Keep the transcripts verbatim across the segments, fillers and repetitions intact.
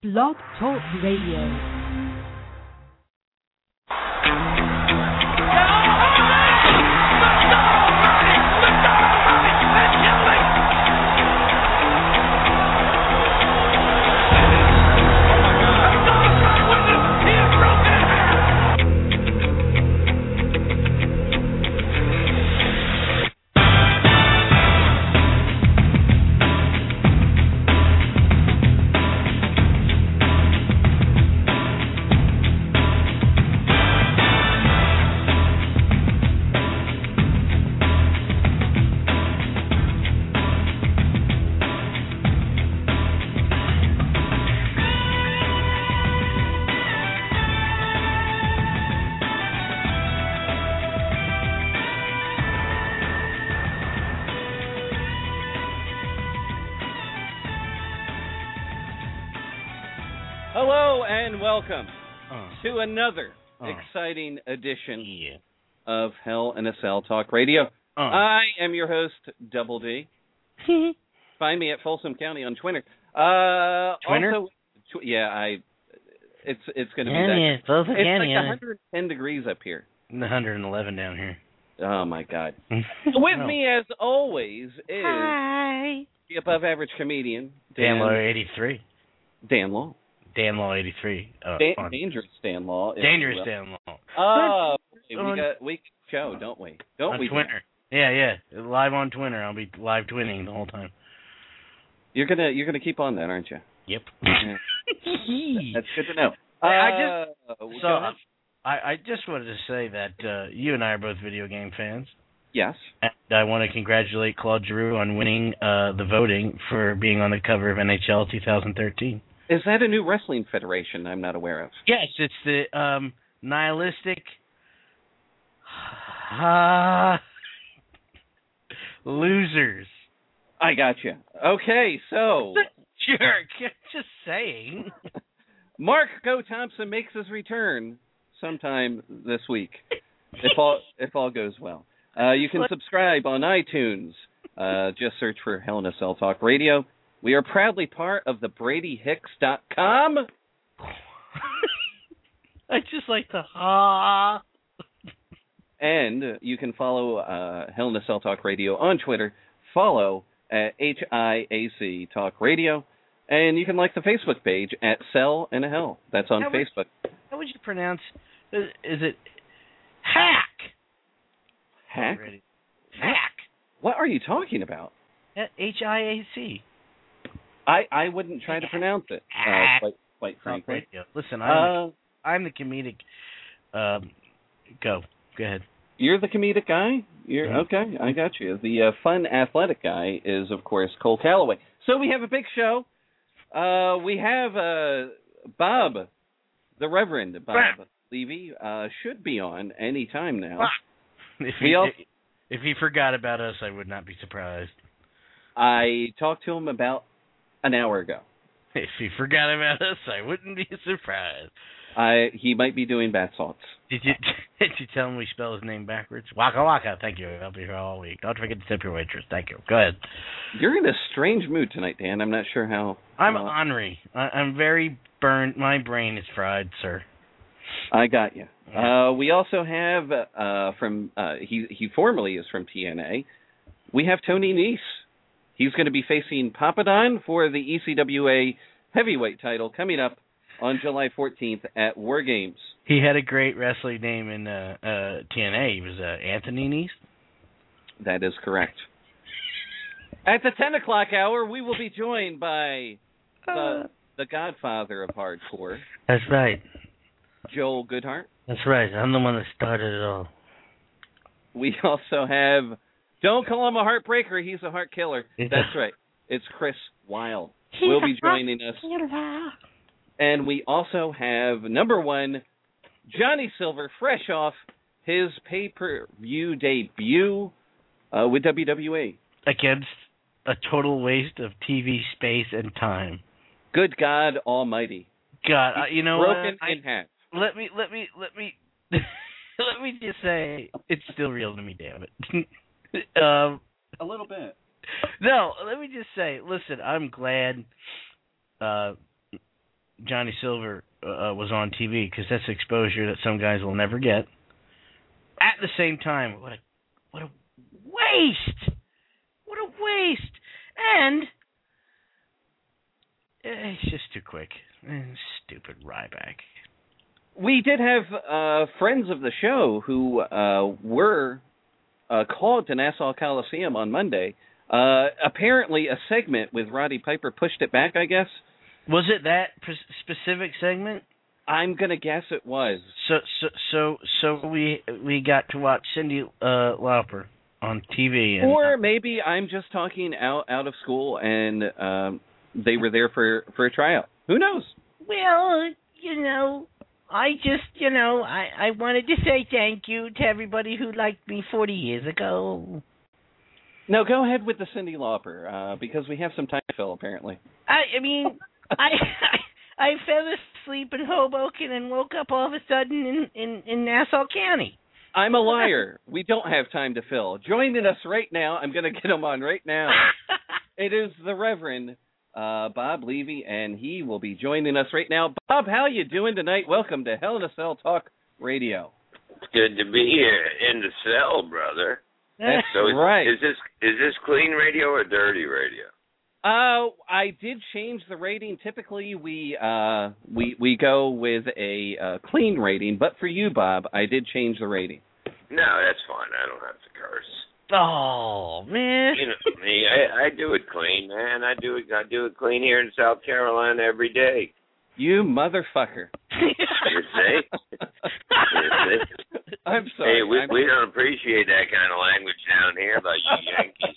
Blog Talk Radio. Welcome uh, to another uh, exciting edition yeah. of Hell in a Cell Talk Radio. Uh. I am your host, Double D. Find me at Folsom County on Twitter. Uh, Twitter? Also, tw- yeah, I. It's it's going to be yeah, that. yeah, Folsom It's County, like yeah. one hundred ten degrees up here. one hundred eleven down here. Oh my God! With no. me, as always, is Hi. the above-average comedian Dan, Dan Law eighty-three. Dan Law. Dan Law eighty-three. Uh, Dan- on. Dangerous Dan Law. Dangerous Dan Law. Oh, we on, got we show, don't we? Don't on we? Twitter. Yeah, yeah. Live on Twitter. I'll be live twinning the whole time. You're gonna you're gonna keep on that, aren't you? Yep. That's good to know. Uh, I just uh, so I, I just wanted to say that uh, you and I are both video game fans. Yes. And I want to congratulate Claude Giroux on winning uh, the voting for being on the cover of N H L twenty thirteen. Is that a new wrestling federation I'm not aware of? Yes, it's the um, nihilistic uh, losers. I got you. Okay, so jerk. Just saying. Mark Go Thompson makes his return sometime this week, if all if all goes well. Uh, you can subscribe on iTunes. Uh, just search for Hell in a Cell Talk Radio. We are proudly part of the Brady Hicks dot com. I just like the ha. And you can follow uh, Hell in a Cell Talk Radio on Twitter. Follow at H I A C Talk Radio. And you can like the Facebook page at Cell in a Hell. That's on how Facebook. Would, how would you pronounce, is, is it hack? Hack? Already. Hack. What are you talking about? H I A C. I, I wouldn't try to pronounce it, uh, quite, quite frankly. Listen, I'm, uh, I'm the comedic. Um, go. Go ahead. You're the comedic guy? You're mm-hmm. Okay, I got you. The uh, fun athletic guy is, of course, Cole Calloway. So we have a big show. Uh, we have uh, Bob, the Reverend Bob bah. Levy, uh, should be on any time now. Bah. If he, also, if he forgot about us, I would not be surprised. I talked to him about an hour ago. If he forgot about us, I wouldn't be surprised. I he might be doing bath salts. Did you did you tell him we spell his name backwards? Waka Waka. Thank you. I'll be here all week. Don't forget to tip your waitress. Thank you. Go ahead. You're in a strange mood tonight, Dan. I'm not sure how. I'm uh, ornery. I, I'm very burned. My brain is fried, sir. I got you. Yeah. Uh, we also have uh, from uh, he he formerly is from T N A. We have Tony Nese. He's going to be facing Papadon for the E C W A heavyweight title coming up on July fourteenth at War Games. He had a great wrestling name in uh, uh, T N A. He was uh, Anthony Nese. That is correct. At the ten o'clock hour, we will be joined by the, the godfather of hardcore. That's right. Joel Goodhart. That's right. I'm the one that started it all. We also have, don't call him a heartbreaker, he's a heart killer. That's right. It's Chris Wilde. Will be joining us. And we also have, number one, Johnny Silver, fresh off his pay-per-view debut uh, with W W E. Against a total waste of T V space and time. Good God Almighty. God, uh, you know broken what? in half. Let me, let me, let me, let me just say, it's still real to me, damn it. um, a little bit. No, let me just say, listen, I'm glad uh, Johnny Silver uh, was on T V, because that's exposure that some guys will never get. At the same time, what a what a waste! What a waste! And eh, it's just too quick. Eh, stupid Ryback. We did have uh, friends of the show who uh, were uh, called to Nassau Coliseum on Monday. Uh, apparently, a segment with Roddy Piper pushed it back, I guess. Was it that specific segment? I'm gonna guess it was. So, so, so, so we we got to watch Cyndi uh, Lauper on T V, and, or maybe I'm just talking out out of school, and um, they were there for for a tryout. Who knows? Well, you know. I just, you know, I, I wanted to say thank you to everybody who liked me forty years ago. No, go ahead with the Cyndi Lauper, uh, because we have some time to fill, apparently. I, I mean, I, I I fell asleep in Hoboken and woke up all of a sudden in, in, in Nassau County. I'm a liar. We don't have time to fill. Joining us right now, I'm going to get him on right now. It is the Reverend Uh, Bob Levy, and he will be joining us right now. Bob, how you doing tonight? Welcome to Hell in a Cell Talk Radio. It's good to be here in the cell, brother. That's so is, right. Is this is this clean radio or dirty radio? Uh, I did change the rating. Typically, we uh we we go with a uh, clean rating, but for you, Bob, I did change the rating. No, that's fine. I don't have to curse. Oh man! You know me, I, I do it clean, man. I do it. I do it clean here in South Carolina every day. You motherfucker! You see? You see? I'm sorry. Hey, we I'm... we don't appreciate that kind of language down here about you Yankees.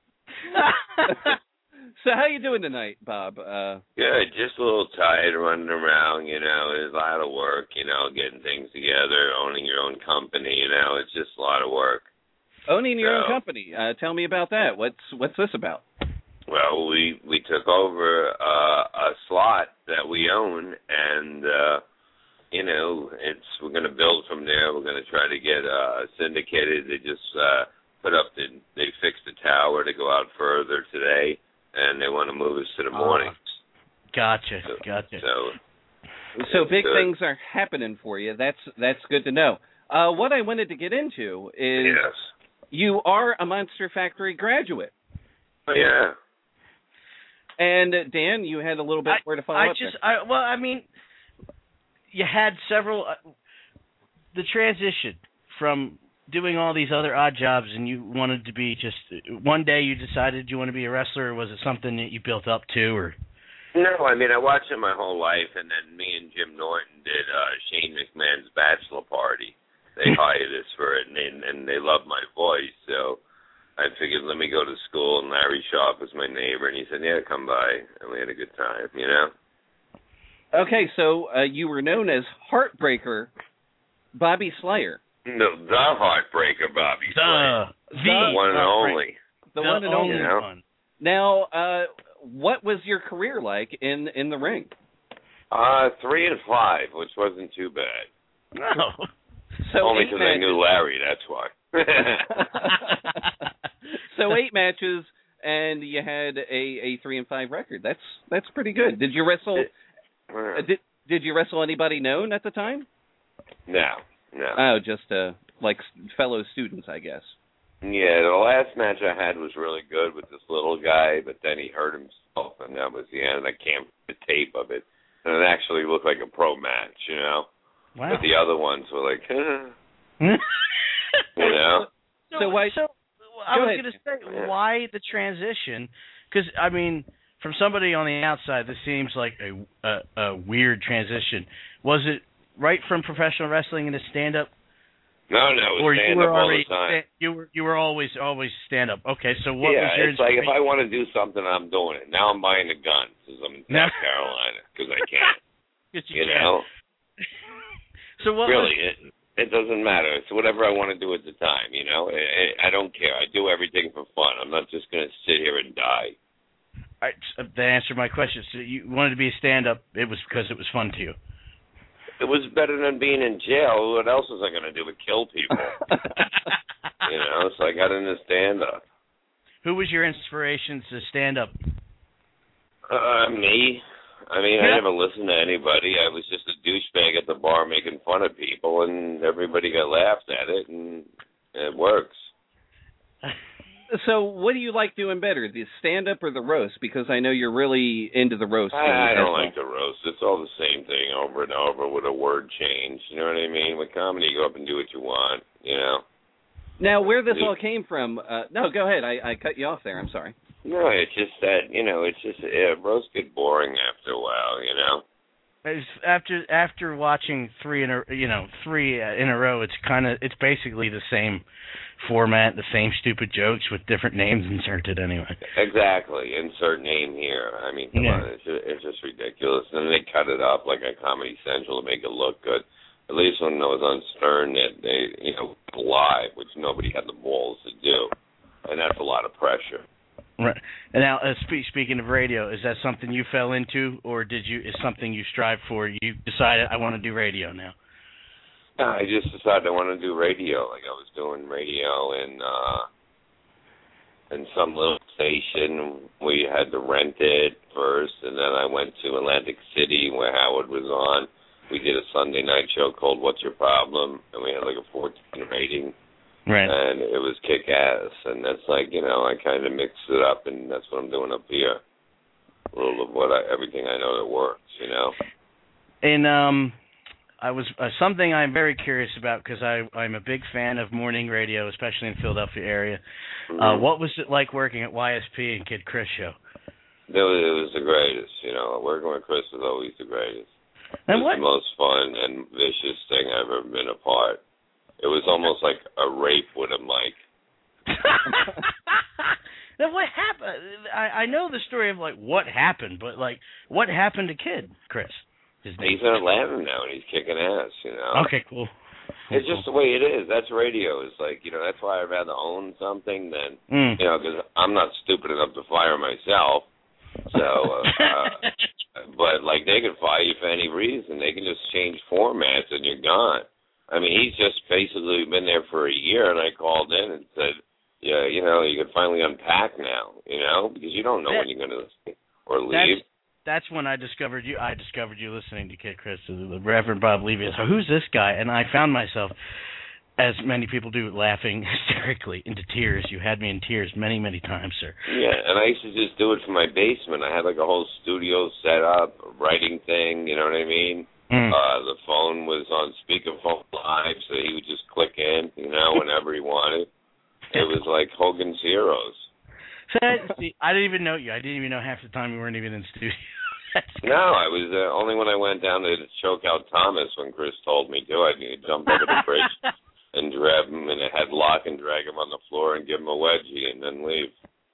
So how you doing tonight, Bob? Uh, Good. Just a little tired, running around. You know, there's a lot of work. You know, getting things together, owning your own company. You know, it's just a lot of work. Owning your so, own company. Uh, tell me about that. What's what's this about? Well, we we took over uh, a slot that we own, and uh, you know, it's we're going to build from there. We're going to try to get uh, syndicated. They just uh, put up the they fixed the tower to go out further today, and they want to move us to the mornings. Uh, gotcha, so, gotcha. So, so big good. things are happening for you. That's that's good to know. Uh, what I wanted to get into is. Yes. You are a Monster Factory graduate. Oh, yeah. And, uh, Dan, you had a little bit I, more to follow I up just, there. I, well, I mean, you had several, uh, the transition from doing all these other odd jobs and you wanted to be just, one day you decided you want to be a wrestler, or was it something that you built up to, or? No, I mean, I watched it my whole life, and then me and Jim Norton did uh, Shane McMahon's bachelor party. They hired us for it, and they, and they loved my voice, so I figured, let me go to school, and Larry Sharp was my neighbor, and he said, yeah, come by, and we had a good time, you know? Okay, so uh, you were known as Heartbreaker Bobby Slayer. No, the Heartbreaker Bobby the, Slayer. The, the one and only. The, the one and only. You know? one. Now, uh, what was your career like in, in the ring? Uh, three and five, which wasn't too bad. No. So Only because I knew Larry, that's why. So eight matches, and you had a, a three and five record. That's that's pretty good. Did you wrestle? Uh, did Did you wrestle anybody known at the time? No, no. Oh, just uh, like fellow students, I guess. Yeah, the last match I had was really good with this little guy, but then he hurt himself, and that was the end. I can't put the tape of it, and it actually looked like a pro match, you know. Wow. But the other ones were like, eh. You know. So, So why- So I Go was ahead. going to say, Yeah. why the transition? Because I mean, from somebody on the outside, this seems like a, a a weird transition. Was it right from professional wrestling into stand up? No, no, it Or was you stand were up all already the time. sta- you were you were always always stand up. Okay, so what yeah, was your it's like if I inspiration? want to do something, I'm doing it. Now I'm buying a gun because I'm in South No. Carolina because I can't. Yes, You can. know, So what really, was, it it doesn't matter. It's whatever I want to do at the time. You know, I, I don't care. I do everything for fun. I'm not just going to sit here and die. all right, so that answered my question. So you wanted to be a stand up. It was because it was fun to you. It was better than being in jail. What else was I going to do but kill people? You know, so I got into stand up. Who was your inspiration to stand up? Uh, me. I mean, I never listened to anybody. I was just a douchebag at the bar making fun of people, and everybody got laughed at it, and it works. So what do you like doing better, the stand-up or the roast? Because I know you're really into the roast. I, I don't like the roast. It's all the same thing over and over with a word change. You know what I mean? With comedy, you go up and do what you want, you know? Now, where this all came from, uh, no, go ahead. I, I cut you off there. I'm sorry. No, it's just that, you know, it's just, uh, roasts get boring after a while, you know? After after watching three in a you know three in a row, it's kind of it's basically the same format, the same stupid jokes with different names inserted anyway. Exactly, insert name here. I mean, come yeah. on, it's just, it's just ridiculous. And then they cut it up like a Comedy Central to make it look good. At least when it was on Stern, that they you know live, which nobody had the balls to do, and that's a lot of pressure. Right. And now, uh, spe- speaking of radio, is that something you fell into, or did you? Is something you strive for? You decided I want to do radio now. No, I just decided I want to do radio. Like I was doing radio in uh, in some little station. We had to rent it first, and then I went to Atlantic City where Howard was on. We did a Sunday night show called "What's Your Problem," and we had like a fourteen rating. Right. And it was kick-ass, and that's like, you know, I kind of mixed it up, and that's what I'm doing up here. A little of what I, everything I know that works, you know. And um, I was uh, something I'm very curious about because I I'm a big fan of morning radio, especially in the Philadelphia area. Mm-hmm. Uh, what was it like working at Y S P and Kid Chris show? It was, it was the greatest, you know. Working with Chris was always the greatest. And it was what? the most fun and vicious thing I've ever been a part. It was almost like a rape with a mic. Now, what happened? I, I know the story of, like, what happened, but, like, what happened to Kid, Chris? His name. He's in Atlanta now, and he's kicking ass, you know? Okay, cool. It's just the way it is. That's radio. It's like, you know, that's why I'd rather own something than, mm. you know, because I'm not stupid enough to fire myself. So, uh, uh, but, like, they can fire you for any reason. They can just change formats, and you're gone. I mean, he's just basically been there for a year, and I called in and said, yeah, you know, you can finally unpack now, you know, because you don't know that, when you're going to listen or leave. That's, that's when I discovered you. I discovered you listening to Kid Chris, the Reverend Bob Levy. So who's this guy? And I found myself, as many people do, laughing hysterically into tears. You had me in tears many, many times, sir. Yeah, and I used to just do it from my basement. I had like a whole studio set up, a writing thing, you know what I mean? Mm. Uh, the phone was on speakerphone live, so he would just click in, you know, whenever he wanted. It was like Hogan's Heroes. So that, see, I didn't even know you. I didn't even know half the time you weren't even in the studio. No, I was uh, only when I went down to choke out Thomas when Chris told me to. I need to jump over the bridge and grab him in a headlock and drag him on the floor and give him a wedgie and then leave.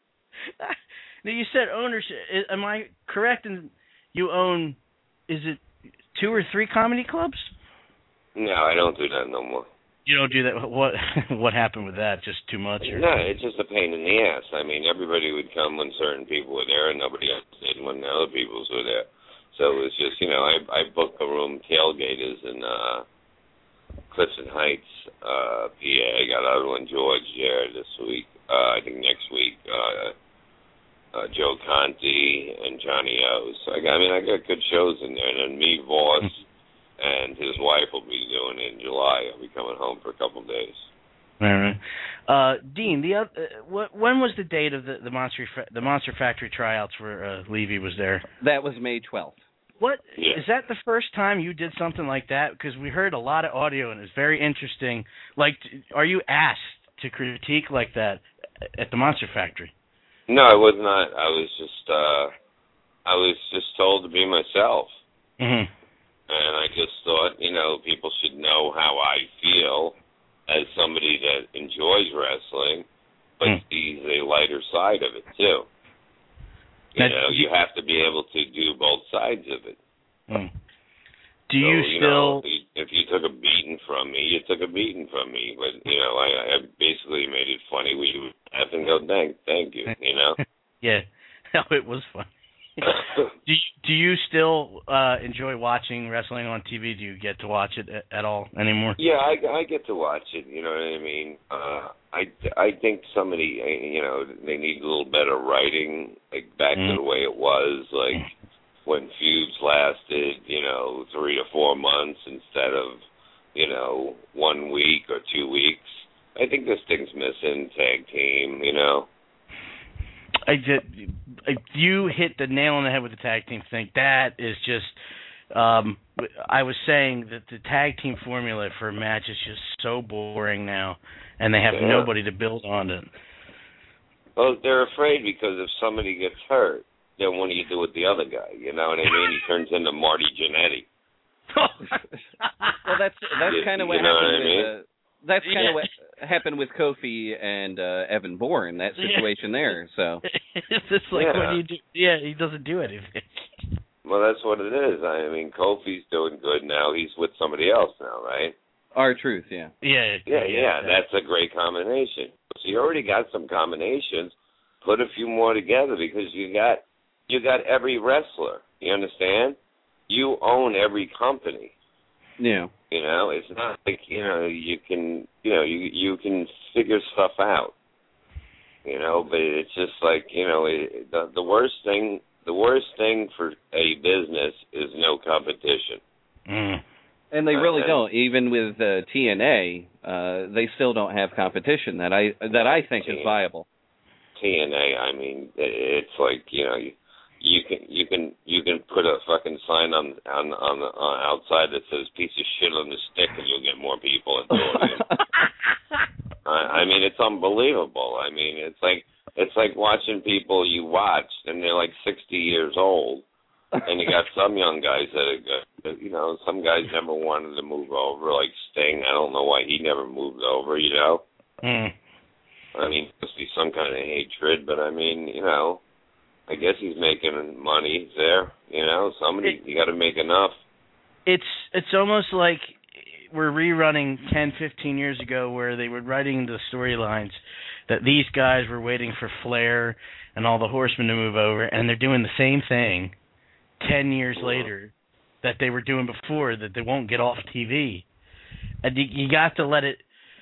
Now, you said ownership. Am I correct in you own, is it two or three comedy clubs? No, I don't do that no more. You don't do that? What What happened with that? Just too much? Or? No, it's just a pain in the ass. I mean, everybody would come when certain people were there, and nobody else did when the other people were there. So it was just, you know, I I booked a room, Tailgaters in uh, Clifton Heights, uh, P A. I got another one, George, there this week. Uh, I think next week, uh, uh, Joe Conti and Johnny O. So I, got, I mean, I got good shows in there, and then me, Voss. And his wife will be doing it in July. I'll be coming home for a couple of days. All right. Uh, Dean, the uh, what, when was the date of the the Monster the Monster Factory tryouts where uh, Levy was there? That was May twelfth. What yeah. is that the first time you did something like that? Because we heard a lot of audio and it's very interesting. Like, are you asked to critique like that at the Monster Factory? No, I was not. I was just uh, I was just told to be myself. Mm-hmm. And I just thought, you know, people should know how I feel as somebody that enjoys wrestling, but mm. sees a lighter side of it, too. You that, know, you have to be able to do both sides of it. Mm. Do so, you, you still... know, if you took a beating from me, you took a beating from me. But, you know, I, I basically made it funny. We would have to go, thank, thank you, you know? Yeah. No, it was fun. do you, do you still uh, enjoy watching wrestling on T V? Do you get to watch it at, at all anymore? Yeah, I, I get to watch it. You know what I mean? Uh, I, I think somebody, you know, they need a little better writing, like back mm. to the way it was. Like, when feuds lasted, you know, three to four months instead of, you know, one week or two weeks. I think this thing's missing tag team, you know. I just, you hit the nail on the head with the tag team thing. That is just, um, I was saying that the tag team formula for a match is just so boring now, and they have yeah. nobody to build on it. Oh, Well, they're afraid because if somebody gets hurt, then what do you do with the other guy? You know what I mean? He turns into Marty Jannetty. Well, that's that's kind of what you know happened what I mean? with. Uh, that's kind of Yeah. what happened with Kofi and uh, Evan Bourne. That situation there. So it's just like Yeah. when you do, yeah, he doesn't do anything. Well, that's what it is. I mean, Kofi's doing good now. He's with somebody else now, right? R-Truth, yeah. Yeah, Yeah, yeah, that's a great combination. So you already got some combinations. Put a few more together because you got you got every wrestler. You understand? You own every company. Yeah. You know, it's not like, you know, you can, you know, you you can figure stuff out. You know, but it's just like, you know, it, the the worst thing the worst thing for a business is no competition. Mm. And they really Uh, don't. Even with uh, T N A, uh, they still don't have competition that I that I think is viable. T N A, I mean, it's like, you know, you, you can you can you can put a fucking sign on on on the on outside that says "piece of shit" on the stick, and you'll get more people into it. I, I mean, it's unbelievable. I mean, it's like it's like watching people you watch, and they're like sixty years old, and you got some young guys that are good. You know, some guys never wanted to move over, like Sting. I don't know why he never moved over. You know. Mm. I mean, must be some kind of hatred, but I mean, you know, I guess he's making money there. You know, somebody It, you got to make enough. It's it's almost like we're rerunning ten, fifteen years ago, where they were writing the storylines that these guys were waiting for Flair and all the Horsemen to move over, and they're doing the same thing ten years Yeah. later that they were doing before, that they won't get off T V, and you, you got to let it,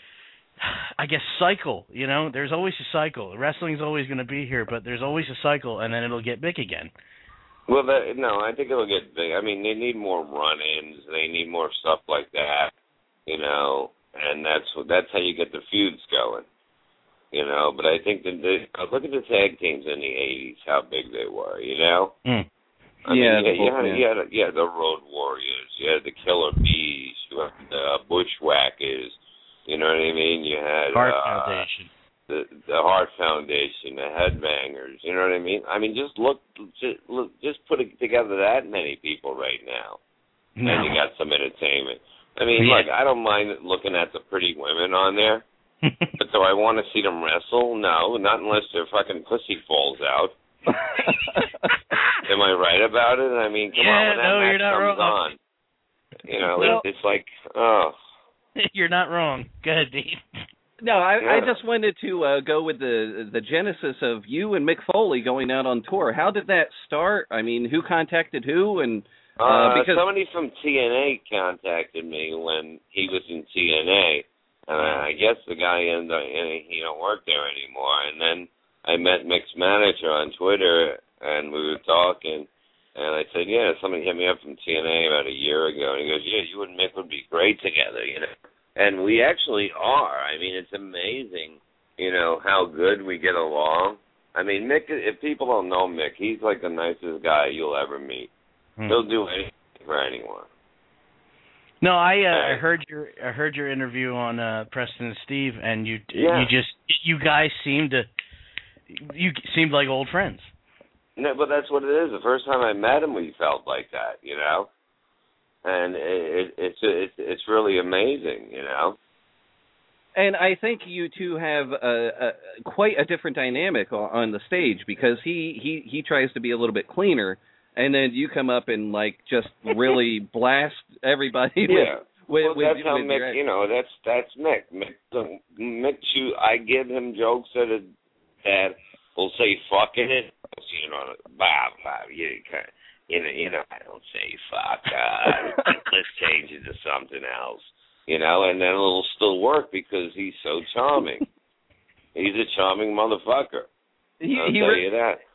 I guess, cycle. You know, there's always a cycle. Wrestling's always going to be here, but there's always a cycle, and then it'll get big again. Well, that, no, I think it'll get big. I mean, they need more run-ins. They need more stuff like that. You know, and that's that's how you get the feuds going. You know, but I think that the, look at the tag teams in the eighties, how big they were. You know. Mm. I yeah, mean, you, the had, yeah. you, had, you had the Road Warriors, you had the Killer Bees, you had the Bushwhackers, you know what I mean? You had Heart uh, Foundation. the the Heart Foundation, the Headbangers, you know what I mean? I mean, just look, just look, just put together that many people right now, No. and you got some entertainment. I mean, Yeah. look, I don't mind looking at the pretty women on there, but do I want to see them wrestle? No, not unless their fucking pussy falls out. Am I right about it? I mean, come Yeah, on, when that no, match you're not comes wrong. on, you know, Well- it, it's like, oh. You're not wrong. Go ahead, Dean. No, I, I Yeah. just wanted to uh, go with the the genesis of you and Mick Foley going out on tour. How did that start? I mean, who contacted who? And uh, Uh, because somebody from T N A contacted me when he was in T N A, and I, I guess the guy ended up, he don't work there anymore. And then I met Mick's manager on Twitter, and we were talking, and I said, yeah, somebody hit me up from T N A about a year ago, and he goes, yeah, you and Mick would be great together, you know. And we actually are. I mean, it's amazing, you know, how good we get along. I mean, Mick, if people don't know Mick, he's like the nicest guy you'll ever meet. Hmm. He'll do anything for anyone. No, I uh, I heard your I heard your interview on uh, Preston and Steve, and you Yeah. you just you guys seemed to you seemed like old friends. No, but that's what it is. The first time I met him, we felt like that, you know. And it, it, it's it's it's really amazing, you know. and I think you two have a, a quite a different dynamic on, on the stage because he, he he tries to be a little bit cleaner, and then you come up and like just really blast everybody. Yeah. With, Well, with, that's with, how with Mick, your- you know, that's that's Mick. Mick, Mick, shoot, I give him jokes that are, that will say "fuck" in it. You know, Bob, Bob, you can't. You know, you know, I don't say fuck. Uh, let's change it to something else. You know, and then it'll still work because he's so charming. He's a charming motherfucker. He, I'll he tell re- you that.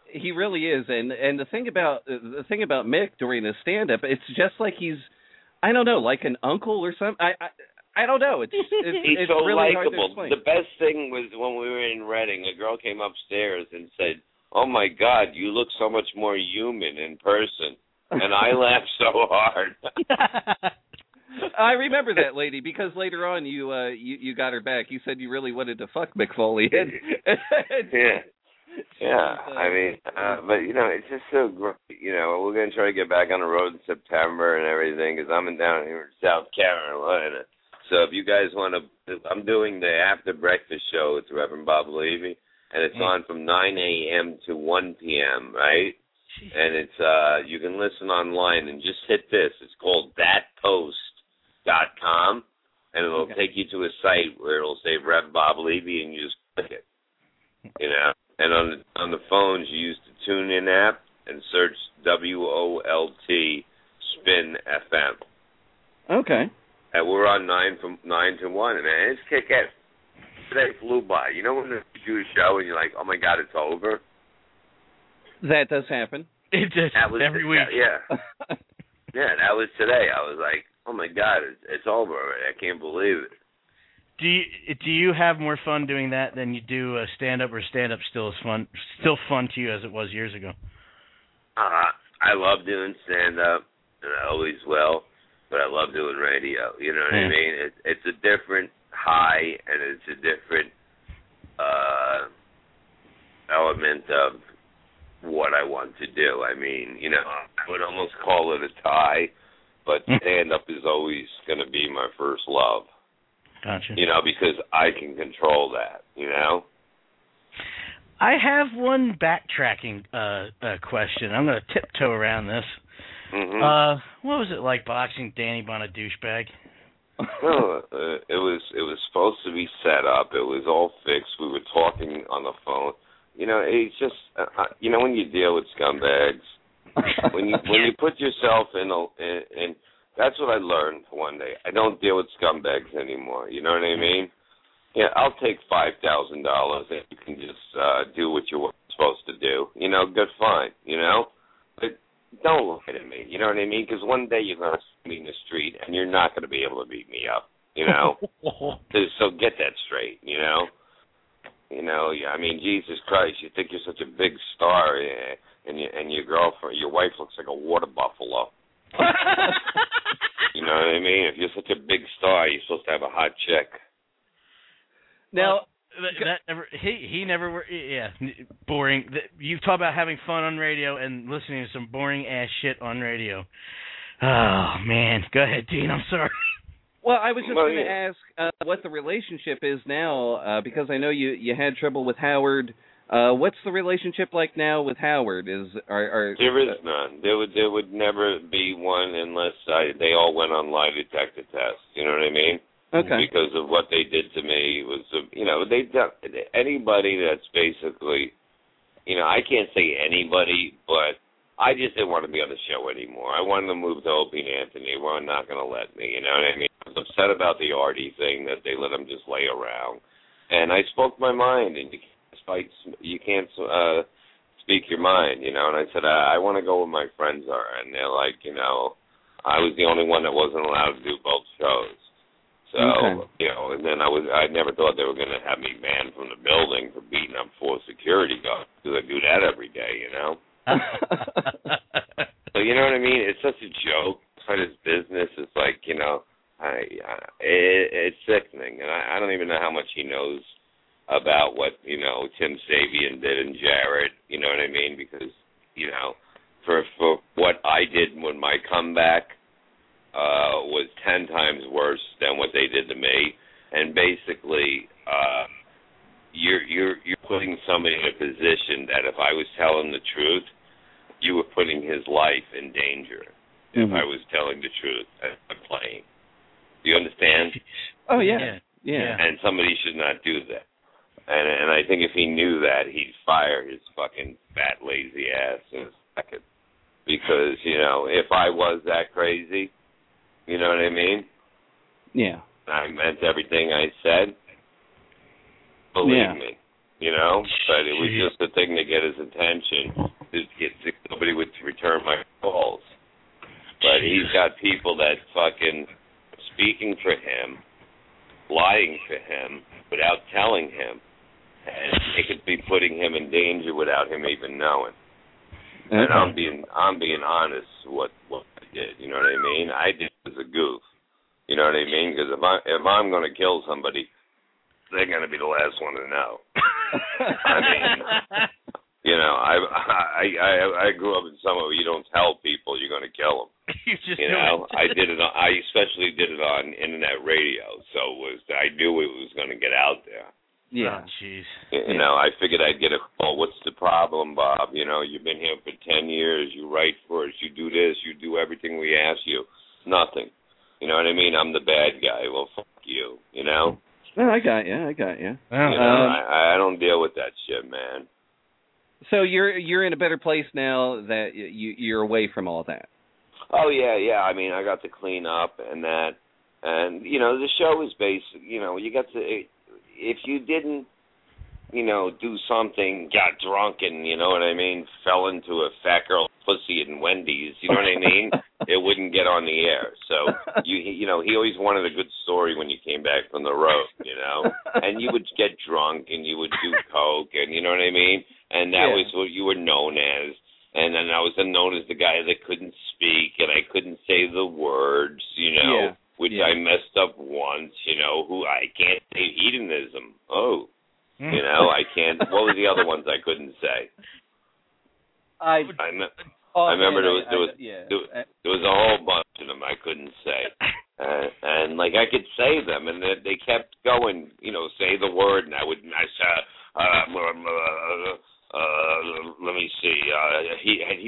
He really is, and and the thing about the thing about Mick during his stand-up, it's just like he's, I don't know, like an uncle or something. I I, I don't know. It's it's, he's it's so really hard to likable. explain. The best thing was when we were in Reading, a girl came upstairs and said, "Oh my God, you look so much more human in person," and I laughed so hard. I remember that lady because later on you uh you, you got her back. You said you really wanted to fuck Mick Foley. And, yeah. Yeah, I mean, uh, but, you know, it's just so great. You know, we're going to try to get back on the road in September and everything because I'm in down here in South Carolina. So if you guys want to, I'm doing the After Breakfast show with Reverend Bob Levy, and it's mm. on from nine a.m. to one p.m., right? And it's, uh, you can listen online and just hit this. It's called that post dot com, and it'll okay. take you to a site where it'll say Rev Bob Levy, and you just click it, you know? And on the, on the phones, you use the TuneIn app and search W O L T Spin F M. Okay. And we're on nine from nine to one, and man, it's kick ass. Today flew by. You know when you do a show and you're like, oh my God, it's over. That does happen. It does that was, every week. Yeah. Yeah, that was today. I was like, oh my God, it's, it's over already. I can't believe it. Do you do you have more fun doing that than you do uh, stand up, or stand up still is fun, still fun to you as it was years ago? Uh, I love doing stand up, and I always will, but I love doing radio. You know what mm. I mean? It, it's a different high, and it's a different uh, element of what I want to do. I mean, you know, I would almost call it a tie, but mm. stand up is always going to be my first love. Gotcha. You know, because I can control that, you know? I have one backtracking uh, uh, question. I'm going to tiptoe around this. Mm-hmm. Uh, what was it like boxing Danny Bon a douchebag? No, uh, it was it was supposed to be set up. It was all fixed. We were talking on the phone. You know, it's just, uh, you know, when you deal with scumbags, when you when you put yourself in a in, in that's what I learned one day. I don't deal with scumbags anymore. You know what I mean? Yeah, I'll take five thousand dollars and you can just uh, do what you're supposed to do. You know, good, fine. You know, but don't look at me. You know what I mean? Because one day you're gonna see me in the street and you're not gonna be able to beat me up. You know, so get that straight. You know, you know. I mean, Jesus Christ, you think you're such a big star, and you, and your girlfriend, your wife looks like a water buffalo. You know what I mean? If you're such a big star, you're supposed to have a hot chick. Now, well, that, that never, he he never, yeah, boring. You talk about having fun on radio and listening to some boring ass shit on radio. Oh man, go ahead, Dean. I'm sorry. Well, I was just well, going to yeah. ask uh, what the relationship is now, uh, because I know you you had trouble with Howard. Uh, what's the relationship like now with Howard? Is are, are there is none. There would there would never be one unless I, they all went on lie detector tests. You know what I mean? Okay. Because of what they did to me was, you know, they anybody that's basically, you know, I can't say anybody, but I just didn't want to be on the show anymore. I wanted to move to Opie and Anthony. They were not going to let me. You know what I mean? I was upset about the Artie thing that they let him just lay around, and I spoke my mind, and you can't fight, you can't uh, speak your mind, you know. And I said I, I want to go where my friends are, and they're like, you know, I was the only one that wasn't allowed to do both shows. So, okay. you know, and then I was, I never thought they were going to have me banned from the building for beating up four security guards, because I do that every day, you know. So, you know what I mean? It's such a joke. Part of his business. It's like, you know, I, I it, it's sickening, and I, I don't even know how much he knows about what, you know, Tim Sabian did and Jared, you know what I mean? Because, you know, for for what I did when my comeback uh, was ten times worse than what they did to me, and basically, uh, you're you're you're putting somebody in a position that if I was telling the truth, you were putting his life in danger. Mm-hmm. If I was telling the truth, I'm playing. Do you understand? Oh yeah, yeah. And somebody should not do that. And and I think if he knew that, he'd fire his fucking fat, lazy ass in a second. Because, you know, if I was that crazy, you know what I mean? Yeah. I meant everything I said, believe yeah. me. you know. But it was just a thing to get his attention. To get, to, nobody would return my calls. But he's got people that fucking speaking for him, lying for him without telling him, and they could be putting him in danger without him even knowing. Okay. And I'm being I'm being honest what what I did. You know what I mean? I did it as a goof. You know what I mean? Because if I if I'm going to kill somebody, they're going to be the last one to know. I mean, you know, I I I I grew up in somewhere where you don't tell people you're going to kill them. You just you know, I did it. On, I especially did it on internet radio, so it was I knew it was going to get out there. Yeah, jeez. Oh, you know, I figured I'd get a call. What's the problem, Bob? You know, you've been here for ten years. You write for us. You do this. You do everything we ask you. Nothing. You know what I mean? I'm the bad guy. Well, fuck you. You know? No, I got you. I got you. You know, um, I, I don't deal with that shit, man. So you're you're in a better place now that you you're away from all that. Oh yeah, yeah. I mean, I got to clean up and that, and you know, the show is basic. You know, you got to. It, if you didn't, you know, do something, got drunk and, you know what I mean, fell into a fat girl pussy in Wendy's, you know what I mean, it wouldn't get on the air. So, you you know, he always wanted a good story when you came back from the road, you know, and you would get drunk and you would do coke and, you know what I mean, and that yeah. was what you were known as. And then I was known as the guy that couldn't speak and I couldn't say the words, you know. Yeah. Which yeah. I messed up once, you know, who I can't say hedonism. Oh, you know, I can't. What was the other ones I couldn't say? I I, me- oh, I remember man, there was there was, I, yeah. there, there was a whole bunch of them I couldn't say, uh, and like I could say them, and they, they kept going, you know, say the word, and I would I said, uh, uh, uh, let me see, uh, he he he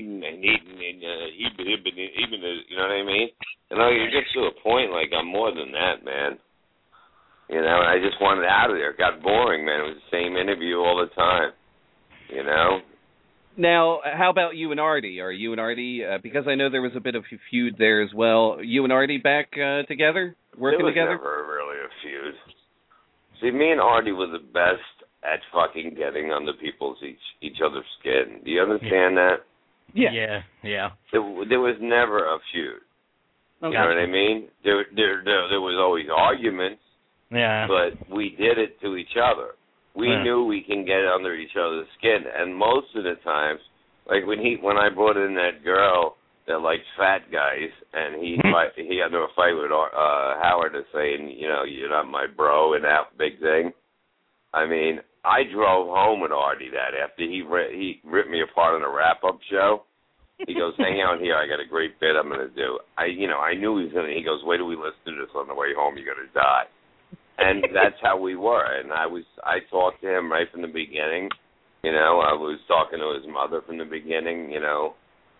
he even you know what I mean. You know, you get to a point like I'm more than that, man. You know, and I just wanted out of there. It got boring, man. It was the same interview all the time. You know. Now, how about you and Artie? Are you and Artie, uh, because I know there was a bit of a feud there as well, you and Artie back uh, together, working there was together? Never really a feud. See, me and Artie were the best at fucking getting under people's each each other's skin. Do you understand that? Yeah. Yeah. Yeah. There, there was never a feud. Okay. You know what I mean? There, there, there, there was always arguments. Yeah. But we did it to each other. We yeah. knew we can get under each other's skin, and most of the times, like when he, when I brought in that girl that liked fat guys, and he, fight, he had to a fight with uh, Howard to saying, you know, you're not my bro and that big thing. I mean, I drove home with Artie that after he he ripped me apart on a wrap-up show. He goes, hang out here. I got a great bit I'm going to do. I, you know, I knew he was going to. He goes, wait till we listen to this on the way home. You're going to die. And that's how we were. And I was, I talked to him right from the beginning. You know, I was talking to his mother from the beginning. You know,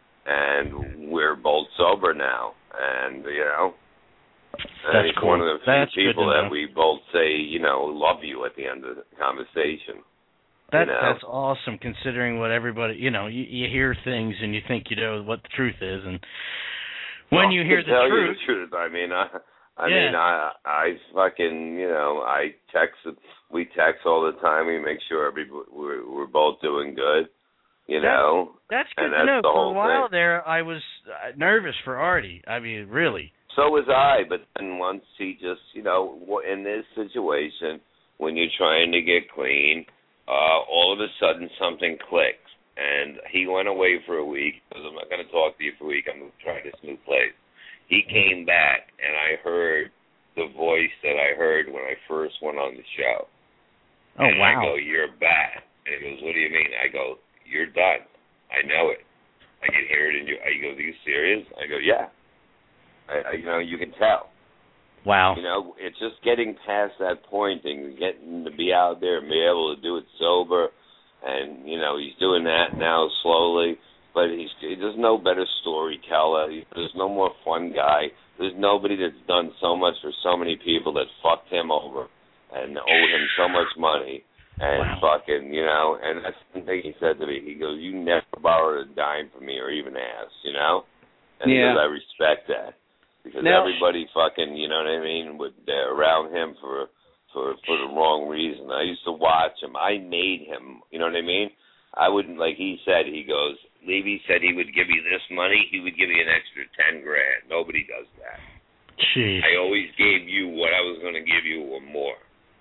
and we're both sober now. And you know, and he's cool. one of the few that's people that we both say, you know, love you at the end of the conversation. That, you know? That's awesome, considering what everybody, you know, you, you hear things and you think you know what the truth is, and when well, you hear to the tell truth, you the truth, I mean, I, I yeah. mean, I, I fucking, you know, I text, we text all the time. We make sure everybody, we're, we're both doing good, you that, know. That's good and to that's know. The For whole a while thing. there, I was nervous for Artie. I mean, really. So was I, but then once he just, you know, in this situation, when you're trying to get clean, uh, all of a sudden something clicks. And he went away for a week, because I'm not going to talk to you for a week. I'm going to try this new place. He came back, and I heard the voice that I heard when I first went on the show. Oh, and wow. I go, you're back. And he goes, what do you mean? I go, you're done. I know it. I can hear it in you. He goes, are you serious? I go, yeah. I, I, you know, you can tell. Wow. You know, it's just getting past that point and getting to be out there and be able to do it sober. And, you know, he's doing that now slowly. But he's there's no better storyteller. There's no more fun guy. There's nobody that's done so much for so many people that fucked him over and owed him so much money. And wow. fucking, you know, and that's the thing he said to me. He goes, you never borrowed a dime from me or even asked, you know? And yeah. he goes, I respect that. Because now, everybody fucking, you know what I mean, with, they're around him for for for the wrong reason. I used to watch him. I made him. You know what I mean? I wouldn't, like he said, he goes, Levy said he would give you this money, he would give you an extra ten grand. Nobody does that. Jeez. I always gave you what I was going to give you or more.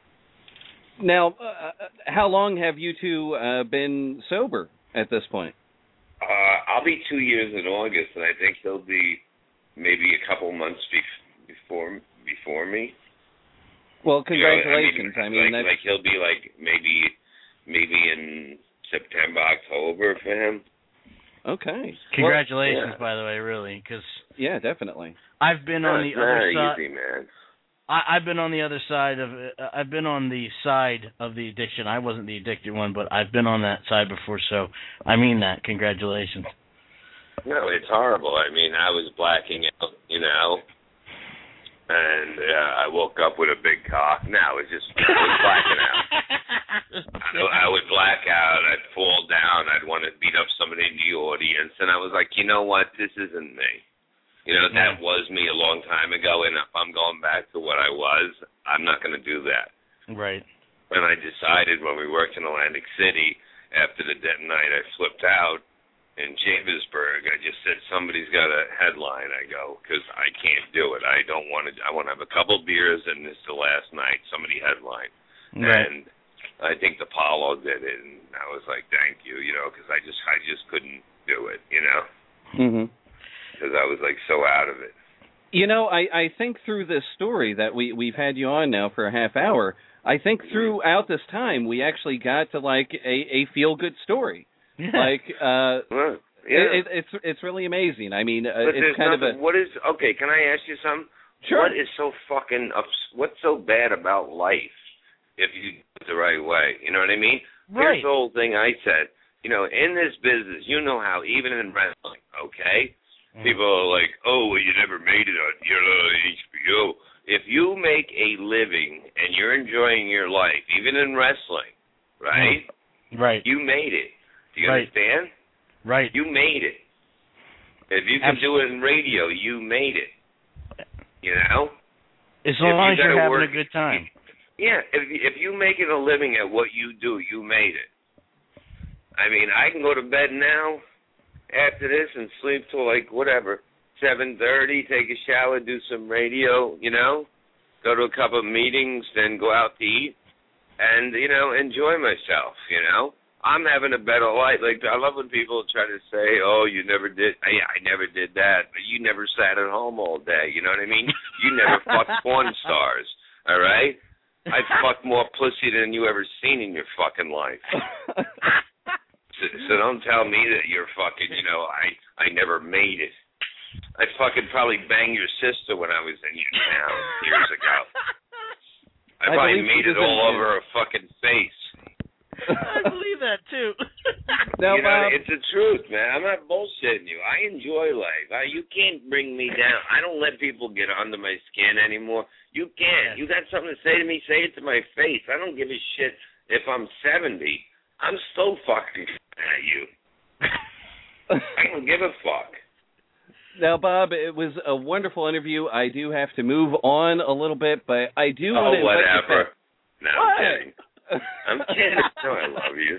Now, uh, how long have you two uh, been sober at this point? Uh, I'll be two years in August, and I think he'll be maybe a couple months be- before before me. Well, congratulations. You know, I mean, I mean like, that's... like he'll be like maybe maybe in September, October for him. Okay. Congratulations, well, yeah. by the way, really, because yeah, definitely. I've been no, on the it's other not side. easy, man. I, I've been on the other side of. Uh, I've been on the side of the addiction. I wasn't the addicted one, but I've been on that side before. So I mean that. Congratulations. No, it's horrible. I mean, I was blacking out, you know, and uh, I woke up with a big cock. No, it's just I was blacking out. I, I would black out. I'd fall down. I'd want to beat up somebody in the audience, and I was like, you know what? This isn't me. You know, that was me a long time ago, and if I'm going back to what I was, I'm not going to do that. Right. And I decided when we worked in Atlantic City, after the dead night I flipped out in Chambersburg, I just said, somebody's got a headline. I go, because I can't do it. I don't want to, I want to have a couple beers, and this is the last night, somebody headline. Right. And I think the Apollo did it, and I was like, thank you, you know, because I just, I just couldn't do it, you know? Mm-hmm. Because I was, like, so out of it. You know, I, I think through this story that we, we've had you on now for a half hour, I think throughout this time we actually got to, like, a, a feel-good story. Yeah. Like, uh, well, yeah. it, it's it's really amazing. I mean, uh, but it's kind nothing, of a... What is, okay, can I ask you something? Sure. What is so fucking, ups, what's so bad about life if you do it the right way? You know what I mean? Right. Here's the whole thing I said. You know, in this business, you know how, even in wrestling, okay? People are like, oh, well, you never made it on your H B O. If you make a living and you're enjoying your life, even in wrestling, right? Right. You made it. Do you Right. understand? Right. You made it. If you can do it in radio, you made it. You know? As long as you you're having work, a good time. Yeah. If if you make it a living at what you do, you made it. I mean, I can go to bed now after this and sleep till like whatever, seven thirty, take a shower, do some radio, you know, go to a couple of meetings, then go out to eat, and, you know, enjoy myself, you know. I'm having a better life. Like, I love when people try to say, oh, you never did, I, I never did that, but you never sat at home all day, you know what I mean? You never fucked porn stars, all right? I fucked more pussy than you ever seen in your fucking life. So, so don't tell me that you're fucking, you know, I, I never made it. I fucking probably banged your sister when I was in your town years ago. I, I probably made it all over her fucking face. I believe that, too. Now, you know, Bob, it's the truth, man. I'm not bullshitting you. I enjoy life. I, you can't bring me down. I don't let people get under my skin anymore. You can't. You got something to say to me, say it to my face. I don't give a shit if I'm seventy. I'm still fucking at you. I don't give a fuck. Now, Bob, it was a wonderful interview. I do have to move on a little bit, but I do oh, want to invite you whatever. back. No, I'm kidding. I'm kidding. No, I love you.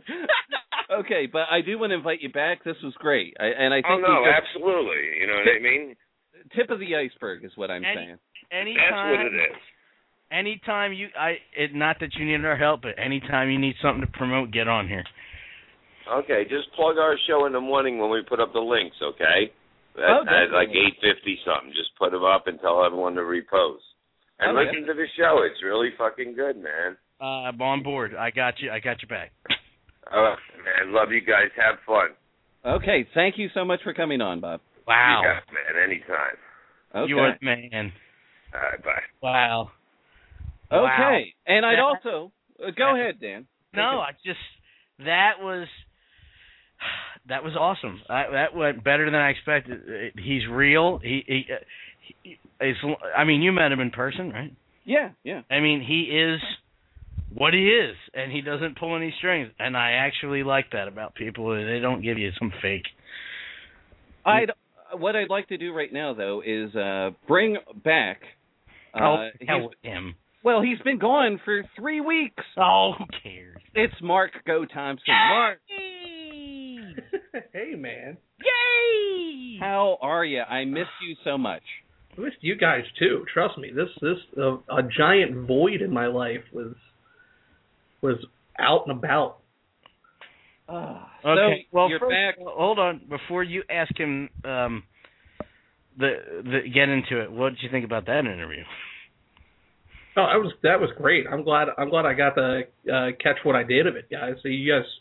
Okay, but I do want to invite you back. This was great, I, and I think oh no, we just, absolutely. You know what I mean? Tip of the iceberg is what I'm Any, saying. Anytime, That's what it is. Anytime you, I, it, not that you need our help, but anytime you need something to promote, get on here. Okay, just plug our show in the morning when we put up the links. Okay. At, Oh, at like eight fifty something. Just put them up and tell everyone to repost. And Oh, listen yeah. to the show. It's really fucking good, man. Uh, I'm on board. I got you. I got you back. All right, man. Love you guys. Have fun. Okay, thank you so much for coming on, Bob. Wow. You got it, man. Anytime. Okay. You are the man. All right, bye. Wow. Okay, Wow. and I'd That- also uh, go ahead, Dan. No, I just that was that was awesome. I, that went better than I expected. He's real. He, he, he is. I mean, you met him in person, right? Yeah, yeah. I mean, he is what he is, and he doesn't pull any strings. And I actually like that about people. They don't give you some fake. I'd what I'd like to do right now, though, is uh, bring back. Uh, oh, hell he's, with him. Well, he's been gone for three weeks. Oh, who cares? It's Mark Go Thompson. Mark. Hey, man. Yay! How are you? I missed you so much. I missed you guys too. Trust me. This this uh, a giant void in my life was was out and about. Uh, okay. So well, you're first, back. Hold on. Before you ask him, um, the the get into it. What did you think about that interview? Oh, I was that was great. I'm glad I'm glad I got to uh, catch what I did of it, guys. So you guys.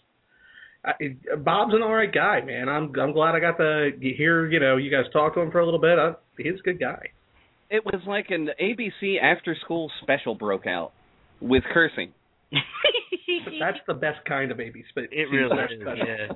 I, Bob's an all right guy, man. I'm I'm glad I got to hear, you know, you guys talk to him for a little bit. I, he's a good guy. It was like an A B C after-school special broke out with cursing. But that's the best kind of A B C. It really is, yeah.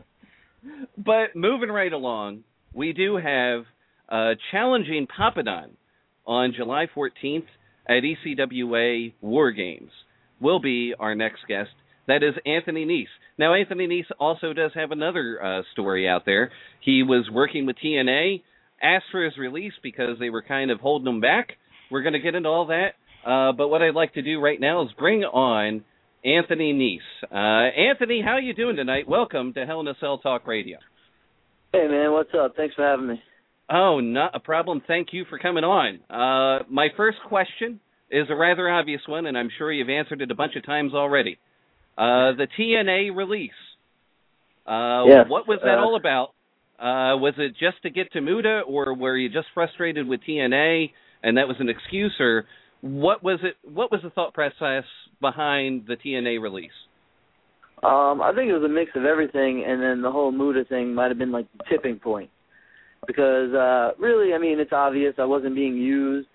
But moving right along, we do have uh, challenging Papadon on July fourteenth at E C W A War Games. Will be our next guest. That is Anthony Nese. Now, Anthony Nese also does have another uh, story out there. He was working with T N A, asked for his release because they were kind of holding him back. We're going to get into all that. Uh, but what I'd like to do right now is bring on Anthony Nese. Uh, Anthony, how are you doing tonight? Welcome to Hell in a Cell Talk Radio. Hey, man, what's up? Thanks for having me. Oh, not a problem. Thank you for coming on. Uh, my first question is a rather obvious one, and I'm sure you've answered it a bunch of times already. Uh, the T N A release. Uh, yes. What was that uh, all about? Uh, was it just to get to Muta, or were you just frustrated with T N A and that was an excuse, or what was it? What was the thought process behind the T N A release? Um, I think it was a mix of everything, and then the whole Muta thing might have been like the tipping point. Because uh, really, I mean, it's obvious I wasn't being used.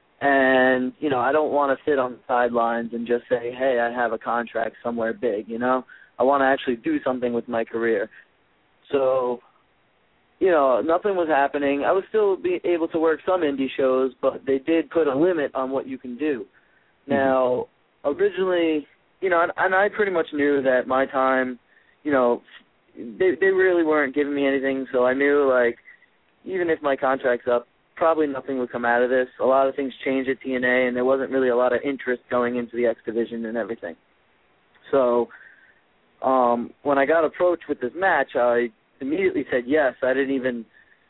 And, you know, I don't want to sit on the sidelines and just say, hey, I have a contract somewhere big, you know. I want to actually do something with my career. So, you know, nothing was happening. I was still be able to work some indie shows, but they did put a limit on what you can do. Now, originally, you know, and, and I pretty much knew that my time, you know, they they really weren't giving me anything, so I knew, like, even if my contract's up, probably nothing would come out of this. A lot of things changed at T N A, and there wasn't really a lot of interest going into the X Division and everything. So um, when I got approached with this match, I immediately said yes. I didn't even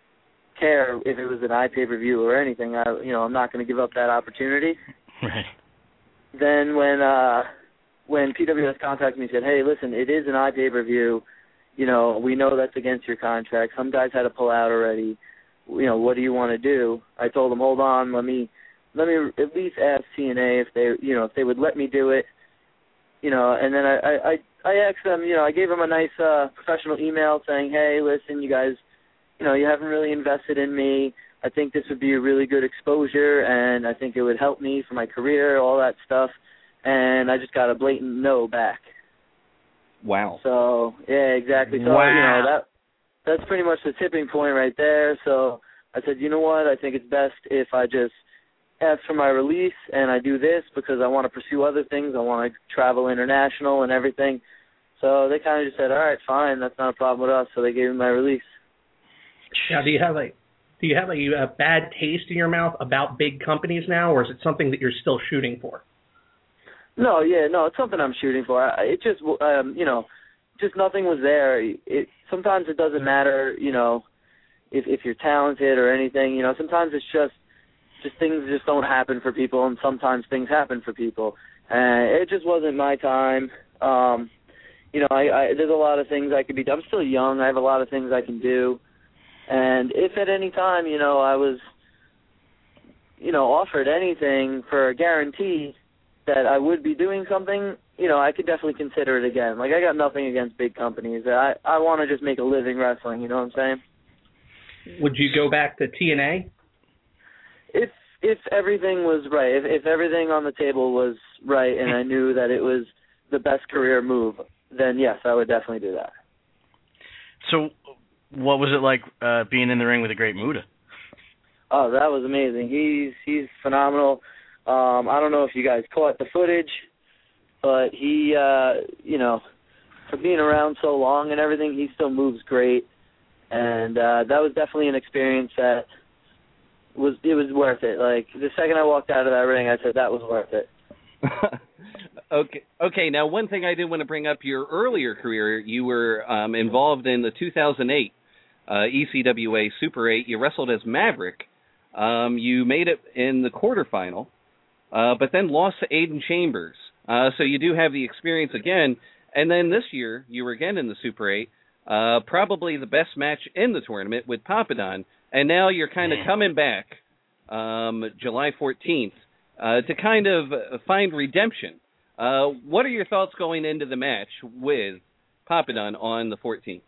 care if it was an iPay-per-view or anything. I, you know, I'm not going to give up that opportunity. Right. Then when uh, when P W S contacted me and said, hey, listen, it is an iPay-per-view. You know, we know that's against your contract. Some guys had to pull out already. You know, what do you want to do? I told them, hold on, let me let me at least ask T N A if they, you know, if they would let me do it. You know, and then I I, I asked them, you know, I gave them a nice uh, professional email saying, hey, listen, you guys, you know, you haven't really invested in me. I think this would be a really good exposure, and I think it would help me for my career, all that stuff. And I just got a blatant no back. Wow. So yeah, exactly. So wow. you know that. That's pretty much the tipping point right there. So I said, you know what, I think it's best if I just ask for my release and I do this because I want to pursue other things. I want to travel international and everything. So they kind of just said, all right, fine, that's not a problem with us. So they gave me my release. Now, do you have a do you have a, a bad taste in your mouth about big companies now, or is it something that you're still shooting for? No, yeah, no, it's something I'm shooting for. I, it just, um, you know, just nothing was there. It sometimes it doesn't matter, you know, if if you're talented or anything. You know, sometimes it's just just things just don't happen for people, and sometimes things happen for people. And it just wasn't my time. Um, you know, I, I there's a lot of things I could be. I'm still young. I have a lot of things I can do. And if at any time, you know, I was, you know, offered anything for a guarantee that I would be doing something, you know, I could definitely consider it again. Like, I got nothing against big companies. I, I want to just make a living wrestling, you know what I'm saying? Would you go back to T N A? If if everything was right, if, if everything on the table was right and I knew that it was the best career move, then yes, I would definitely do that. So what was it like uh, being in the ring with a great Muta? Oh, that was amazing. He's he's phenomenal. Um, I don't know if you guys caught the footage, but he, uh, you know, for being around so long and everything, he still moves great. And uh, that was definitely an experience that was it was worth it. Like, the second I walked out of that ring, I said that was worth it. okay. Okay. Now, one thing I did want to bring up: your earlier career, you were um, involved in the two thousand eight uh, E C W A Super eight. You wrestled as Maverick. Um, you made it in the quarterfinal, uh, but then lost to Aiden Chambers. Uh, so you do have the experience again. And then this year, you were again in the Super eight. Uh, probably the best match in the tournament with Papadon. And now you're kind of coming back um, July fourteenth uh, to kind of find redemption. Uh, what are your thoughts going into the match with Papadon on the fourteenth?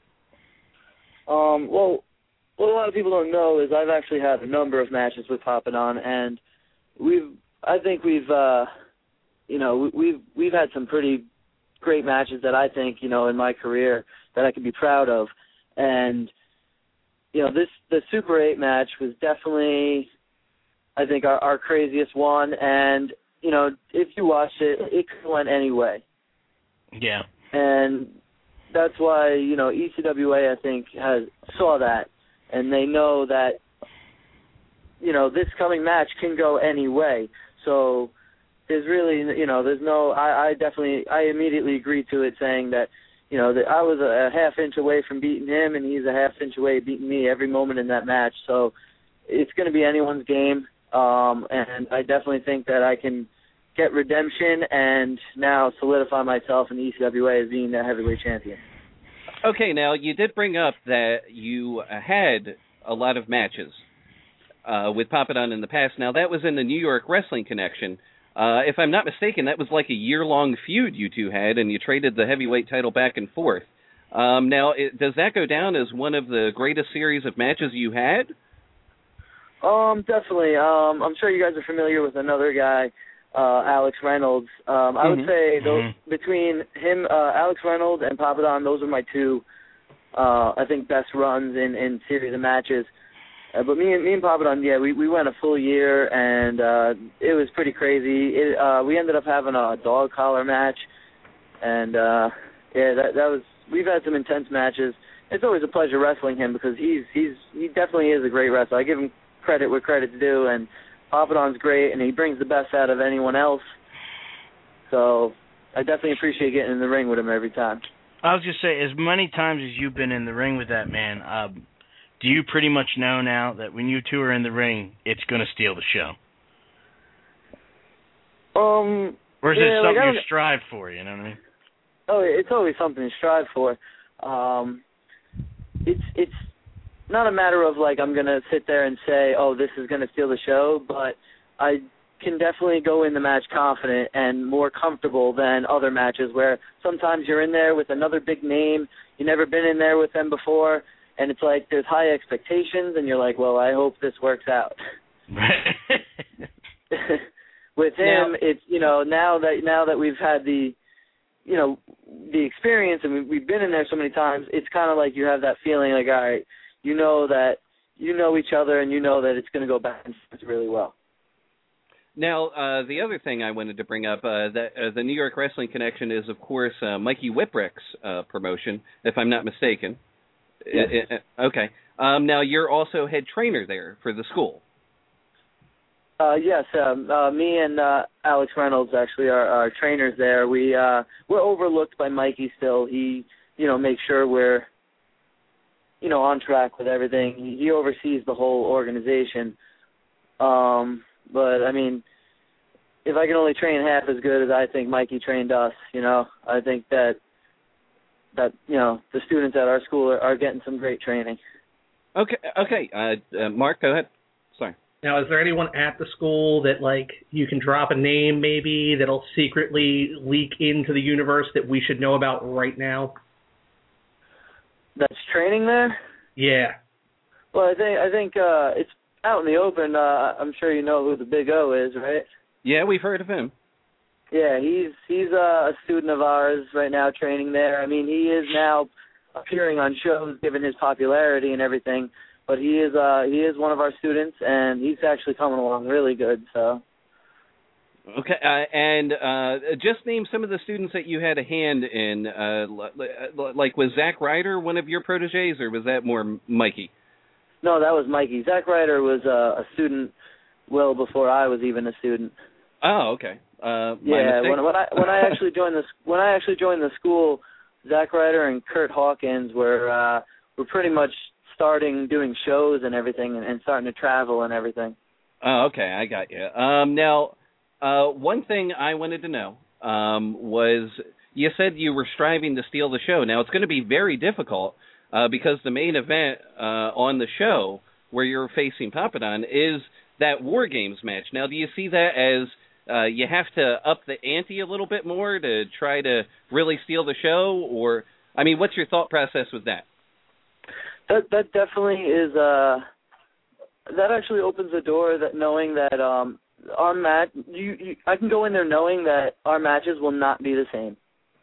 Um, well, what a lot of people don't know is I've actually had a number of matches with Papadon, and we've, I think we've, uh, you know, we've we've had some pretty great matches that I think, you know, in my career that I can be proud of. And, you know, this the Super eight match was definitely, I think, our, our craziest one. And, you know, if you watched it, it could have went any way. Yeah. And that's why, you know, E C W A, I think, has saw that. And they know that, you know, this coming match can go any way. So there's really, you know, there's no, I, I definitely, I immediately agreed to it, saying that, you know, that I was a, a half inch away from beating him, and he's a half inch away beating me every moment in that match. So it's going to be anyone's game, um, and I definitely think that I can get redemption and now solidify myself in the E C W A as being the heavyweight champion. Okay, now you did bring up that you had a lot of matches uh, with Papadon in the past. Now, that was in the New York Wrestling Connection. Uh, if I'm not mistaken, that was like a year-long feud you two had, and you traded the heavyweight title back and forth. Um, now, it, does that go down as one of the greatest series of matches you had? Um, definitely. Um, I'm sure you guys are familiar with another guy, uh, Alex Reynolds. Um, I mm-hmm. would say those, mm-hmm. between him, uh, Alex Reynolds, and Papadon, those are my two, uh, I think, best runs in, in series of matches. Uh, but me and me and Papadon, yeah, we, we went a full year, and uh, it was pretty crazy. It, uh, we ended up having a dog collar match, and uh, yeah, that that was. We've had some intense matches. It's always a pleasure wrestling him because he's he's he definitely is a great wrestler. I give him credit where credit's due, and Papadon's great, and he brings the best out of anyone else. So I definitely appreciate getting in the ring with him every time. I was just say, as many times as you've been in the ring with that man. Um, Do you pretty much know now that when you two are in the ring, it's going to steal the show? Um, or is yeah, it something like, you strive for, you know what I mean? Oh, it's always something to strive for. Um, it's it's not a matter of, like, I'm going to sit there and say, oh, this is going to steal the show, but I can definitely go in the match confident and more comfortable than other matches where sometimes you're in there with another big name, you've never been in there with them before, and it's like there's high expectations, and you're like, well, I hope this works out. With him, now, it's, you know, now that now that we've had the, you know, the experience and we, we've been in there so many times, it's kind of like you have that feeling like, all right, you know that you know each other and you know that it's going to go back and forth really well. Now, uh, the other thing I wanted to bring up, uh, that uh, the New York Wrestling Connection is, of course, uh, Mikey Whipwreck's uh, promotion, if I'm not mistaken. Yes. It, it, okay. Um, now, you're also head trainer there for the school. Uh, yes, um, uh, me and uh, Alex Reynolds actually are, are trainers there. We uh, we're overlooked by Mikey still. He, you know, makes sure we're, you know, on track with everything. He, he oversees the whole organization. Um, but I mean, if I can only train half as good as I think Mikey trained us, you know, I think that. that, you know, the students at our school are, are getting some great training. Okay, okay. Uh, uh, Mark, go ahead. Sorry. Now, is there anyone at the school that, like, you can drop a name maybe that'll secretly leak into the universe that we should know about right now? That's training there? Yeah. Well, I think I think uh, it's out in the open. Uh, I'm sure you know who the Big O is, right? Yeah, we've heard of him. Yeah, he's he's a student of ours right now training there. I mean, he is now appearing on shows given his popularity and everything, but he is uh he is one of our students, and he's actually coming along really good. So. Okay, uh, and uh, just name some of the students that you had a hand in. Uh, like, was Zack Ryder one of your proteges, or was that more Mikey? No, that was Mikey. Zack Ryder was uh, a student well before I was even a student. Oh, okay. Uh, my yeah, mistake. when when I when I actually joined the when I actually joined the school, Zack Ryder and Kurt Hawkins were uh, were pretty much starting doing shows and everything, and, and starting to travel and everything. Oh, okay, I got you. Um, now, uh, one thing I wanted to know um, was you said you were striving to steal the show. Now, it's going to be very difficult uh, because the main event uh, on the show where you're facing Papadon is that War Games match. Now, do you see that as uh, you have to up the ante a little bit more to try to really steal the show? Or, I mean, what's your thought process with that? That that definitely is. Uh, that actually opens the door. That knowing that um, our match, you, you, I can go in there knowing that our matches will not be the same,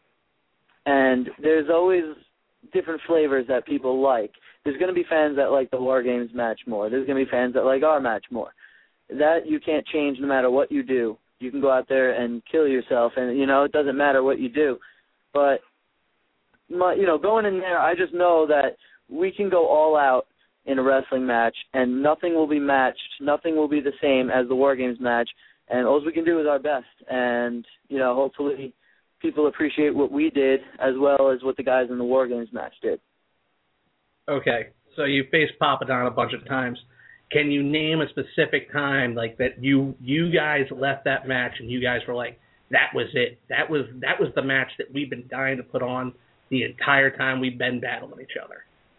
and there's always different flavors that people like. There's going to be fans that like the War Games match more. There's going to be fans that like our match more. That you can't change no matter what you do. You can go out there and kill yourself, and you know it doesn't matter what you do. But my, you know, going in there, I just know that we can go all out in a wrestling match, and nothing will be matched. Nothing will be the same as the War Games match, and all we can do is our best. And, you know, hopefully people appreciate what we did as well as what the guys in the War Games match did. Okay, so you faced Papadon a bunch of times. Can you name a specific time, like, that you you guys left that match and you guys were like, that was it. That was that was the match that we've been dying to put on the entire time we've been battling each other?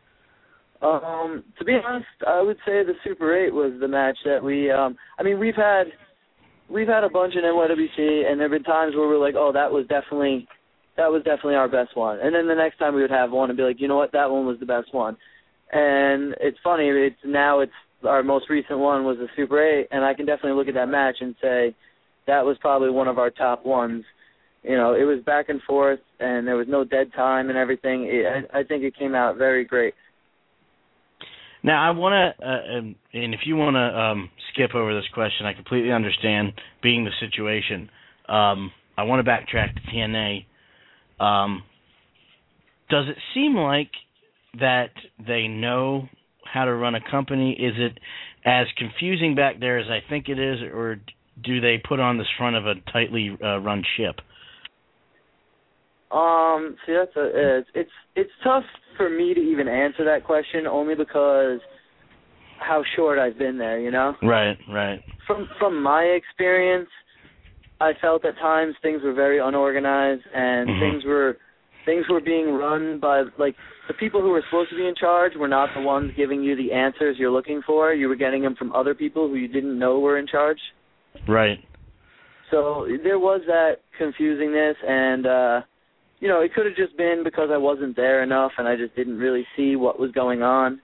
Um, to be honest, I would say the Super eight was the match that we. Um, I mean, we've had we've had a bunch in N Y W C, and there've been times where we're like, oh, that was definitely that was definitely our best one. And then the next time we would have one and be like, you know what, that one was the best one. And it's funny, it's now it's our most recent one was the Super eight, and I can definitely look at that match and say that was probably one of our top ones. You know, it was back and forth, and there was no dead time and everything. It, I, I think it came out very great. Now, I want to, uh, and, and if you want to um, skip over this question, I completely understand being the situation. Um, I want to backtrack to T N A. Um, does it seem like that they know how to run a company? Is it as confusing back there as I think it is, or do they put on this front of a tightly uh, run ship? Um, see, that's a it's, it's it's tough for me to even answer that question, only because how short I've been there, you know. Right, right. From from my experience, I felt at times things were very unorganized, and mm-hmm. things were things were being run by, like, the people who were supposed to be in charge were not the ones giving you the answers you're looking for. You were getting them from other people who you didn't know were in charge. Right. So there was that confusingness, and uh you know, it could have just been because I wasn't there enough and I just didn't really see what was going on.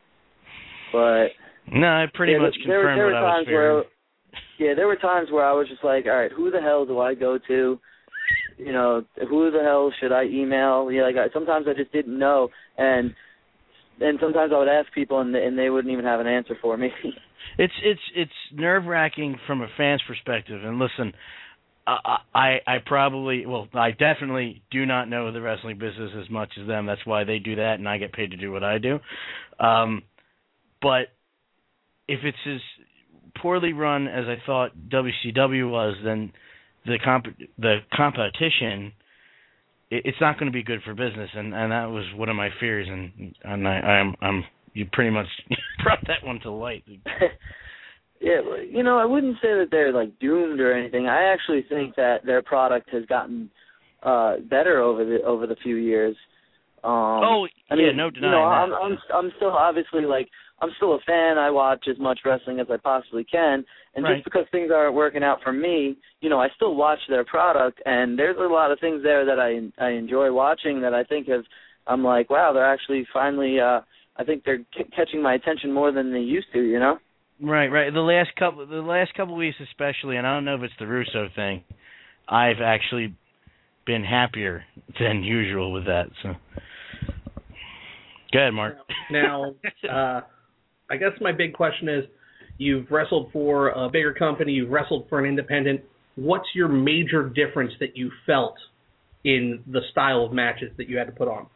But no, I pretty yeah, much there, confirmed there what were I was times fearing. where, yeah, there were times where I was just like, all right, who the hell do I go to? You know, who the hell should I email? Yeah, like I, sometimes I just didn't know, and and sometimes I would ask people and and they wouldn't even have an answer for me. It's it's it's nerve wracking from a fan's perspective. And listen, I, I probably, well, I definitely do not know the wrestling business as much as them. That's why they do that, and I get paid to do what I do. Um, but if it's as poorly run as I thought W C W was, then the comp the competition, it, it's not going to be good for business, and, and that was one of my fears. And and I, I'm I'm you pretty much brought that one to light. Yeah, you know, I wouldn't say that they're, like, doomed or anything. I actually think that their product has gotten uh, better over the over the few years. Um, oh, I yeah, mean, no denying you know, that. I'm, I'm I'm still obviously, like, I'm still a fan. I watch as much wrestling as I possibly can. And right. just because things aren't working out for me, you know, I still watch their product. And there's a lot of things there that I I enjoy watching that I think have, I'm like, wow, they're actually finally, uh, I think they're c- catching my attention more than they used to, you know? Right, right. The last couple, the last couple weeks especially, and I don't know if it's the Russo thing, I've actually been happier than usual with that. So, go ahead, Mark. Now, uh, I guess my big question is, you've wrestled for a bigger company, you've wrestled for an independent. What's your major difference that you felt in the style of matches that you had to put on?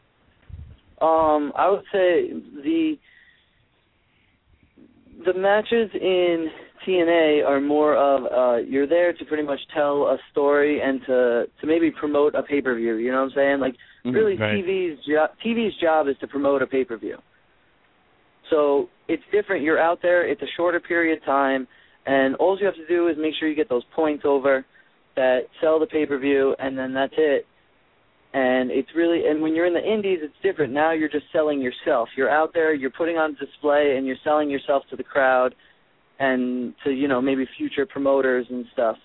Um, I would say the. The matches in T N A are more of uh, you're there to pretty much tell a story and to to maybe promote a pay-per-view. You know what I'm saying? Like Mm-hmm. really, Right. T V's jo- T V's job is to promote a pay-per-view. So it's different. You're out there. It's a shorter period of time, and all you have to do is make sure you get those points over that sell the pay-per-view, and then that's it. And it's really, and when you're in the indies, it's different. Now you're just selling yourself. You're out there, you're putting on display, and you're selling yourself to the crowd and to, you know, maybe future promoters and stuff.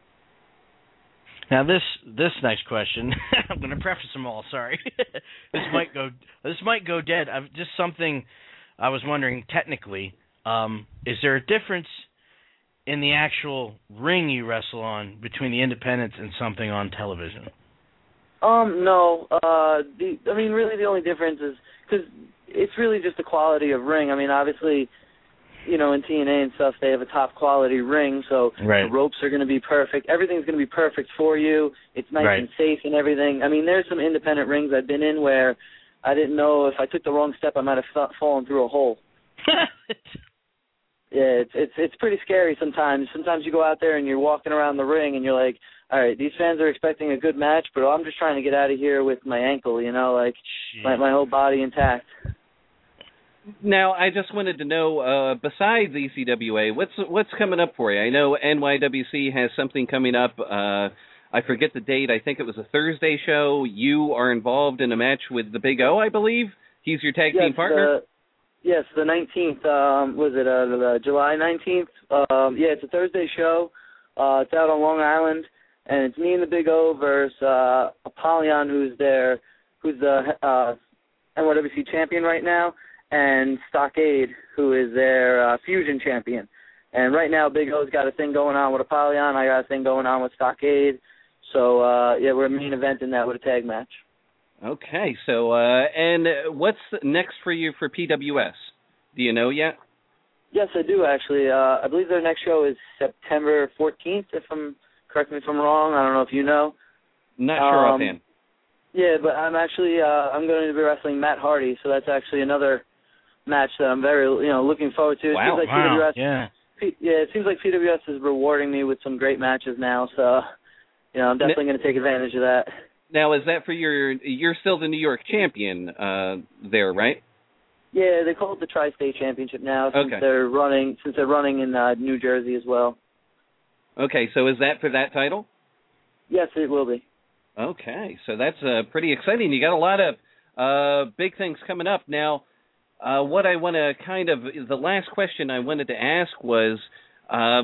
Now this this next question, I'm going to preface them all. Sorry, this might go this might go dead. I've, just something I was wondering technically. Um, is there a difference in the actual ring you wrestle on between the independents and something on television? Um, no. Uh, the I mean, really, the only difference is because it's really just the quality of ring. I mean, obviously, you know, in T N A and stuff, they have a top quality ring, so Right. the ropes are going to be perfect. Everything's going to be perfect for you. It's nice Right. and safe and everything. I mean, there's some independent rings I've been in where I didn't know if I took the wrong step, I might have fa- fallen through a hole. Yeah, it's it's it's pretty scary sometimes. Sometimes you go out there and you're walking around the ring and you're like, all right, these fans are expecting a good match, but I'm just trying to get out of here with my ankle, you know, like my my whole body intact. Now, I just wanted to know, uh, besides E C W A, what's what's coming up for you? I know N Y W C has something coming up. Uh, I forget the date. I think it was a Thursday show. You are involved in a match with the Big O, I believe. He's your tag yes, team partner. The, yes, the nineteenth. Um, was it uh, the July nineteenth? Um, yeah, it's a Thursday show. Uh, it's out on Long Island, and it's me and the Big O versus uh, Apollyon, who's there, who's the uh, N Y W C champion right now, and Stockade, who is their uh, Fusion champion. And right now, Big O's got a thing going on with Apollyon. I got a thing going on with Stockade. So, uh, yeah, we're main eventing that with a tag match. Okay, so, uh, and what's next for you for P W S? Do you know yet? Yes, I do, actually. Uh, I believe their next show is September fourteenth, if I'm, correct me if I'm wrong. I don't know if you know. Not sure Um, offhand. Yeah, but I'm actually, uh, I'm going to be wrestling Matt Hardy, so that's actually another match that I'm very, you know, looking forward to. It Wow, seems like wow, P W S, yeah. P, yeah, it seems like P W S is rewarding me with some great matches now, so, you know, I'm definitely going to take advantage of that. Now, is that for your, you're still the New York champion uh, there, right? Yeah, they call it the Tri-State Championship now since Okay. they're running since they're running in uh, New Jersey as well. Okay, so is that for that title? Yes, it will be. Okay, so that's uh, pretty exciting. You got a lot of uh, big things coming up. Now, uh, what I want to kind of, the last question I wanted to ask was, uh,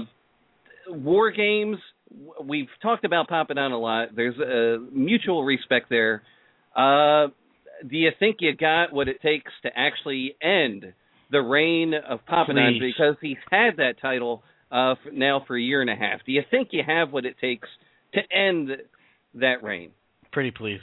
War Games, we've talked about Papa Don a lot. There's a mutual respect there. Uh, do you think you got what it takes to actually end the reign of Papa Don? Please. Because he's had that title uh, for now for a year and a half. Do you think you have what it takes to end that reign? Pretty please.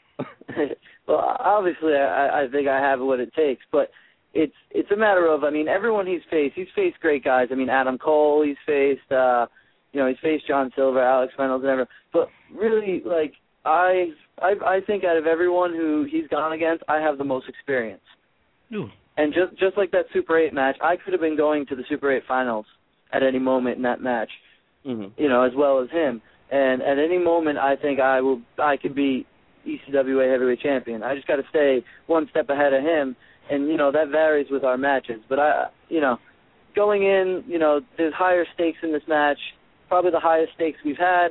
Well, obviously, I, I think I have what it takes, but it's it's a matter of, I mean, everyone he's faced, he's faced great guys. I mean, Adam Cole, he's faced, uh, you know, he's faced John Silver, Alex Reynolds, and everyone. But really, like, I, I I think out of everyone who he's gone against, I have the most experience. Ooh. And just just like that Super eight match, I could have been going to the Super eight finals at any moment in that match, Mm-hmm. you know, as well as him. And at any moment, I think I will I could be E C W A heavyweight champion. I just got to stay one step ahead of him, and you know that varies with our matches. But I, you know, going in, you know, there's higher stakes in this match, probably the highest stakes we've had.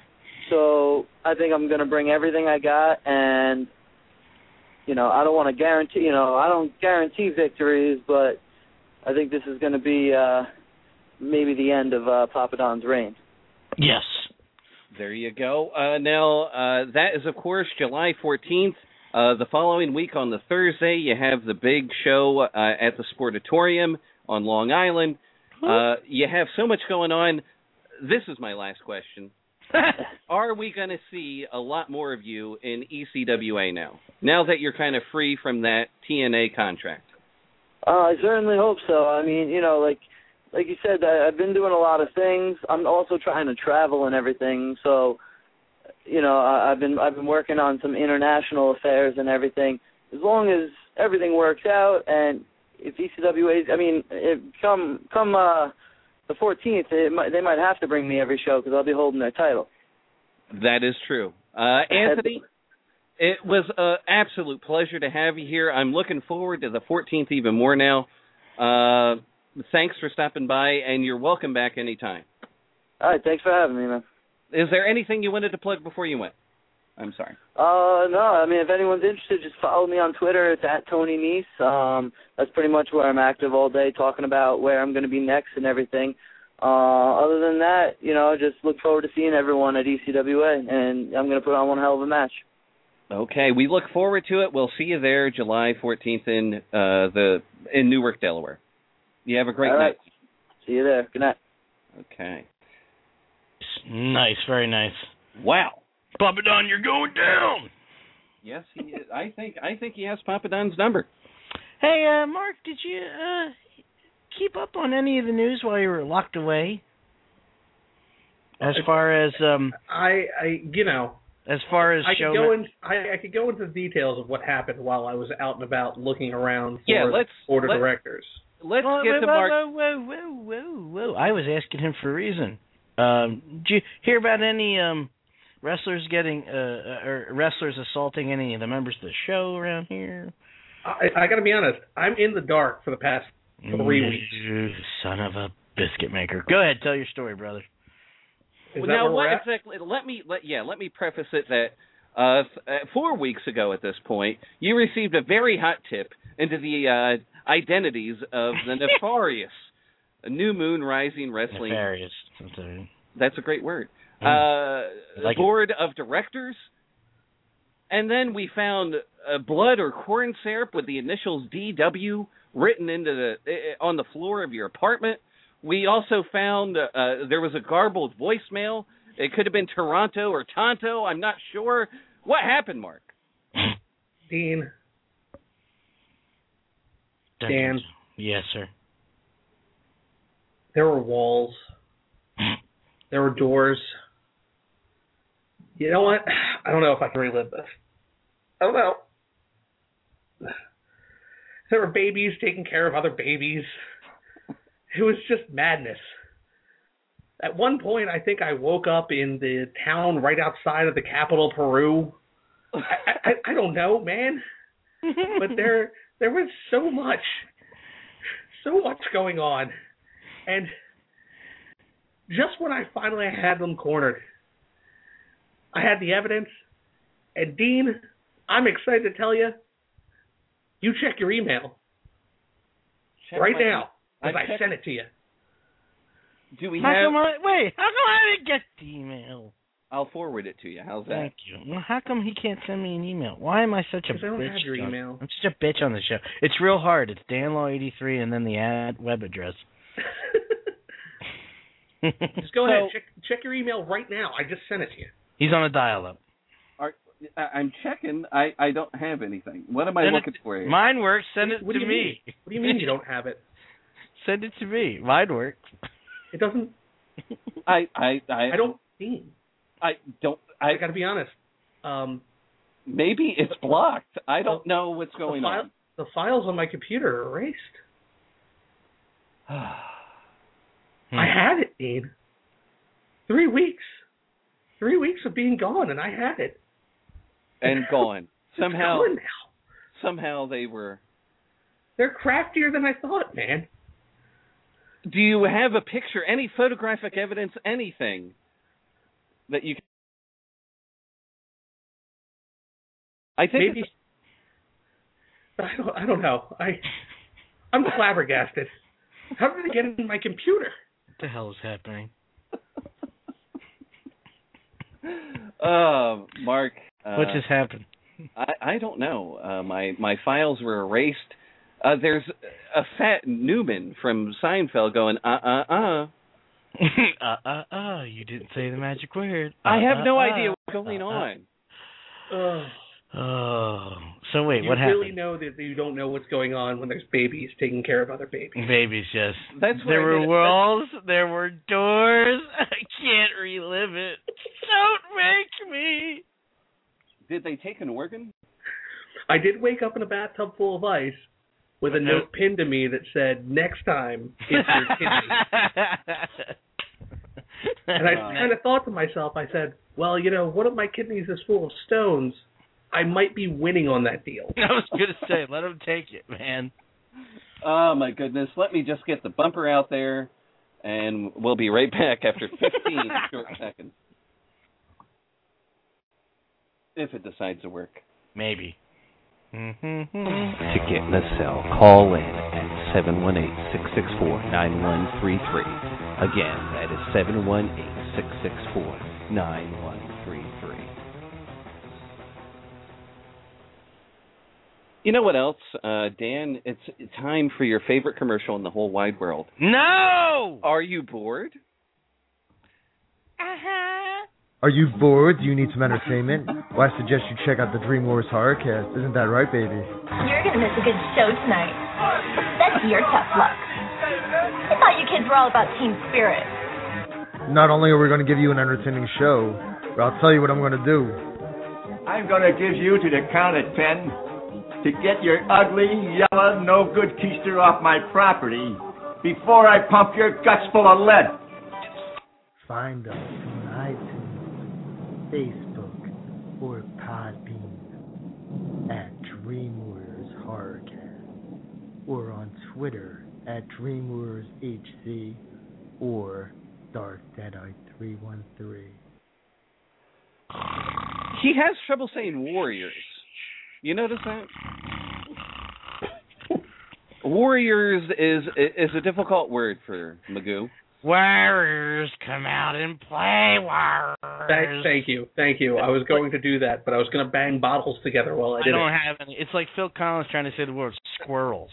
So I think I'm going to bring everything I got, and you know, I don't want to guarantee, you know, I don't guarantee victories, but I think this is going to be uh, maybe the end of uh, Papa Don's reign. Yes. There you go. Uh, now, uh, that is, of course, July fourteenth. Uh, the following week on the Thursday, you have the big show uh, at the Sportatorium on Long Island. Uh, you have so much going on. This is my last question. Are we going to see a lot more of you in E C W A now, now that you're kind of free from that T N A contract? Uh, I certainly hope so. I mean, you know, like like you said, I, I've been doing a lot of things. I'm also trying to travel and everything. So, you know, I, I've been I've been working on some international affairs and everything. As long as everything works out, and if E C W A, I mean, if come come uh, the fourteenth, it might, they might have to bring me every show because I'll be holding their title. That is true. Uh, Anthony, it was an absolute pleasure to have you here. I'm looking forward to the fourteenth even more now. Uh, thanks for stopping by, and you're welcome back anytime. All right, thanks for having me, man. Is there anything you wanted to plug before you went? I'm sorry. Uh, no, I mean, if anyone's interested, just follow me on Twitter. It's at Tony Nese. Um, that's pretty much where I'm active all day, talking about where I'm going to be next and everything. Uh, other than that, you know, just look forward to seeing everyone at E C W A, and I'm going to put on one hell of a match. Okay, we look forward to it. We'll see you there July fourteenth in uh, the in Newark, Delaware. You have a great all right. night. See you there. Good night. Okay. Nice, very nice. Wow. Papa Don, you're going down. Yes, he is. I think I think he has Papa Don's number. Hey, uh, Mark, did you uh, keep up on any of the news while you were locked away? As far as um, I, I, you know, as far as I show could go in, I, I could go into the details of what happened while I was out and about looking around for yeah, let's, the board of let's, directors. Let's whoa, get whoa, to Mark. Whoa, whoa, whoa, whoa, whoa! I was asking him for a reason. Um, did you hear about any um, wrestlers getting uh, or wrestlers assaulting any of the members of the show around here? I, I got to be honest. I'm in the dark for the past three weeks. You son of a biscuit maker! Go ahead, tell your story, brother. Is Well, that now, where what we're at? exactly? Let me let yeah. Let me preface it that uh, f- uh, four weeks ago at this point, you received a very hot tip into the uh, identities of the nefarious New Moon Rising Wrestling. Nefarious. That's a great word. Mm. Uh, like board it. of directors. And then we found uh, blood or corn syrup with the initials D W written into the uh, on the floor of your apartment. We also found uh, there was a garbled voicemail. It could have been Toronto or Tonto. I'm not sure. What happened, Mark? Dean. Dan. Yes, sir. There were walls. There were doors. You know what? I don't know if I can relive this. I don't know. There were babies taking care of other babies. It was just madness. At one point, I think I woke up in the town right outside of the capital, Peru. I, I, I don't know, man. But there there was so much, so much going on. And just when I finally had them cornered, I had the evidence. And Dean, I'm excited to tell you, you check your email Check right my, now, because I, I checked, sent it to you. Do we how have? Come I, wait, how come I didn't get the email? I'll forward it to you. How's that? Thank you. Well, how come he can't send me an email? Why am I such a Because I don't bitch? have your on- email. I'm such a bitch on the show. It's real hard. It's danlaw eighty-three and then the ad web address. Just go ahead, So- check check your email right now. I just sent it to you. He's on a dial-up. Are, I- I'm checking. I, I don't have anything. What am I Send looking it, for here? Mine works. Send it What to do you me. mean? What do you mean you don't have it? Send it to me. Mine works. It doesn't. I I I, I don't mean. I don't. I I got to be honest. Um, maybe it's blocked. I don't know what's going the, file, on. the files on my computer are erased. Hmm. I had it, Dean. Three weeks. Three weeks of being gone, and I had it. And gone. It's Somehow, gone now. somehow they were. They're craftier than I thought, man. Do you have a picture, any photographic evidence, anything that you? Can... I think Maybe. it's- I don't. I don't know. I. I'm flabbergasted. How did they get it in my computer? What the hell is happening? Uh, Mark. Uh, What just happened? I, I don't know. Uh, my my files were erased. Uh, there's a fat Newman from Seinfeld going, uh uh uh. uh uh uh. You didn't say the magic word. I Uh, have no uh, idea uh, what's going uh, on. Ugh. Oh. So wait, you what really happened? know that you don't know what's going on when there's babies taking care of other babies. Babies, yes. That's there where I were did it. walls, there were doors. I can't relive it. Don't make me. Did they take an organ? I did wake up in a bathtub full of ice, with a note pinned to me that said, "Next time, it's your kidney." And I kind of thought to myself, I said, well, you know, one of my kidneys is full of stones. I might be winning on that deal. I was going to say, let him take it, man. Oh, my goodness. Let me just get the bumper out there, and we'll be right back after fifteen short seconds. If it decides to work. Maybe. Mm-hmm. To get in the cell, call in at seven one eight, six six four, nine one three three. Again, that is seven one eight, six six four, nine one three three. You know what else, uh, Dan? It's time for your favorite commercial in the whole wide world. No! Are you bored? Uh-huh. Are you bored? Do you need some entertainment? Well, I suggest you check out the Dream Wars Horrorcast. Isn't that right, baby? You're going to miss a good show tonight. That's your tough luck. I thought you kids were all about team spirit. Not only are we going to give you an entertaining show, but I'll tell you what I'm going to do. I'm going to give you to the count of ten to get your ugly, yellow, no-good keister off my property before I pump your guts full of lead. Find us on iTunes, Facebook, or Podbean at DreamWars Horrorcast, or on Twitter at DreamWarsHC or Dark Deadite three one three. He has trouble saying warriors. You notice that? Warriors is is a difficult word for Magoo. Warriors, come out and play, Warriors. Thank, thank you, thank you. I was going to do that, but I was going to bang bottles together while I did it. I don't it. have any. It's like Phil Collins trying to say the word squirrels.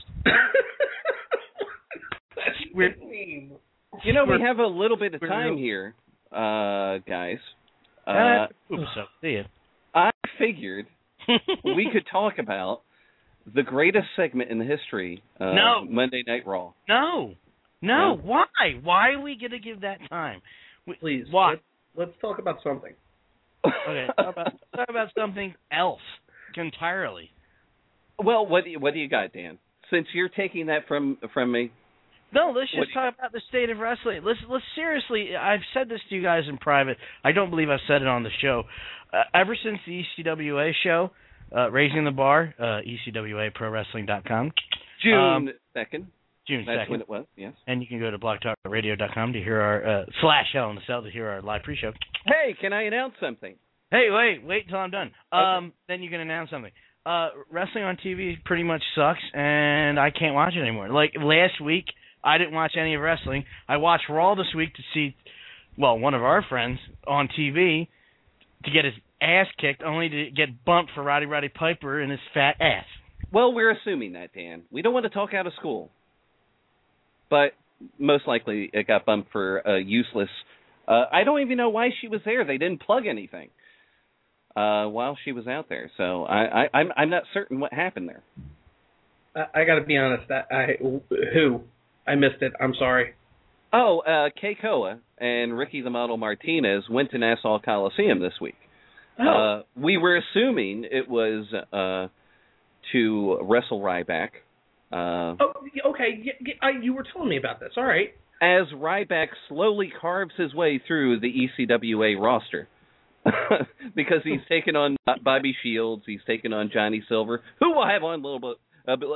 That's weird. mean. You know, we have a little bit of time here, uh, guys. Uh, Oops, so, see ya. I figured we could talk about the greatest segment in the history of no. Monday Night Raw. No. No, why? Why are we going to give that time? We, Please, why? Let's, let's talk about something. Okay, talk about, talk about something else entirely. Well, what do you, what do you got, Dan? Since you're taking that from from me. No, let's just talk about the state of wrestling. Let's let's seriously. I've said this to you guys in private. I don't believe I've said it on the show. Uh, ever since the E C W A show, uh, Raising the Bar, uh, E C W A Pro Wrestling dot com. June second. June second. That's when it was, yes. And you can go to blog talk radio dot com to hear our, uh, slash Hell in the Cell to hear our live pre-show. Hey, can I announce something? Hey, wait, wait until I'm done. Okay. Um, then you can announce something. Uh, wrestling on T V pretty much sucks, and I can't watch it anymore. Like, last week, I didn't watch any of wrestling. I watched Raw this week to see, well, one of our friends on T V to get his ass kicked, only to get bumped for Roddy Roddy Piper and his fat ass. Well, we're assuming that, Dan. We don't want to talk out of school. But most likely it got bumped for uh, useless. Uh, I don't even know why she was there. They didn't plug anything uh, while she was out there. So I, I, I'm I'm not certain what happened there. I, I got to be honest. I, I who I missed it. I'm sorry. Oh, uh, Kay Koa and Ricky the Model Martinez went to Nassau Coliseum this week. Oh. Uh, we were assuming it was uh, to wrestle Ryback. Uh, oh, okay. Y- y- I, you were telling me about this. All right. As Ryback slowly carves his way through the E C W A roster. Because he's taken on Bobby Shields, he's taken on Johnny Silver, who will have on a little bit,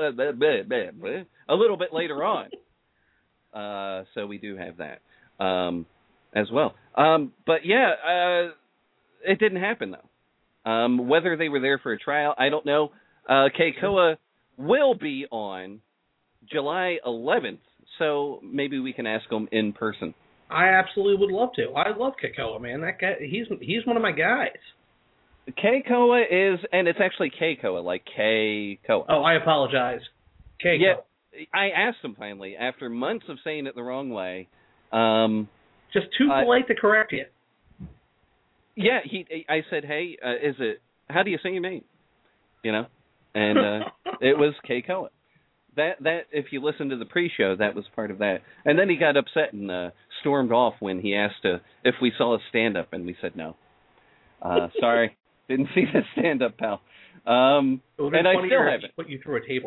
a little bit later on. Uh, so we do have that um, as well. Um, but yeah, uh, it didn't happen though. Um, whether they were there for a trial, I don't know. Uh, Keikoa will be on July eleventh, so maybe we can ask him in person. I absolutely would love to. I love Keikoa, man. That guy, he's he's one of my guys. Keikoa is, and it's actually Keikoa, like Keikoa. Oh, I apologize. Keikoa. Yeah, I asked him finally after months of saying it the wrong way. Um, Just too polite uh, to correct you. Yeah, he. I said, "Hey, uh, is it? How do you say your name?" You know. And uh, it was Keikoa. That that if you listen to the pre-show, that was part of that. And then he got upset and uh, stormed off when he asked uh, if we saw a stand-up, and we said no. Uh, sorry, didn't see the stand-up, pal. Um, it and I still have it. Put you through a table.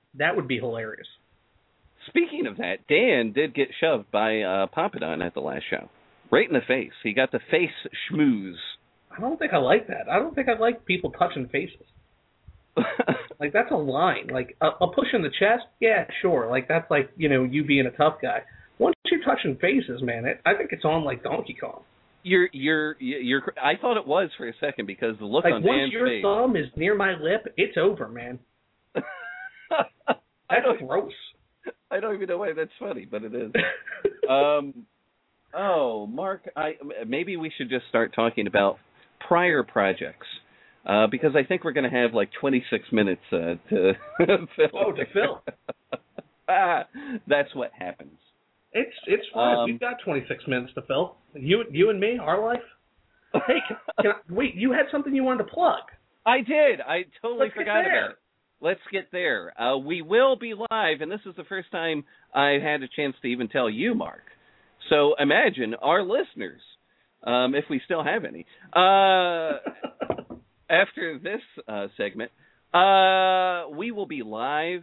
That would be hilarious. Speaking of that, Dan did get shoved by uh, Papadon at the last show. Right in the face. He got the face schmooze. I don't think I like that. I don't think I like people touching faces. Like, that's a line. Like, a, a push in the chest, yeah, sure. Like, that's like, you know, you being a tough guy. Once you're touching faces, man, it, I think it's on like Donkey Kong. You're, you're, you're. I thought it was for a second because the look like, on Dan's once your face. thumb is near my lip, it's over, man. That's gross. I don't even know why that's funny, but it is. um, oh, Mark, I maybe we should just start talking about prior projects. Uh, because I think we're going to have like twenty-six minutes uh, to fill. Oh, to fill. ah, that's what happens. It's it's fine. Um, We've got twenty-six minutes to fill. You you and me, our life. Hey, can, can I, wait, you had something you wanted to plug. I did. I totally Let's forgot about it. Let's get there. Uh, we will be live, and this is the first time I had a chance to even tell you, Mark. So imagine our listeners, um, if we still have any. Uh, After this uh, segment, uh, we will be live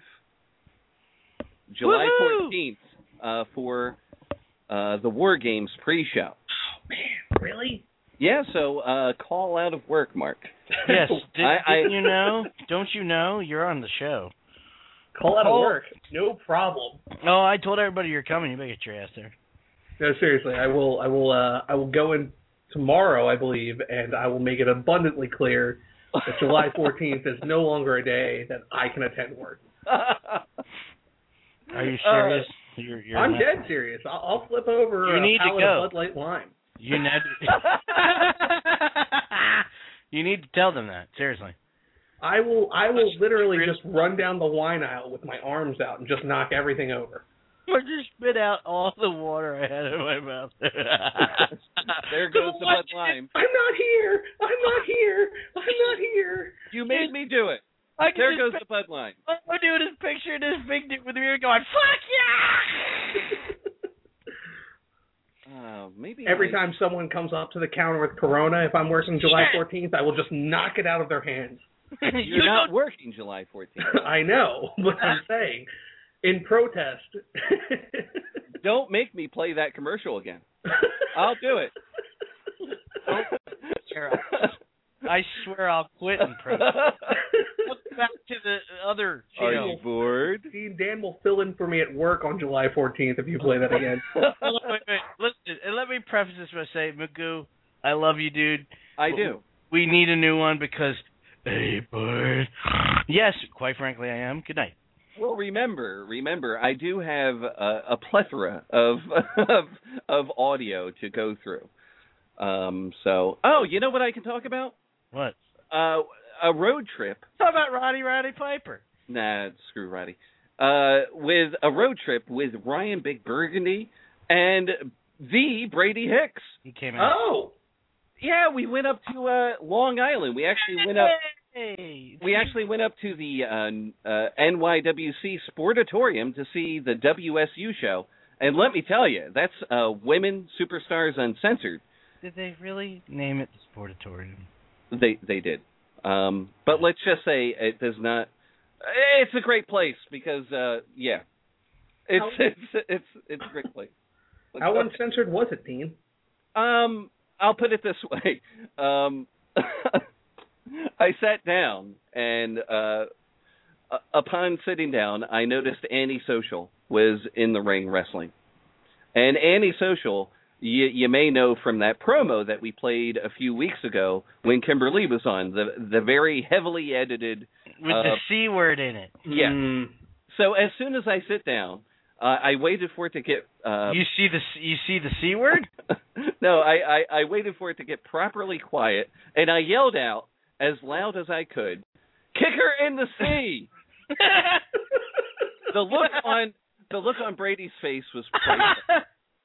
July fourteenth uh, for uh, the War Games pre-show. Oh, man, really? Yeah, so uh, call out of work, Mark. Yes, did, I, I, didn't you know? Don't you know? You're on the show. Call out Call. of work, no problem. Oh, I told everybody you're coming. You better get your ass there. No, seriously, I will. I will. Uh, I will go in tomorrow, I believe, and I will make it abundantly clear that July fourteenth is no longer a day that I can attend work. Are you serious? Uh, you're, you're I'm not... dead serious. I'll, I'll flip over you a need pallet to go. of Bud Light Lime. You need. You need to tell them that, seriously. I will. I will literally just run down the wine aisle with my arms out and just knock everything over. Or just spit out all the water I had in my mouth. There goes the Bud Lime. I'm not here. I'm not here. I'm not here. You made me do it. I There goes pic- the Bud Lime. I'm doing this picture of this big dude with the mirror going, fuck yeah! Uh, maybe Every I... time someone comes up to the counter with Corona, if I'm working July fourteenth, I will just knock it out of their hands. You're you not don't... working July fourteenth. I know, but I'm saying, in protest. Don't make me play that commercial again. I'll do it. I swear I'll quit in protest. Look back to the other Are show. you bored? Dean, Dan will fill in for me at work on July fourteenth if you play that again. wait, wait, wait. Listen, and let me preface this by saying, Magoo, I love you, dude. I do. We need a new one because, hey, bud. Yes, quite frankly, I am. Good night. Well, remember, remember, I do have a, a plethora of, of of audio to go through. Um, so, oh, you know what I can talk about? What? Uh, a road trip. How about Roddy Roddy Piper? Nah, screw Roddy. Uh, with a road trip with Ryan Big Burgundy and the Brady Hicks. He came out. Oh, yeah, we went up to uh, Long Island. We actually went up. Hey. We actually went up to the uh, uh, N Y W C Sportatorium to see the W S U show, and let me tell you, that's uh, Women Superstars Uncensored. Did they really name it the Sportatorium? They they did, um, but let's just say it does not. It's a great place because uh, yeah, it's How, it's it's it's a great place. Let's how go. uncensored was it, Dean? Um, I'll put it this way. Um, I sat down, and uh, upon sitting down, I noticed Annie Social was in the ring wrestling. And Annie Social, you, you may know from that promo that we played a few weeks ago when Kimberly was on, the the very heavily edited... With uh, the C word in it. Yeah. Mm. So as soon as I sit down, uh, I waited for it to get... Uh, you see the you see the C word? No, I, I, I waited for it to get properly quiet, and I yelled out, as loud as I could, "Kick her in the sea!" the look on the look on Brady's face was priceless.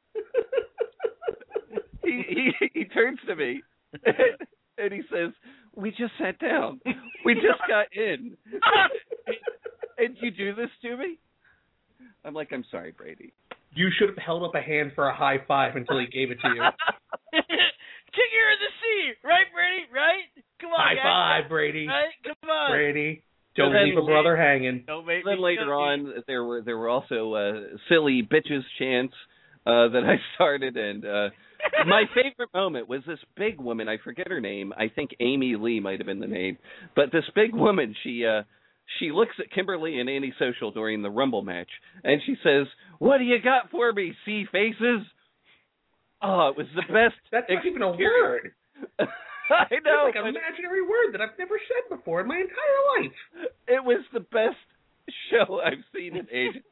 he, he he turns to me and he says, "We just sat down. We just got in. And you do this to me?" I'm like, "I'm sorry, Brady." You should have held up a hand for a high five until he gave it to you. Kick her in the sea, right, Brady? Right? Come on, High guys. five, Brady. Right? Come on. Brady. Don't leave a brother hanging. Don't make then me later on, there were there were also uh, silly bitches chants uh, that I started, and uh, my favorite moment was this big woman. I forget her name. I think Amy Lee might have been the name, but this big woman, she uh, she looks at Kimberly and Antisocial during the Rumble match, and she says, "What do you got for me, sea faces?" Oh, it was the best. That's not even a word. I know. It's like an imaginary word that I've never said before in my entire life. It was the best show I've seen in ages.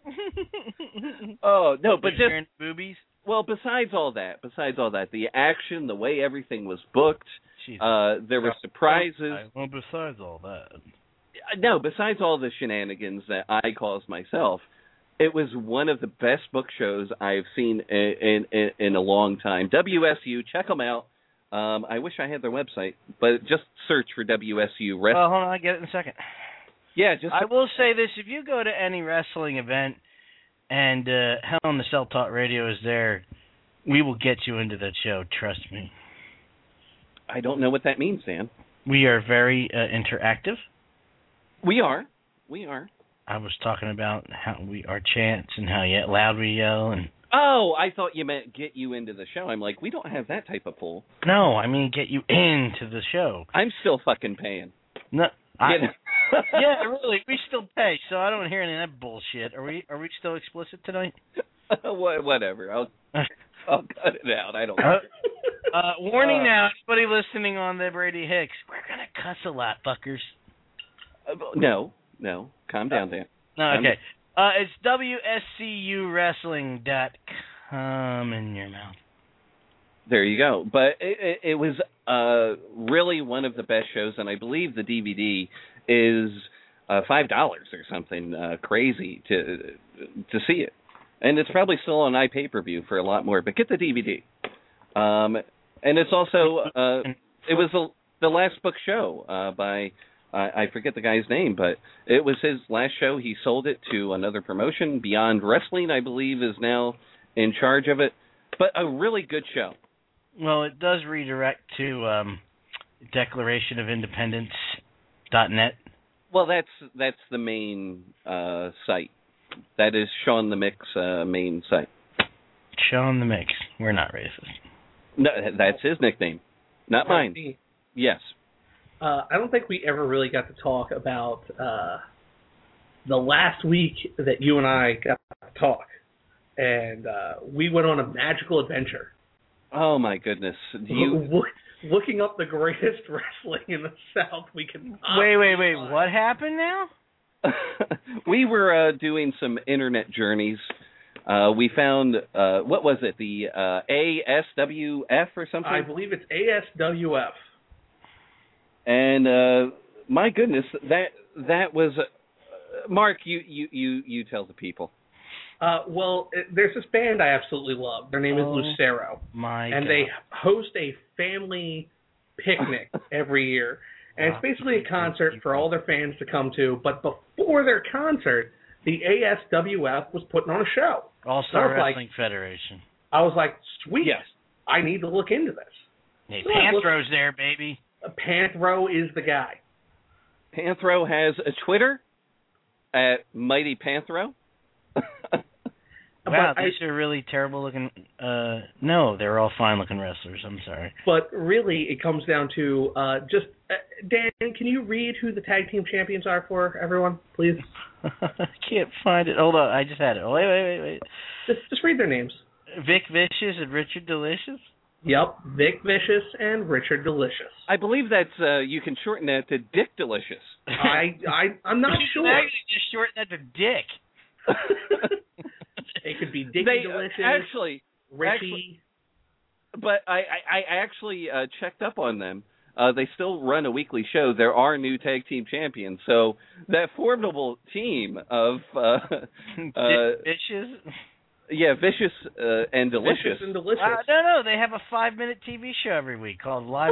Oh no, but just boobies. Well, besides all that, besides all that, the action, the way everything was booked, uh, there were surprises. Well, besides all that, no, besides all the shenanigans that I caused myself, it was one of the best book shows I've seen in in, in a long time. W S U, check them out. Um, I wish I had their website, but just search for W S U Wrestling. Oh, hold on, I get it in a second. Yeah, just. I will say this: if you go to any wrestling event and uh, Hell in the Cell Talk Radio is there, we will get you into that show. Trust me. I don't know what that means, Dan. We are very uh, interactive. We are. We are. I was talking about how we our chants and how yet loud we yell and. Oh, I thought you meant get you into the show. I'm like, we don't have that type of pull. No, I mean get you into the show. I'm still fucking paying. No, I, yeah, really, we still pay, so I don't hear any of that bullshit. Are we? Are we still explicit tonight? Whatever. I'll I'll cut it out. I don't know. Uh, uh, warning uh, now, anybody listening on the Brady Hicks, we're gonna cuss a lot, fuckers. Uh, no, no, calm down, Dan. No, okay. Uh, it's W S C U wrestling dot com in your mouth. There you go. But it, it, it was uh, really one of the best shows, and I believe the D V D is uh, five dollars or something uh, crazy to to see it. And it's probably still on iPay-per-view for a lot more, but get the D V D. Um, and it's also, uh, it was the, the last book show uh, by... I forget the guy's name, but it was his last show. He sold it to another promotion. Beyond Wrestling, I believe, is now in charge of it. But a really good show. Well, it does redirect to um, Declaration of Independence dot net. Well, that's that's the main uh, site. That is Sean the Mix uh, main site. Sean the Mix. We're not racist. No, that's his nickname, not mine. Yes. Uh, I don't think we ever really got to talk about uh, the last week that you and I got to talk, and uh, we went on a magical adventure. Oh my goodness! You looking up the greatest wrestling in the South we can. Wait, wait, wait! What happened now? We were uh, doing some internet journeys. Uh, we found uh, what was it? The uh, A S W F or something? I believe it's A S W F. And uh, my goodness, that that was uh, Mark. You, you you you tell the people. Uh, well, it, there's this band I absolutely love. Their name oh, is Lucero, my and God. they host a family picnic every year. And it's basically a concert for all their fans to come to. But before their concert, the A S W F was putting on a show. All Star so Wrestling like, Federation. I was like, sweet. Yes. I need to look into this. Hey, so Panthro's there, baby. Panthro is the guy. Panthro has a Twitter at Mighty Panthro. Wow, but these I, are really terrible looking. Uh, no, they're all fine looking wrestlers. I'm sorry. But really, it comes down to uh, just uh, Dan. Can you read who the tag team champions are for everyone, please? I can't find it. Hold on, I just had it. Wait, wait, wait, wait. Just, just read their names. Vic Vicious and Richard Delicious. Yep, Vic Vicious and Richard Delicious. I believe that's uh, you can shorten that to Dick Delicious. I I I'm not you sure. Can actually just shorten that to Dick. It could be Dicky they, Delicious. Actually, Richie. Actually, but I I, I actually uh, checked up on them. Uh, they still run a weekly show. There are new tag team champions, so that formidable team of uh, uh, Vicious. Yeah, Vicious uh, and Delicious. Vicious and Delicious. Uh, no, no, they have a five-minute T V show every week called Live.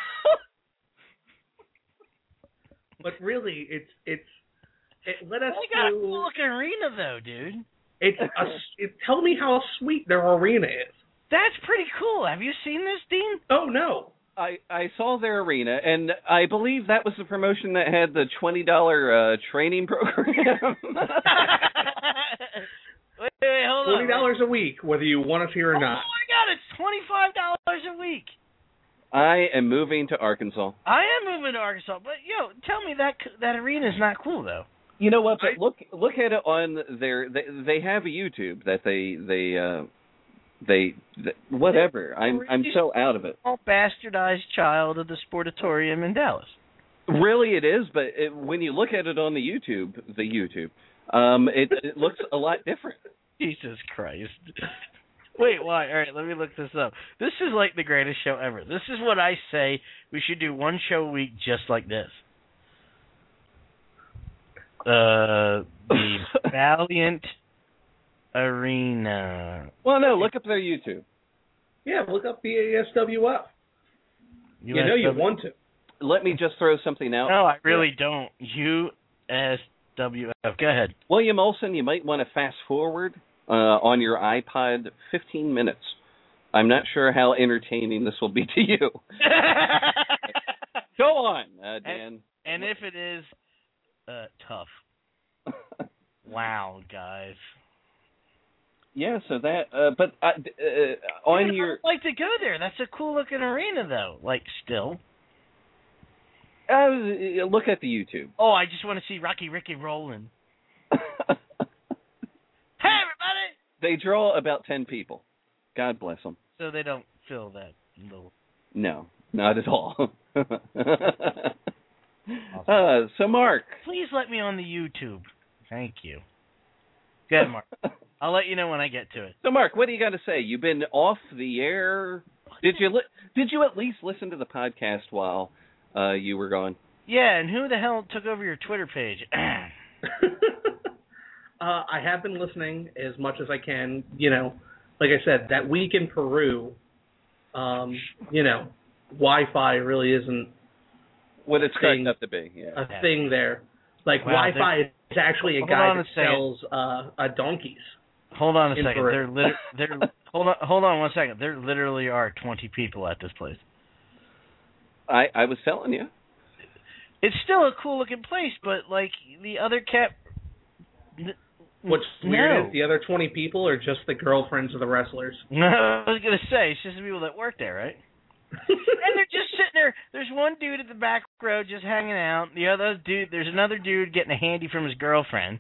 But really, it's it's it let us they got do, a cool looking arena though, dude. It's a, it, tell me how sweet their arena is. That's pretty cool. Have you seen this, Dean? Oh no. I, I saw their arena, and I believe that was the promotion that had the twenty dollar uh, training program. wait, wait, hold on. twenty dollars a week, whether you want us here or oh, not. Oh my God, it's twenty-five dollars a week. I am moving to Arkansas. I am moving to Arkansas, but yo, tell me that that arena is not cool though. You know what? But look look at it on their. They, they have a YouTube that they they uh, they, they whatever. I'm I'm so out of it. Small bastardized child of the Sportatorium in Dallas. Really, it is. But it, when you look at it on the YouTube, the YouTube, um, it it looks a lot different. Jesus Christ. Wait, why? All right, let me look this up. This is like the greatest show ever. This is what I say. We should do one show a week just like this. Uh, the Valiant Arena. Well, no, look up their YouTube. Yeah, look up the A S W F. You know you want to. Let me just throw something out. No, I really don't. U S W F. Go ahead. William Olson, you might want to fast forward uh, on your iPod fifteen minutes. I'm not sure how entertaining this will be to you. Go on, uh, Dan. And, and if it is, uh, tough. Wow, guys. Yeah, so that, uh, but uh, uh, on yeah, your... I'd like to go there. That's a cool-looking arena, though. Like, still. Uh, look at the YouTube. Oh, I just want to see Rocky Ricky rolling. Hey, everybody! They draw about ten people. God bless them. So they don't fill that little... No, not at all. Awesome. uh, so, Mark. Please let me on the YouTube. Thank you. Go ahead, Mark. I'll let you know when I get to it. So, Mark, what do you got to say? You've been off the air. Did you li- Did you at least listen to the podcast while uh, you were gone? Yeah, and who the hell took over your Twitter page? uh, I have been listening as much as I can. You know, like I said, that week in Peru, um, you know, Wi-Fi really isn't what it's cracked up to be. Yeah. A yeah. thing there. Like, wow, Wi-Fi is actually a guy that sells uh, uh, donkeys. Hold on a second. Peru. They're lit- they're hold on hold on one second. There literally are twenty people at this place. I I was telling you. It's still a cool looking place, but like the other cat. What's weird no. is the other twenty people are just the girlfriends of the wrestlers. No, I was gonna say it's just the people that work there, right? And they're just sitting there. There's one dude at the back row just hanging out. The other dude, there's another dude getting a handy from his girlfriend.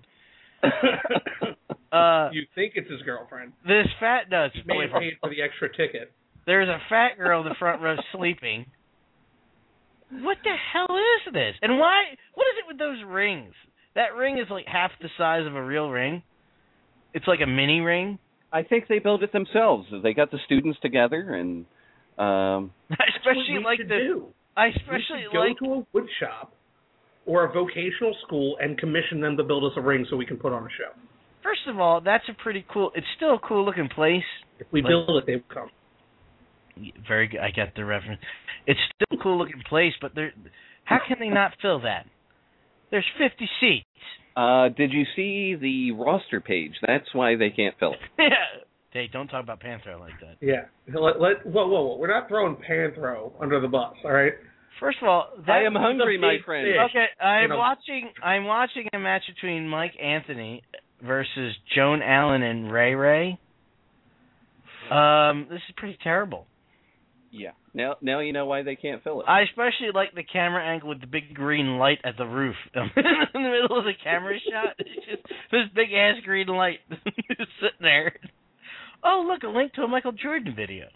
uh, you think it's his girlfriend? This fat does. He may have paid for the extra ticket. There's a fat girl in the front row sleeping. What the hell is this? And why? What is it with those rings? That ring is like half the size of a real ring. It's like a mini ring. I think they built it themselves. They got the students together and. Um, I especially like the. Do. I especially go like to a wood shop or a vocational school and commission them to build us a ring so we can put on a show. First of all, that's a pretty cool. It's still a cool looking place. If we like, build it, they will come. Very good. I get the reference. It's still a cool looking place, but they're. How can they not fill that? There's fifty seats. Uh, did you see the roster page? That's why they can't fill it. Yeah. Hey, don't talk about Panthro like that. Yeah. Let, let, whoa, whoa, whoa. We're not throwing Panthro under the bus, all right? First of all, that I am hungry, my friend. Okay, I'm you know. watching. I'm watching a match between Mike Anthony versus Joan Allen and Ray Ray. Um, this is pretty terrible. Yeah. Now, now you know why they can't fill it. I especially like the camera angle with the big green light at the roof in the middle of the camera shot. It's just this big ass green light sitting there. Oh, look, a link to a Michael Jordan video.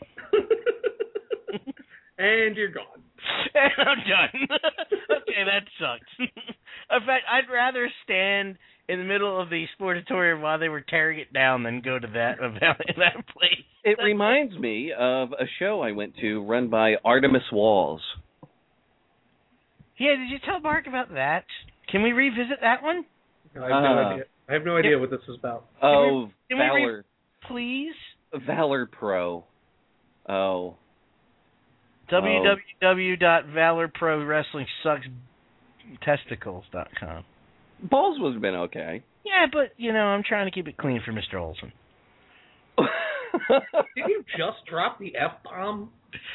And you're gone. And I'm done. Okay, that sucks. In fact, I'd rather stand in the middle of the Sportatorium while they were tearing it down than go to that that place. It reminds me of a show I went to run by Artemis Walls. Yeah, did you tell Mark about that? Can we revisit that one? I have no uh, idea. I have no idea what this is about. Oh, can we, can Valor. We re- please? Valor Pro. Oh. w w w dot valor pro wrestling sucks testicles dot com. Balls would have been okay. Yeah, but, you know, I'm trying to keep it clean for Mister Olson. Did you just drop the F-bomb?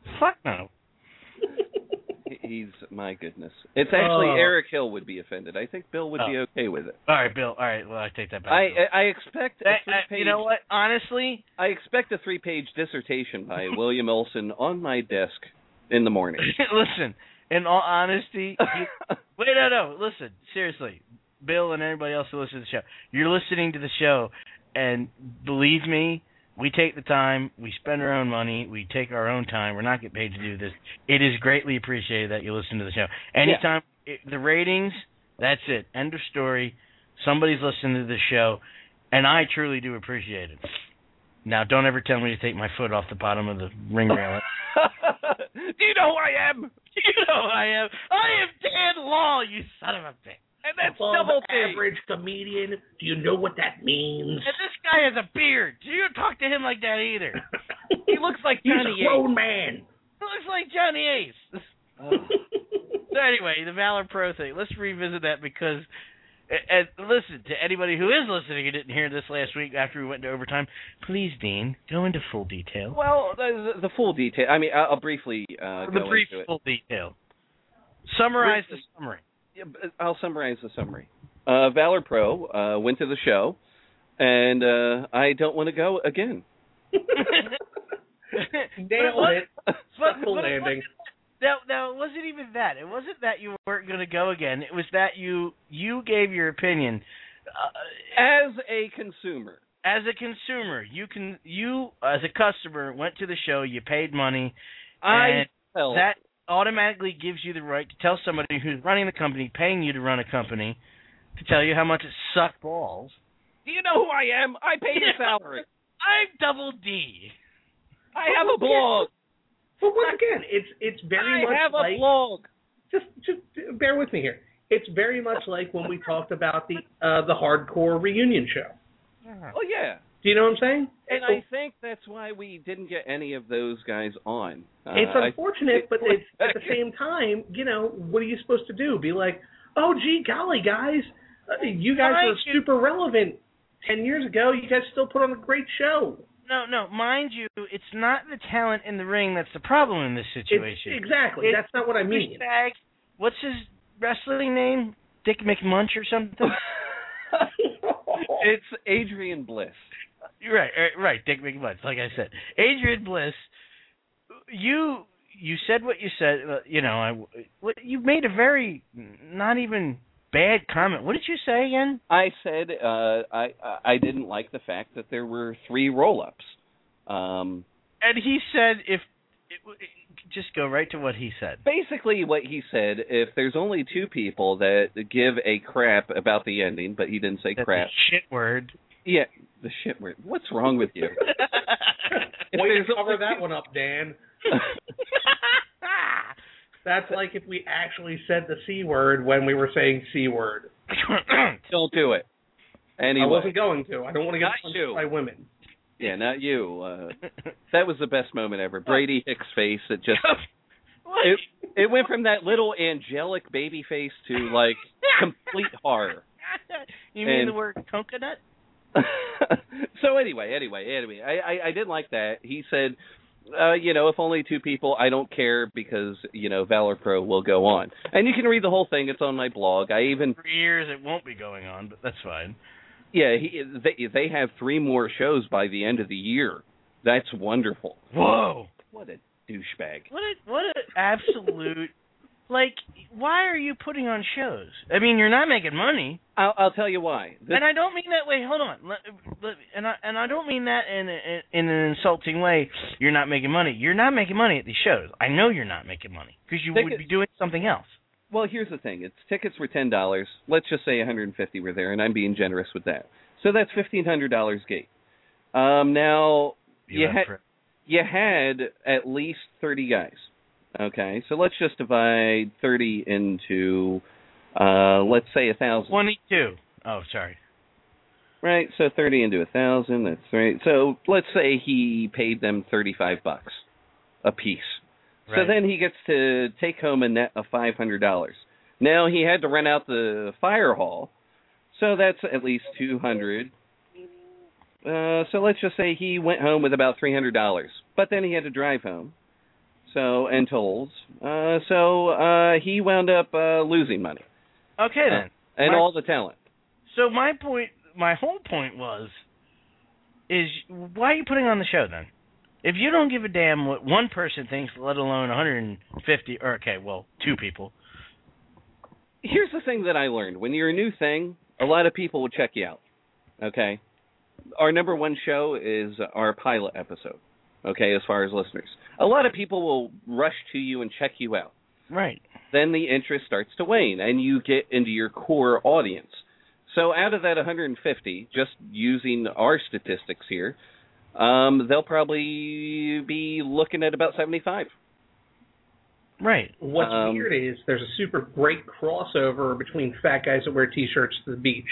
Fuck no. He's, my goodness. It's actually Oh. Eric Hill would be offended. I think Bill would Oh. be okay with it. All right, Bill. All right, well, I take that back. I Bill. I expect a That- I- three-page, you know what? Honestly, I expect a three-page dissertation by William Olson on my desk in the morning. listen. In all honesty, you, wait, no, no. Listen, seriously, Bill and everybody else who listens to the show, you're listening to the show, and believe me, we take the time. We spend our own money. We take our own time. We're not getting paid to do this. It is greatly appreciated that you listen to the show. Anytime it, the ratings, that's it. End of story. Somebody's listening to the show, and I truly do appreciate it. Now, don't ever tell me to take my foot off the bottom of the ring railing. Do you know who I am? You know who I am. I am Dan Law, you son of a bitch. And that's Above double D. average comedian. Do you know what that means? And this guy has a beard. You don't talk to him like that either. He looks like He's Johnny a grown Ace. man. He looks like Johnny Ace. So anyway, the Valor Pro thing. Let's revisit that because, and listen, to anybody who is listening who didn't hear this last week after we went into overtime, please, Dean, go into full detail. Well, the, the full detail. I mean, I'll, I'll briefly uh, the go brief into it. full detail. Summarize Briefly. the summary. Yeah, but I'll summarize the summary. Uh, Valor Pro uh, went to the show, and uh, I don't want to go again. Nailed it. But, Suck the but it landing. wasn't- Now, now, it wasn't even that. It wasn't that you weren't going to go again. It was that you you gave your opinion. Uh, As a consumer, as a consumer, you can you as a customer went to the show. You paid money. I and felt that automatically gives you the right to tell somebody who's running the company, paying you to run a company, to tell you how much it sucked balls. Do you know who I am? I paid a salary. I'm Double D. I have a blog. But once again, it's it's very I much have a like blog. just just bear with me here. It's very much like when we talked about the uh, the hardcore reunion show. Oh yeah. Do you know what I'm saying? And I think that's why we didn't get any of those guys on. Uh, It's I- unfortunate, but it's at the same time, you know, what are you supposed to do? Be like, oh, gee, golly, guys, uh, you guys Mind were you- super relevant ten years ago. You guys still put on a great show. No, no, mind you, it's not the talent in the ring that's the problem in this It's, situation. exactly. It's That's not what I mean. douchebag. What's his wrestling name? Dick McMunch or something? It's Adrian Bliss. Right, right, right, Dick McMunch. Like I said, Adrian Bliss. You you said what you said. Uh, you know, I what, you made a very not even bad comment. What did you say again? I said uh, I I didn't like the fact that there were three roll-ups. Um, And he said if it, just go right to what he said. basically, what he said: if there's only two people that give a crap about the ending, but he didn't say That's crap. a shit word. Yeah, the shit word. What's wrong with you? If Way there's to cover only- that one up, Dan. That's like if we actually said the C word when we were saying C word. Don't do it. Anyway. I wasn't going to. I don't want to get Not punched you. by women. Yeah, not you. Uh, that was the best moment ever. Brady Hicks' face. It just it it went from that little angelic baby face to like complete horror. You mean And- the word coconut? So anyway, anyway, anyway, I, I I did like that. He said, uh, you know, if only two people, I don't care because you know Valor Pro will go on, and you can read the whole thing. It's on my blog. I even For years it won't be going on, but that's fine. yeah, he, they they have three more shows by the end of the year. That's wonderful. Whoa! What a douchebag. What a what an absolute like. Why are you putting on shows? I mean, you're not making money. I'll, I'll tell you why. This, And I don't mean that way. Hold on. Let, let, and I and I don't mean that in, in in an insulting way. You're not making money. You're not making money at these shows. I know you're not making money because you Tickets- would be doing something else. well, here's the thing. It's tickets were ten dollars. Let's just say one hundred fifty were there, and I'm being generous with that. So that's fifteen hundred dollars gate. Um, now you have had fr- you had at least thirty guys. Okay, so let's just divide thirty into, uh, let's say a thousand. twenty-two. Oh, sorry. Right, so thirty into a thousand. That's right. So let's say he paid them thirty-five bucks a piece. So Right. then he gets to take home a net of five hundred dollars. Now he had to rent out the fire hall, so that's at least two hundred. Uh, so let's just say he went home with about three hundred dollars, but then he had to drive home. So and tolls. Uh, so uh, he wound up uh, losing money. Okay then. Uh, and my, all the talent. So my point, my whole point was, is why are you putting on the show then? If you don't give a damn what one person thinks, let alone one hundred fifty, or okay, well, two people. Here's the thing that I learned. When you're a new thing, a lot of people will check you out. Okay? Our number one show is our pilot episode, okay, as far as listeners. A lot of people will rush to you and check you out. Right. Then the interest starts to wane, and you get into your core audience. So out of that one hundred fifty, just using our statistics here, um, they'll probably be looking at about seventy-five. Right. What's um, weird is there's a super great crossover between fat guys that wear T-shirts to the beach.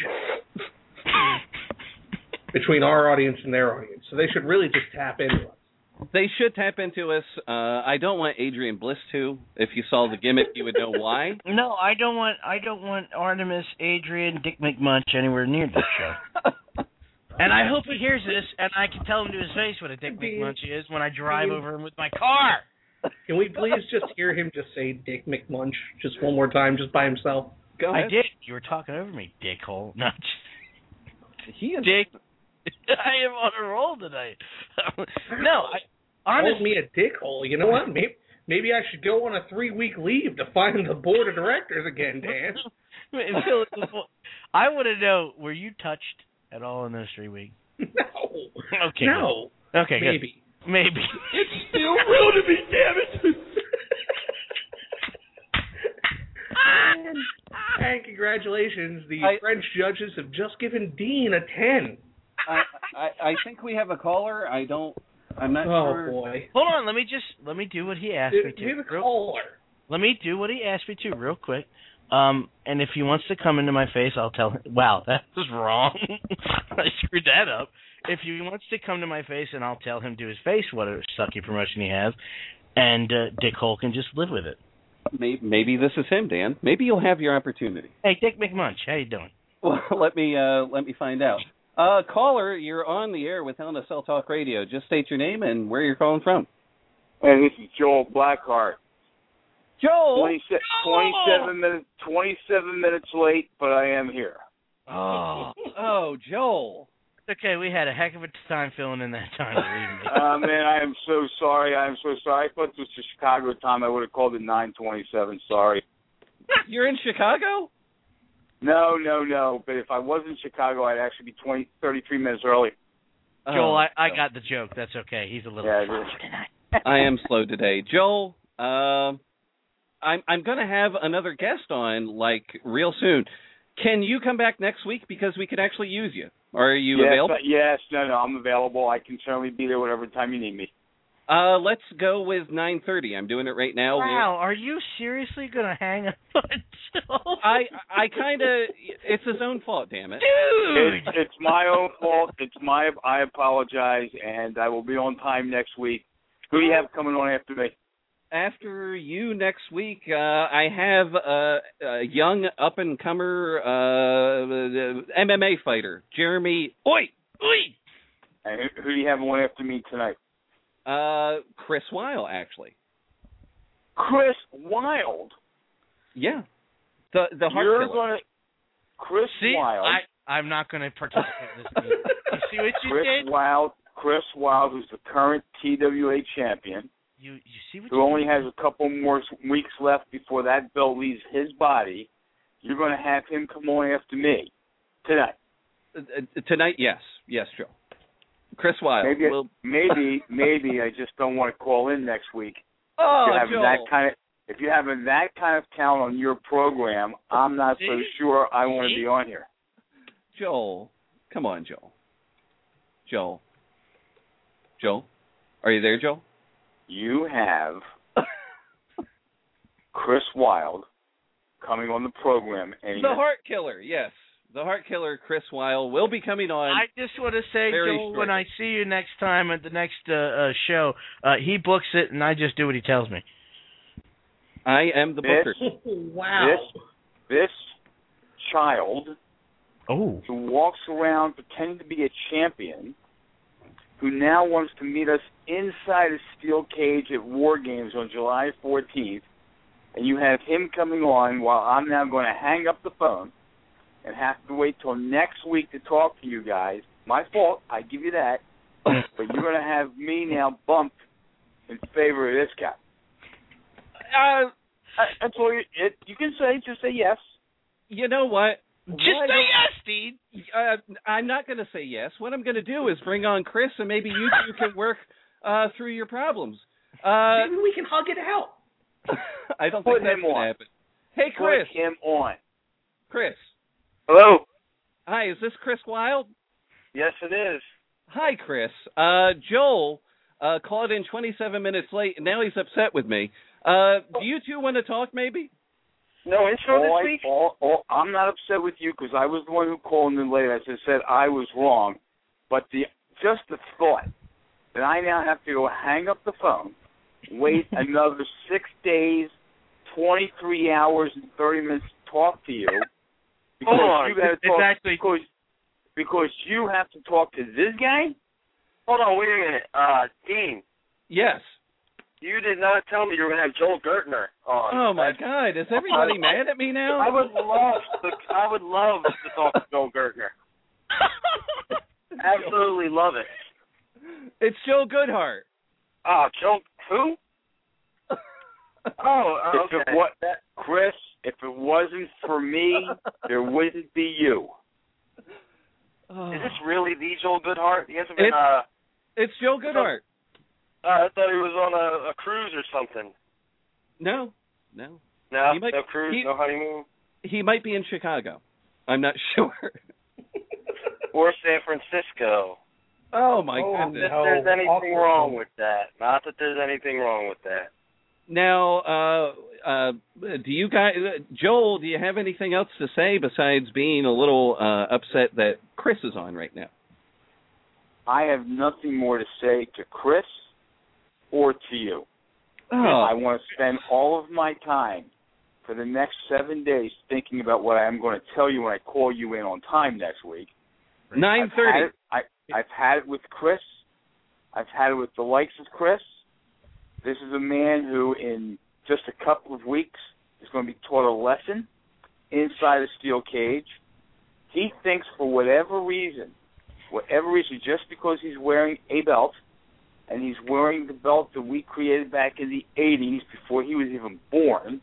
Between our audience and their audience. So they should really just tap into us. They should tap into us. Uh, I don't want Adrian Bliss to. If you saw the gimmick, you would know why. No, I don't want I don't want Artemis, Adrian, Dick McMunch anywhere near this show. And I hope he hears this, and I can tell him to his face what a Dick McMunch is when I drive over him with my car. Can we please just hear him just say Dick McMunch just one more time, just by himself? Go ahead. I did. You were talking over me, dickhole. No, just, he is Dick. I am on a roll tonight. No, I honestly called me a dickhole. You know what? Maybe maybe I should go on a three week leave to find the board of directors again, Dan. I want to know, were you touched at all in those three weeks? No. Okay. No. Good. Okay. Maybe. Good. Maybe. It's still real to me, damn it. and, and congratulations, the I, French judges have just given Dean a ten. I, I I think we have a caller. I don't. I'm not oh, sure. Oh boy! Hold on. Let me just let me do what he asked do, me to. Do we have a real, caller? Let me do what he asked me to real quick. Um, and if he wants to come into my face, I'll tell him. Wow, that was wrong. I screwed that up. If he wants to come to my face, and I'll tell him to his face what a sucky promotion he has, and uh, Dick Hole can just live with it. Maybe, maybe this is him, Dan. Maybe you'll have your opportunity. Hey, Dick McMunch, how you doing? Well, let me uh, let me find out. Uh, caller, you're on the air with Hell in a Cell Talk Radio. Just state your name and where you're calling from. Hey, this is Joel Blackheart. Joel, twenty-seven, twenty-seven minutes, twenty-seven minutes late, but I am here. Oh, oh, Joel. It's okay. We had a heck of a time filling in that time. uh, man, I am so sorry. I am so sorry. I thought this was Chicago time. I would have called it nine twenty-seven. Sorry. You're in Chicago? No, no, no. But if I was in Chicago, I'd actually be twenty, thirty-three minutes early. Joel, I, I got the joke. That's okay. He's a little yeah, slow tonight. I am slow today. Joel, uh, I'm I'm going to have another guest on, like, real soon. Can you come back next week? Because we could actually use you. Are you yes, available? Uh, yes, no, no, I'm available. I can certainly be there whatever time you need me. Uh, let's go with nine thirty. I'm doing it right now. Wow, are you seriously going to hang up on Joel? I I kind of, it's his own fault, damn it. Dude! It's, it's my own fault. It's my, I apologize, and I will be on time next week. Who do you have coming on after me? After you next week, uh, I have a, a young up-and-comer uh, M M A fighter, Jeremy. Oi! Oi! And who, who do you have on after me tonight? Uh, Chris Weil, actually. Chris Wild? Yeah. The the heart You're killer. gonna Chris See, Wild. I, I'm not going to participate in this meeting. You see what you Chris did? Wild, Chris Wild, who's the current T W A champion, You you see what who you only did? has a couple more weeks left before that belt leaves his body. You're going to have him come on after me tonight. Uh, tonight, yes. Yes, Joe. Chris Weil. Maybe, will maybe, maybe I just don't want to call in next week. Oh, if you're having Joel. that kind of, if you're having that kind of talent on your program, I'm not so See? sure I want to be on here. Joel. Come on, Joel. Joel. Joel. Are you there, Joel? You have Chris Wild coming on the program. And The Heart Killer, yes. The Heart Killer, Chris Weil, will be coming on. I just want to say, Very Joel, shortly. when I see you next time at the next uh, uh, show, uh, he books it, and I just do what he tells me. I am the booker. This, Wow. this, this child Oh. who walks around pretending to be a champion, who now wants to meet us inside a steel cage at War Games on July fourteenth, and you have him coming on while I'm now going to hang up the phone and have to wait till next week to talk to you guys. My fault, I give you that, but you're going to have me now bumped in favor of this guy. Uh, That's all you, it, you can say. Just say yes. You know what? Just Why say yes, Dean. Uh, I'm not going to say yes. What I'm going to do is bring on Chris, and maybe you two can work uh, through your problems. Uh, Maybe we can hug it out. I don't Put think that's him going to on. happen. Hey, Chris. Put him on. Chris. Hello. Hi, is this Chris Wilde? Yes, it is. Hi, Chris. Uh, Joel uh, called in twenty-seven minutes late, and now he's upset with me. Uh, do you two want to talk, maybe? No intro all this I, week? all, all, I'm not upset with you because I was the one who called in late. I just said I was wrong. But the just the thought that I now have to go hang up the phone, wait another six days, twenty-three hours, and thirty minutes to talk to you. Because Hold on. you gotta It's talk, actually... because, because you have to talk to this guy? Hold on, wait a minute. Uh, Dean. Yes. You did not tell me you were going to have Joel Gertner on. Oh, my God. Is everybody mad at me now? I would love to, I would love to talk to Joel Gertner. Absolutely love it. It's Joe Goodhart. Oh, Joel, who? Oh, uh, If okay. it, what, Chris, if it wasn't for me, there wouldn't be you. Oh. Is this really the Joel Goodhart? He hasn't been, It's, uh... it's Joe Goodhart. Uh, I thought he was on a, a cruise or something. No, no. No, He might- no cruise, he- no honeymoon. He might be in Chicago. I'm not sure. Or San Francisco. Oh, my Not goodness. that there's anything wrong with that. Not that there's anything wrong with that. Now, uh, uh, do you guys, Joel, do you have anything else to say besides being a little uh, upset that Chris is on right now? I have nothing more to say to Chris or to you. Oh. I want to spend all of my time for the next seven days thinking about what I'm going to tell you when I call you in on time next week. nine thirty. I've, I, I've had it with Chris. I've had it with the likes of Chris. This is a man who, in just a couple of weeks, is going to be taught a lesson inside a steel cage. He thinks for whatever reason, whatever reason, just because he's wearing a belt, and he's wearing the belt that we created back in the eighties before he was even born,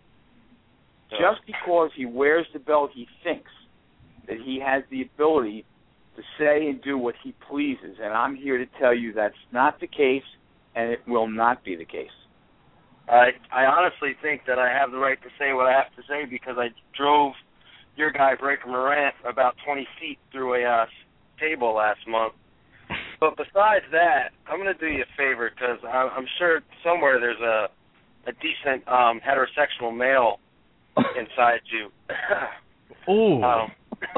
just because he wears the belt, he thinks that he has the ability to say and do what he pleases. And I'm here to tell you that's not the case, and it will not be the case. I I honestly think that I have the right to say what I have to say because I drove your guy, Breaker Morant, about twenty feet through a uh, table last month. But besides that, I'm going to do you a favor because I'm sure somewhere there's a, a decent um, heterosexual male inside you. Ooh. Um,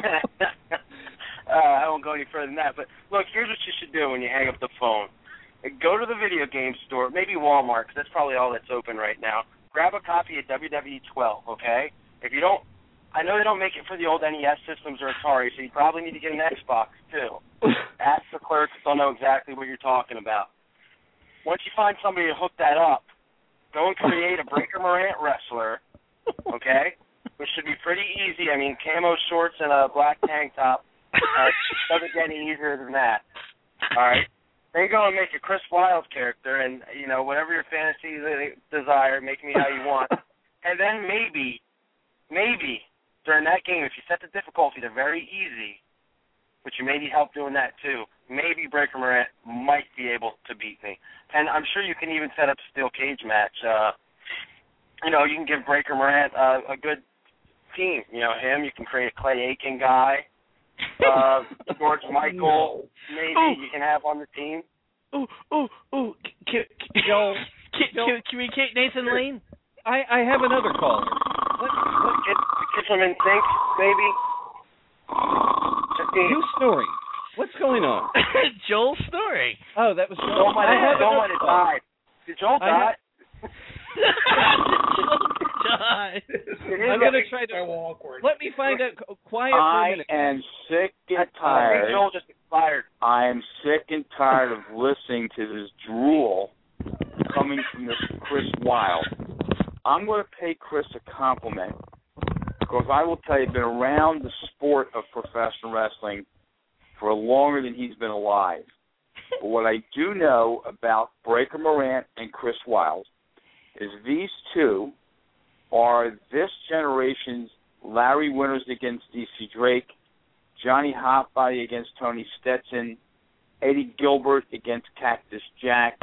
uh, I won't go any further than that. But look, here's what you should do when you hang up the phone. Go to the video game store, maybe Walmart, because that's probably all that's open right now. Grab a copy of W W E twelve, okay? If you don't, I know they don't make it for the old N E S systems or Atari, so you probably need to get an Xbox, too. Ask the clerks, they'll know exactly what you're talking about. Once you find somebody to hook that up, go and create a Breaker Morant wrestler, okay? Which should be pretty easy. I mean, camo shorts and a black tank top. Uh, it doesn't get any easier than that. All right? Then go and make a Chris Wilde character, and, you know, whatever your fantasy desire, make me how you want. And then maybe, maybe, during that game, if you set the difficulty to very easy, which you may need help doing that too, maybe Breaker Morant might be able to beat me. And I'm sure you can even set up a steel cage match. Uh, you know, you can give Breaker Morant uh, a good team. You know, him, you can create a Clay Aiken guy. Uh, George Michael, maybe Ooh. you can have on the team. Ooh, ooh, ooh. Can, can, Joel, can, Joel. can, can we get Nathan Lane? I, I have another caller. What, what, get, get some in sync, maybe? Who's snoring? What's going on? Joel's snoring. Oh, that was Joel. Joel might I have have, Joel another might have caller. died. Did Joel I die? God. I'm going to try to... So awkward. Let me find out quiet for a I minute. am sick I, and I think tired. Joel just fired. I am sick and tired of listening to this drool coming from this Chris Wilde. I'm going to pay Chris a compliment because I will tell you, I've been around the sport of professional wrestling for longer than he's been alive. But what I do know about Breaker Morant and Chris Wilde is these two are this generation's Larry Winters against D C Drake, Johnny Hotbody against Tony Stetson, Eddie Gilbert against Cactus Jack,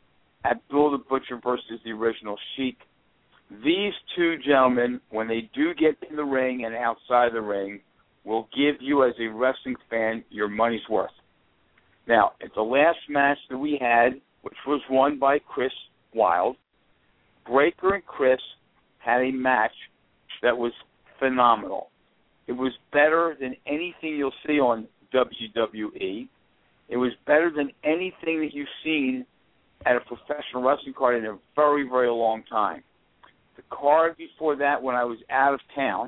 Abdul the Butcher versus the original Sheik. These two gentlemen, when they do get in the ring and outside the ring, will give you as a wrestling fan your money's worth. Now, at the last match that we had, which was won by Chris Wilde, Breaker and Chris had a match that was phenomenal. It was better than anything you'll see on W W E. It was better than anything that you've seen at a professional wrestling card in a very, very long time. The card before that, when I was out of town,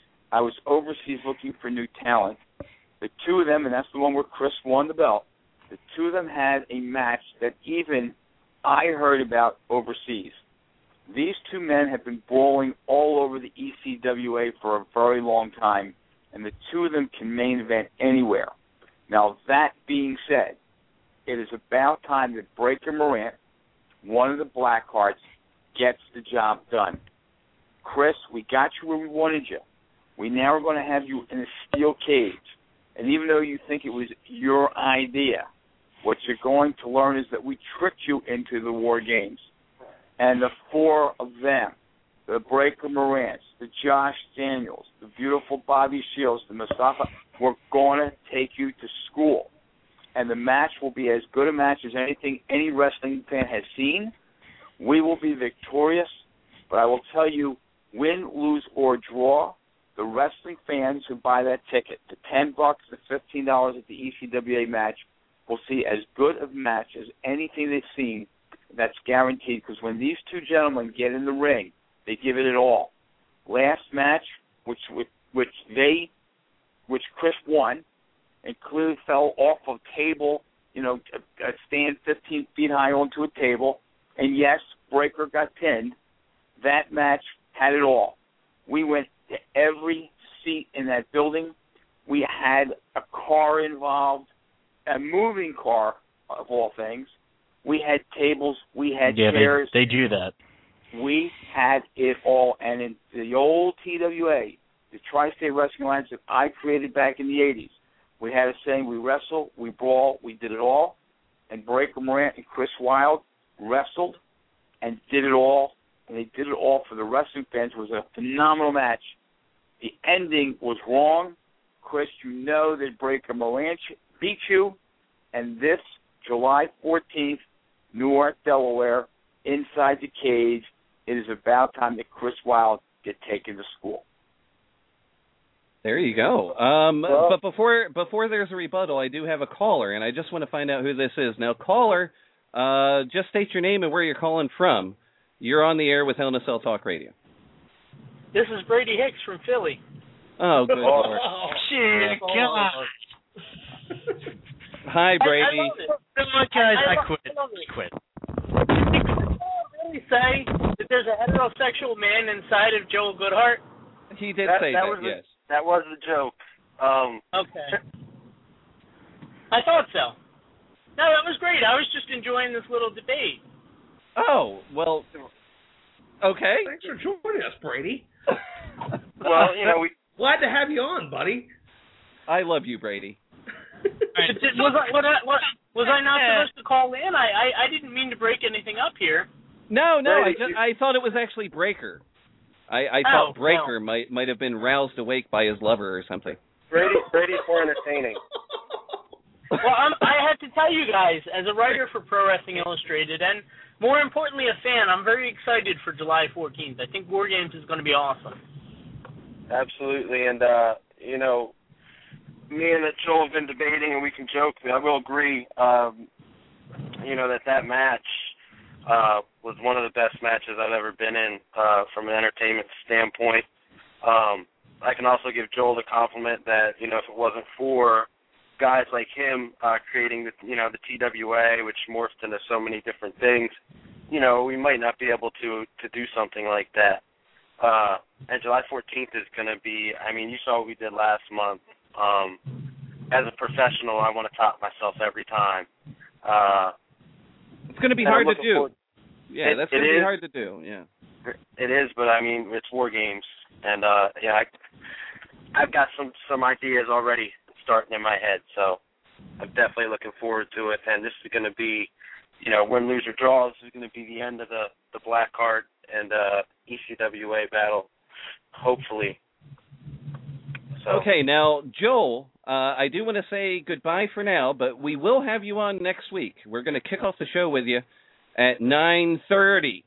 I was overseas looking for new talent. The two of them, and that's the one where Chris won the belt, the two of them had a match that even I heard about overseas. These two men have been brawling all over the E C W A for a very long time, and the two of them can main event anywhere. Now, that being said, it is about time that Breaker Morant, one of the Blackhearts, gets the job done. Chris, we got you where we wanted you. We now are going to have you in a steel cage. And even though you think it was your idea, what you're going to learn is that we tricked you into the War Games. And the four of them, the Breaker Morants, the Josh Daniels, the beautiful Bobby Shields, the Mustafa, we're going to take you to school. And the match will be as good a match as anything any wrestling fan has seen. We will be victorious, but I will tell you, win, lose, or draw, the wrestling fans who buy that ticket, the ten bucks, the fifteen dollars at the E C W A match, will see as good a match as anything they've seen. That's guaranteed, because when these two gentlemen get in the ring, they give it all. Last match, which which, which they, which Chris won, and clearly fell off a table, you know, a, a stand fifteen feet high onto a table, and yes, Breaker got pinned. That match had it all. We went to every seat in that building. We had a car involved, a moving car of all things. We had tables. We had yeah, chairs. They, they do that. We had it all. And in the old T W A, the Tri-State Wrestling Alliance that I created back in the eighties, we had a saying, we wrestle, we brawl, we did it all. And Breaker Morant and Chris Wilde wrestled and did it all. And they did it all for the wrestling fans. It was a phenomenal match. The ending was wrong. Chris, you know that Breaker Morant beat you. And this July fourteenth, Newark, Delaware, inside the cage, it is about time that Chris Wilde get taken to school. There you go. Um, but before before there's a rebuttal, I do have a caller, and I just want to find out who this is. Now, caller, uh, just state your name and where you're calling from. You're on the air with Hell in a Cell Talk Radio. This is Brady Hicks from Philly. Oh, good Lord. Oh, shit, God. Hi, Brady. I, I love it. Look, guys, I, I, I quit. I quit. Did Chris really say that there's a heterosexual man inside of Joel Goodhart? He did that, say that, that, was yes. The, that was the joke. Um, okay. I thought so. No, that was great. I was just enjoying this little debate. Oh, well, okay. Thanks for joining us, Brady. Well, you know, we... Glad to have you on, buddy. I love you, Brady. Right. Was I, was I, was, was I not supposed to call in? I, I, I didn't mean to break anything up here. No, no, Brady, I, just, I thought it was actually Breaker. I, I oh, thought Breaker no. might might have been roused awake by his lover or something. Brady, Brady's more entertaining. Well, I'm, I had to tell you guys, as a writer for Pro Wrestling Illustrated, and more importantly, a fan, I'm very excited for July fourteenth. I think War Games is going to be awesome. Absolutely, and, uh, you know, me and Joel have been debating, and we can joke, I will agree, um, you know, that that match uh, was one of the best matches I've ever been in uh, from an entertainment standpoint. Um, I can also give Joel the compliment that, you know, if it wasn't for guys like him uh, creating the you know the T W A, which morphed into so many different things, you know, we might not be able to to do something like that. Uh, and July fourteenth is going to be, I mean, you saw what we did last month. Um, as a professional, I want to top myself every time. Uh, it's going to be hard to do. Forward. Yeah, it, that's it going to be is. hard to do, yeah. It is, but I mean, it's War Games. And, uh, yeah, I, I've got some, some ideas already starting in my head, so I'm definitely looking forward to it. And this is going to be, you know, win, lose, or draw. This is going to be the end of the, the Black Heart and uh, E C W A battle, hopefully. So. Okay, now, Joel, uh, I do want to say goodbye for now, but we will have you on next week. We're going to kick off the show with you at nine thirty.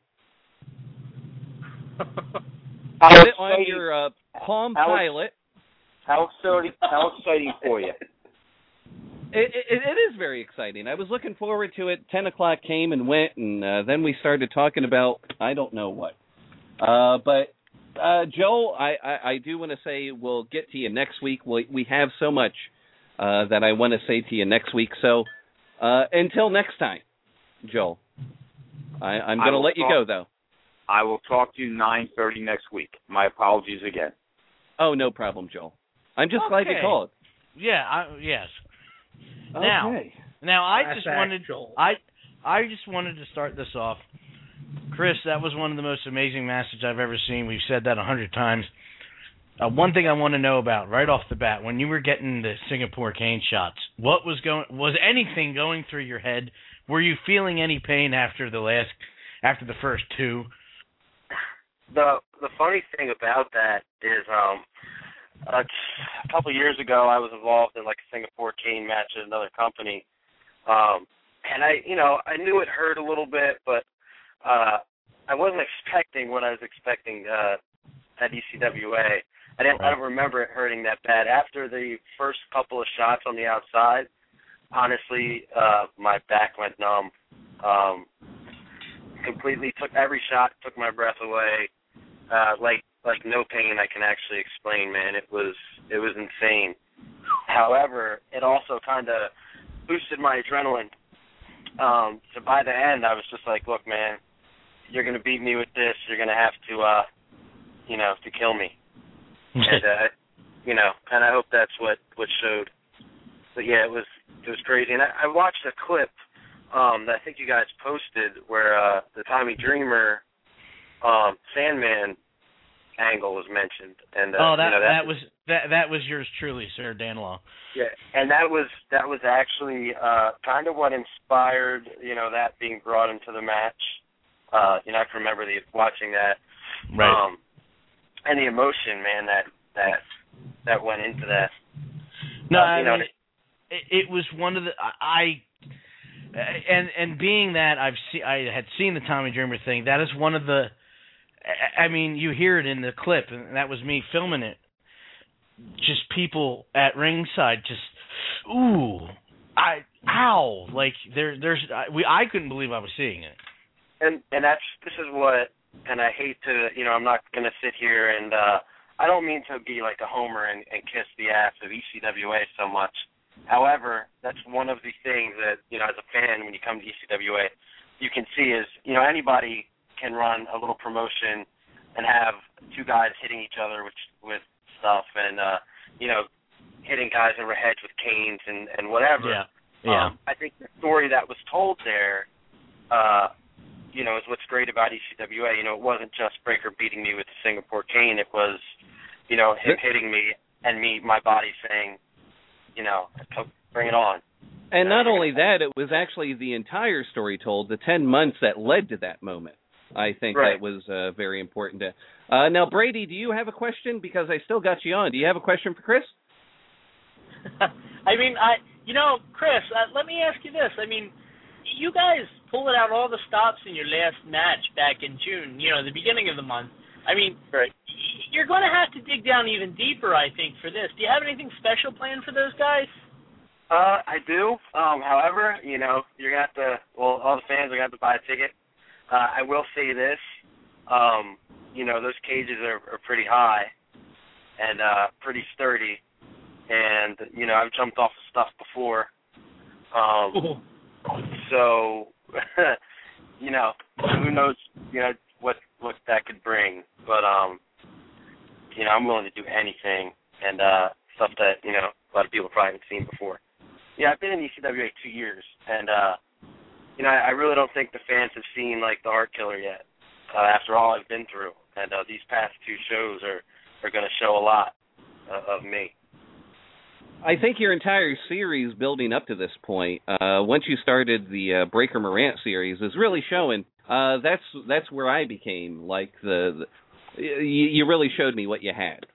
Get it on your uh, Palm how, Pilot. How exciting, how exciting for you. It, it, it is very exciting. I was looking forward to it. ten o'clock came and went, and uh, then we started talking about I don't know what. Uh, but, uh, Joel, I, I, I do want to say we'll get to you next week. We, we have so much uh, that I want to say to you next week. So uh, until next time, Joel, I, I'm going to let you go, though. I will talk to you nine thirty next week. My apologies again. Oh, no problem, Joel. I'm just okay. glad you called. Yeah, I, yes. Okay. Now, now I That's just wanted Joel. I I just wanted to start this off. Chris, that was one of the most amazing matches I've ever seen. We've said that a hundred times. Uh, one thing I want to know about right off the bat, when you were getting the Singapore cane shots, what was going? Was anything going through your head? Were you feeling any pain after the last, after the first two? The the funny thing about that is, um, a, a couple of years ago, I was involved in like a Singapore cane match at another company, um, and I, you know, I knew it hurt a little bit, but uh, I wasn't expecting what I was expecting uh, at E C W A. I didn't. I don't remember it hurting that bad. After the first couple of shots on the outside, honestly, uh, my back went numb. Um, completely took every shot, took my breath away. Uh, like like no pain I can actually explain, man. It was it was insane. However, it also kind of boosted my adrenaline. Um, so by the end, I was just like, look, man, you're gonna beat me with this. You're gonna have to, uh, you know, to kill me. and uh, you know, and I hope that's what, what showed. But yeah, it was it was crazy. And I, I watched a clip um, that I think you guys posted where uh, the Tommy Dreamer um, Sandman angle was mentioned. And uh, oh, that you know, that, that was that that was yours truly, Sir Dan Law. Yeah, and that was that was actually uh, kind of what inspired, you know, that being brought into the match. Uh, you know, I can remember the watching that. Right. Um, and the emotion, man, that that that went into that. No, uh, I you know, mean, it, it was one of the I, and and being that I've seen I had seen the Tommy Dreamer thing. That is one of the. I mean, you hear it in the clip, and that was me filming it. Just people at ringside, just ooh, I ow, like there there's we I couldn't believe I was seeing it. And and that's this is what. And I hate to, you know, I'm not going to sit here and uh, I don't mean to be like a homer and, and kiss the ass of E C W A so much. However, that's one of the things that, you know, as a fan, when you come to E C W A, you can see is, you know, anybody can run a little promotion and have two guys hitting each other with with stuff and, uh, you know, hitting guys over heads with canes and, and whatever. Yeah, yeah. Um, I think the story that was told there, uh, you know, is what's great about E C W A. You know, it wasn't just Breaker beating me with the Singapore cane. It was, you know, him hitting me and me, my body saying, you know, bring it on. And not only that, it was actually the entire story told, the ten months that led to that moment. I think right. that was uh, very important. To, uh, now, Brady, do you have a question? Because I still got you on. Do you have a question for Chris? I mean, I, you know, Chris, uh, let me ask you this. I mean, you guys pulled out all the stops in your last match back in June, you know, the beginning of the month. I mean, right. you're going to have to dig down even deeper, I think, for this. Do you have anything special planned for those guys? Uh, I do. Um, however, you know, you're going to have to, well, all the fans are going to have to buy a ticket. Uh, I will say this. Um, you know, those cages are, are pretty high and uh, pretty sturdy. and you know I've jumped off of stuff before. Um, so you know who knows you know what what that could bring, but um, you know I'm willing to do anything and uh, stuff that you know a lot of people probably haven't seen before. Yeah, I've been in E C W A two years, and uh, you know I, I really don't think the fans have seen like the Heart Killer yet. Uh, after all I've been through, and uh, these past two shows are, are going to show a lot uh, of me. I think your entire series building up to this point, uh, once you started the uh, Breaker Morant series, is really showing. Uh, that's that's where I became like the, the you, you really showed me what you had.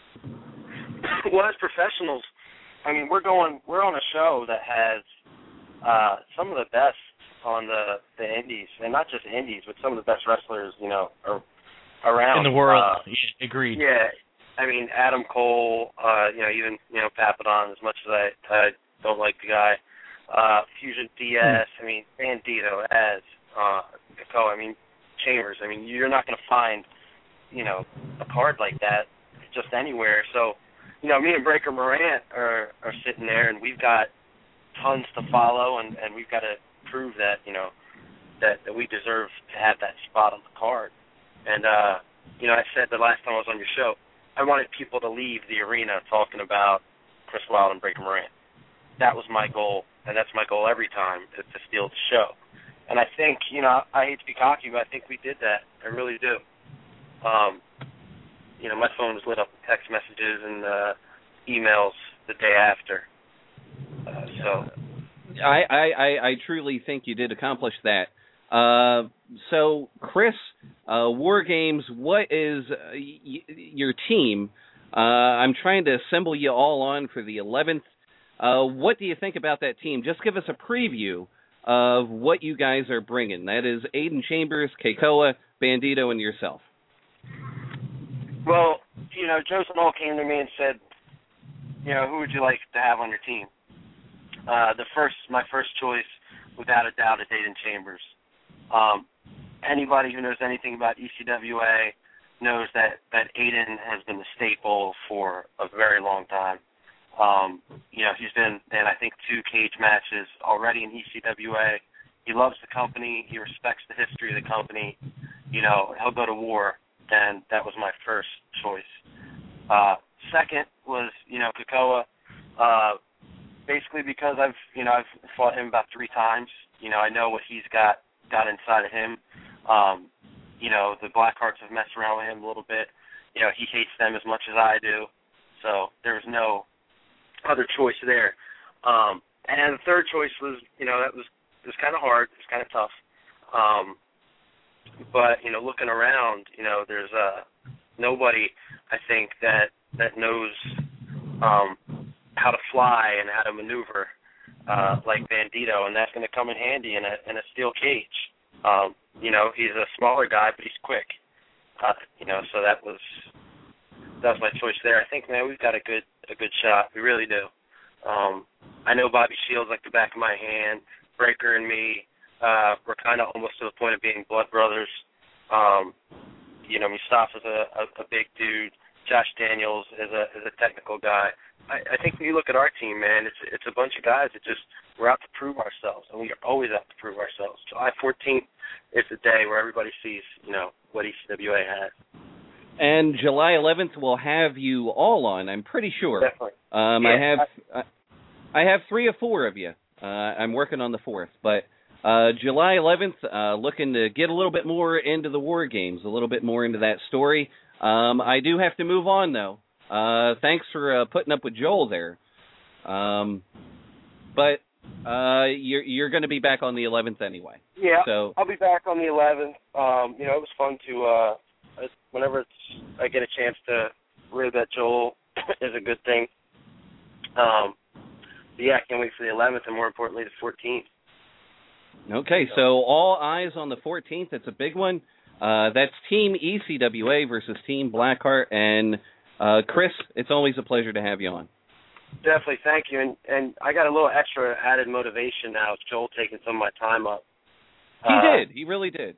Well, as professionals, I mean, we're going we're on a show that has uh, some of the best on the, the indies, and not just indies, but some of the best wrestlers, you know, are around. In the world, uh, agreed. Yeah, I mean, Adam Cole, uh, you know, even, you know, Papadon, as much as I, I don't like the guy, uh, Fusion D S, hmm. I mean, Bandito, Az, uh, Kiko, I mean, Chambers, I mean, you're not going to find, you know, a card like that just anywhere. So, you know, me and Breaker Morant are, are sitting there, and we've got tons to follow, and, and we've got to prove that, you know, that, that we deserve to have that spot on the card. And, uh, you know, I said the last time I was on your show, I wanted people to leave the arena talking about Chris Wilde and Breaker Morant. That was my goal, and that's my goal every time, is to steal the show. And I think, you know, I hate to be cocky, but I think we did that. I really do. Um, you know, my phone was lit up with text messages and uh, emails the day after. Uh, so... I, I, I truly think you did accomplish that. Uh, so, Chris, uh, War Games, what is uh, y- your team? Uh, I'm trying to assemble you all on for the eleventh. Uh, what do you think about that team? Just give us a preview of what you guys are bringing. That is Aiden Chambers, Keikoa, Bandito, and yourself. Well, you know, Joe Small came to me and said, you know, who would you like to have on your team? Uh, the first, my first choice, without a doubt, is Aiden Chambers. Um, anybody who knows anything about E C W A knows that, that Aiden has been the staple for a very long time. Um, you know, he's been in, I think, two cage matches already in E C W A. He loves the company. He respects the history of the company. You know, he'll go to war, and that was my first choice. Uh, second was, you know, Keikoa. Uh, Basically because I've, you know, I've fought him about three times. You know, I know what he's got got inside of him. Um, you know, the Blackhearts have messed around with him a little bit. You know, he hates them as much as I do. So there was no other choice there. Um, and the third choice was, you know, that was it was kind of hard. It was kind of tough. Um, but you know, looking around, you know, there's uh, nobody I think that that knows. Um, how to fly and how to maneuver uh, like Bandito, and that's going to come in handy in a in a steel cage. Um, you know, he's a smaller guy, but he's quick. Uh, you know, so that was that was my choice there. I think, man, we've got a good a good shot. We really do. Um, I know Bobby Shields like the back of my hand. Breaker and me, uh, we're kind of almost to the point of being blood brothers. Um, you know, Mustafa's a, a, a big dude. Josh Daniels is a is a technical guy. I, I think when you look at our team, man, it's it's a bunch of guys that just we're out to prove ourselves, and we are always out to prove ourselves. July fourteenth is the day where everybody sees, you know, what E C W A has. And July eleventh will have you all on, I'm pretty sure. Definitely. Um, yeah, I have I, I have three or four of you. Uh, I'm working on the fourth, but uh, July eleventh, uh, looking to get a little bit more into the War Games, a little bit more into that story. Um, I do have to move on, though. Uh, thanks for uh, putting up with Joel there. Um, but uh, you're you're going to be back on the eleventh anyway. Yeah, so I'll be back on the eleventh. Um, you know, it was fun to uh, whenever it's, I get a chance to rid that Joel is a good thing. Um, but yeah, I can't wait for the eleventh, and more importantly, the fourteenth. Okay, so all eyes on the fourteenth. It's a big one. Uh, that's Team E C W A versus Team Blackheart. And uh, Chris, it's always a pleasure to have you on. Definitely, thank you. And and I got a little extra added motivation now with Joel taking some of my time up. He uh, did. He really did.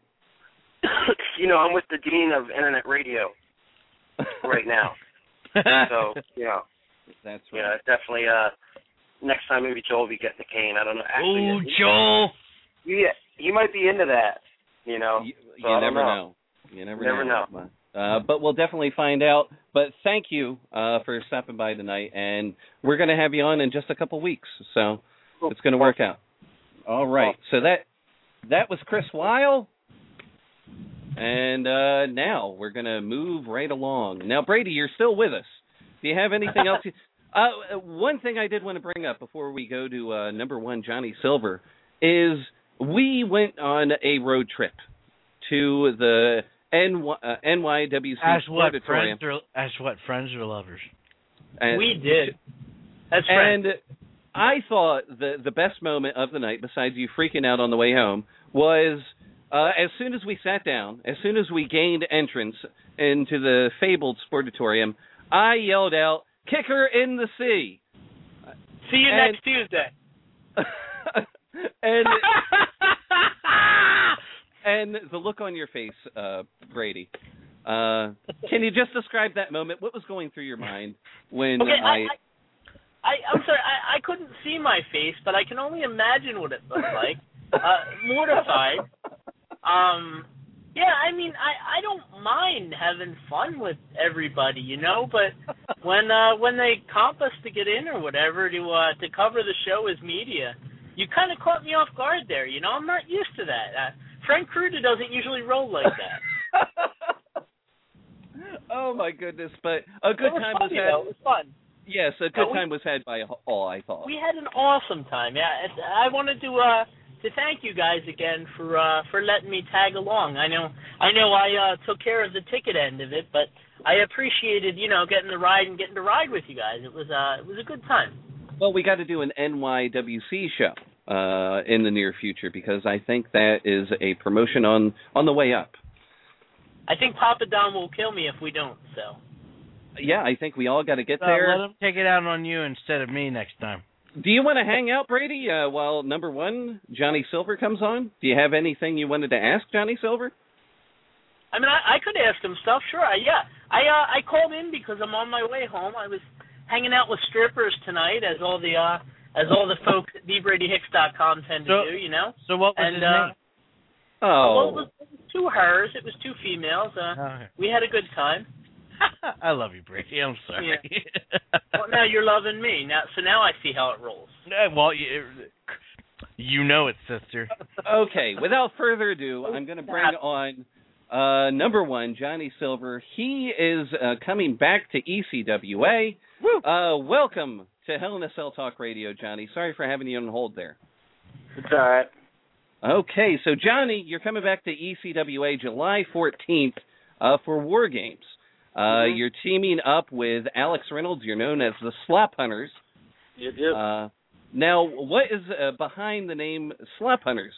You know, I'm with the dean of internet radio right now. So, you know, That's You know, right. it's definitely. Uh, next time maybe Joel will be getting the cane. I don't know. Actually, Ooh, he, Joel. Yeah, he might be into that. You know. You, so you I never don't know. know. You never, never know. know. Uh, but we'll definitely find out. But thank you uh, for stopping by tonight, and we're going to have you on in just a couple weeks, so Cool. it's going to work out. All right. So that that was Chris Weil, and uh, now we're going to move right along. Now, Brady, you're still with us. Do you have anything else? You, uh, one thing I did want to bring up before we go to uh, number one, Johnny Silver, is we went on a road trip to the N Y, uh, N Y W C as what Sportatorium. friends are, as what friends or lovers? And, we did. That's and right. I thought the the best moment of the night, besides you freaking out on the way home, was uh, as soon as we sat down, as soon as we gained entrance into the fabled Sportatorium, I yelled out, "Kicker in the sea!" See you and, next Tuesday. and and the look on your face, uh, Brady. Uh, can you just describe that moment? What was going through your mind when okay, I? I, I I'm sorry, I, I couldn't see my face, but I can only imagine what it looked like. Uh, mortified. Um, yeah, I mean, I, I don't mind having fun with everybody, you know, but when uh, when they comp us to get in or whatever to uh, to cover the show as media, you kind of caught me off guard there. You know, I'm not used to that. Uh, Frank Cruda doesn't usually roll like that. Oh my goodness! But a good was time fun, was you had. know, it was fun. Yes, a good we, time was had by all. I thought we had an awesome time. Yeah, I wanted to uh, to thank you guys again for uh, for letting me tag along. I know I know I uh, took care of the ticket end of it, but I appreciated you know getting the ride and getting to ride with you guys. It was uh, it was a good time. Well, we got to do an N Y W C show uh, in the near future because I think that is a promotion on on the way up. I think Papa Don will kill me if we don't. So. Yeah, I think we all got to get Uh, there. let him take it out on you instead of me next time. Do you want to hang out, Brady, uh, while number one, Johnny Silver, comes on? Do you have anything you wanted to ask Johnny Silver? I mean, I, I could ask him stuff, sure. I, yeah, I uh, I called in because I'm on my way home. I was hanging out with strippers tonight, as all the uh, as all the folks at D Brady Hicks dot com tend to So- do, you know. So what was and, his uh, name? Oh. Well, it was, it was two hers. It was two females. Uh, Okay. We had a good time. I love you, Brady. I'm sorry. Yeah. Well, now you're loving me. Now, so now I see how it rolls. Yeah, well, you, you know it, sister. Okay, without further ado, I'm going to bring on uh, number one, Johnny Silver. He is uh, coming back to E C W A. Uh, welcome to Hell in a Cell Talk Radio, Johnny. Sorry for having you on hold there. It's all right. Okay, so Johnny, you're coming back to E C W A July fourteenth uh, for War Games. Uh, Mm-hmm. You're teaming up with Alex Reynolds. You're known as the Slop Hunters. Yep, yep. Uh, now, what is uh, behind the name Slop Hunters?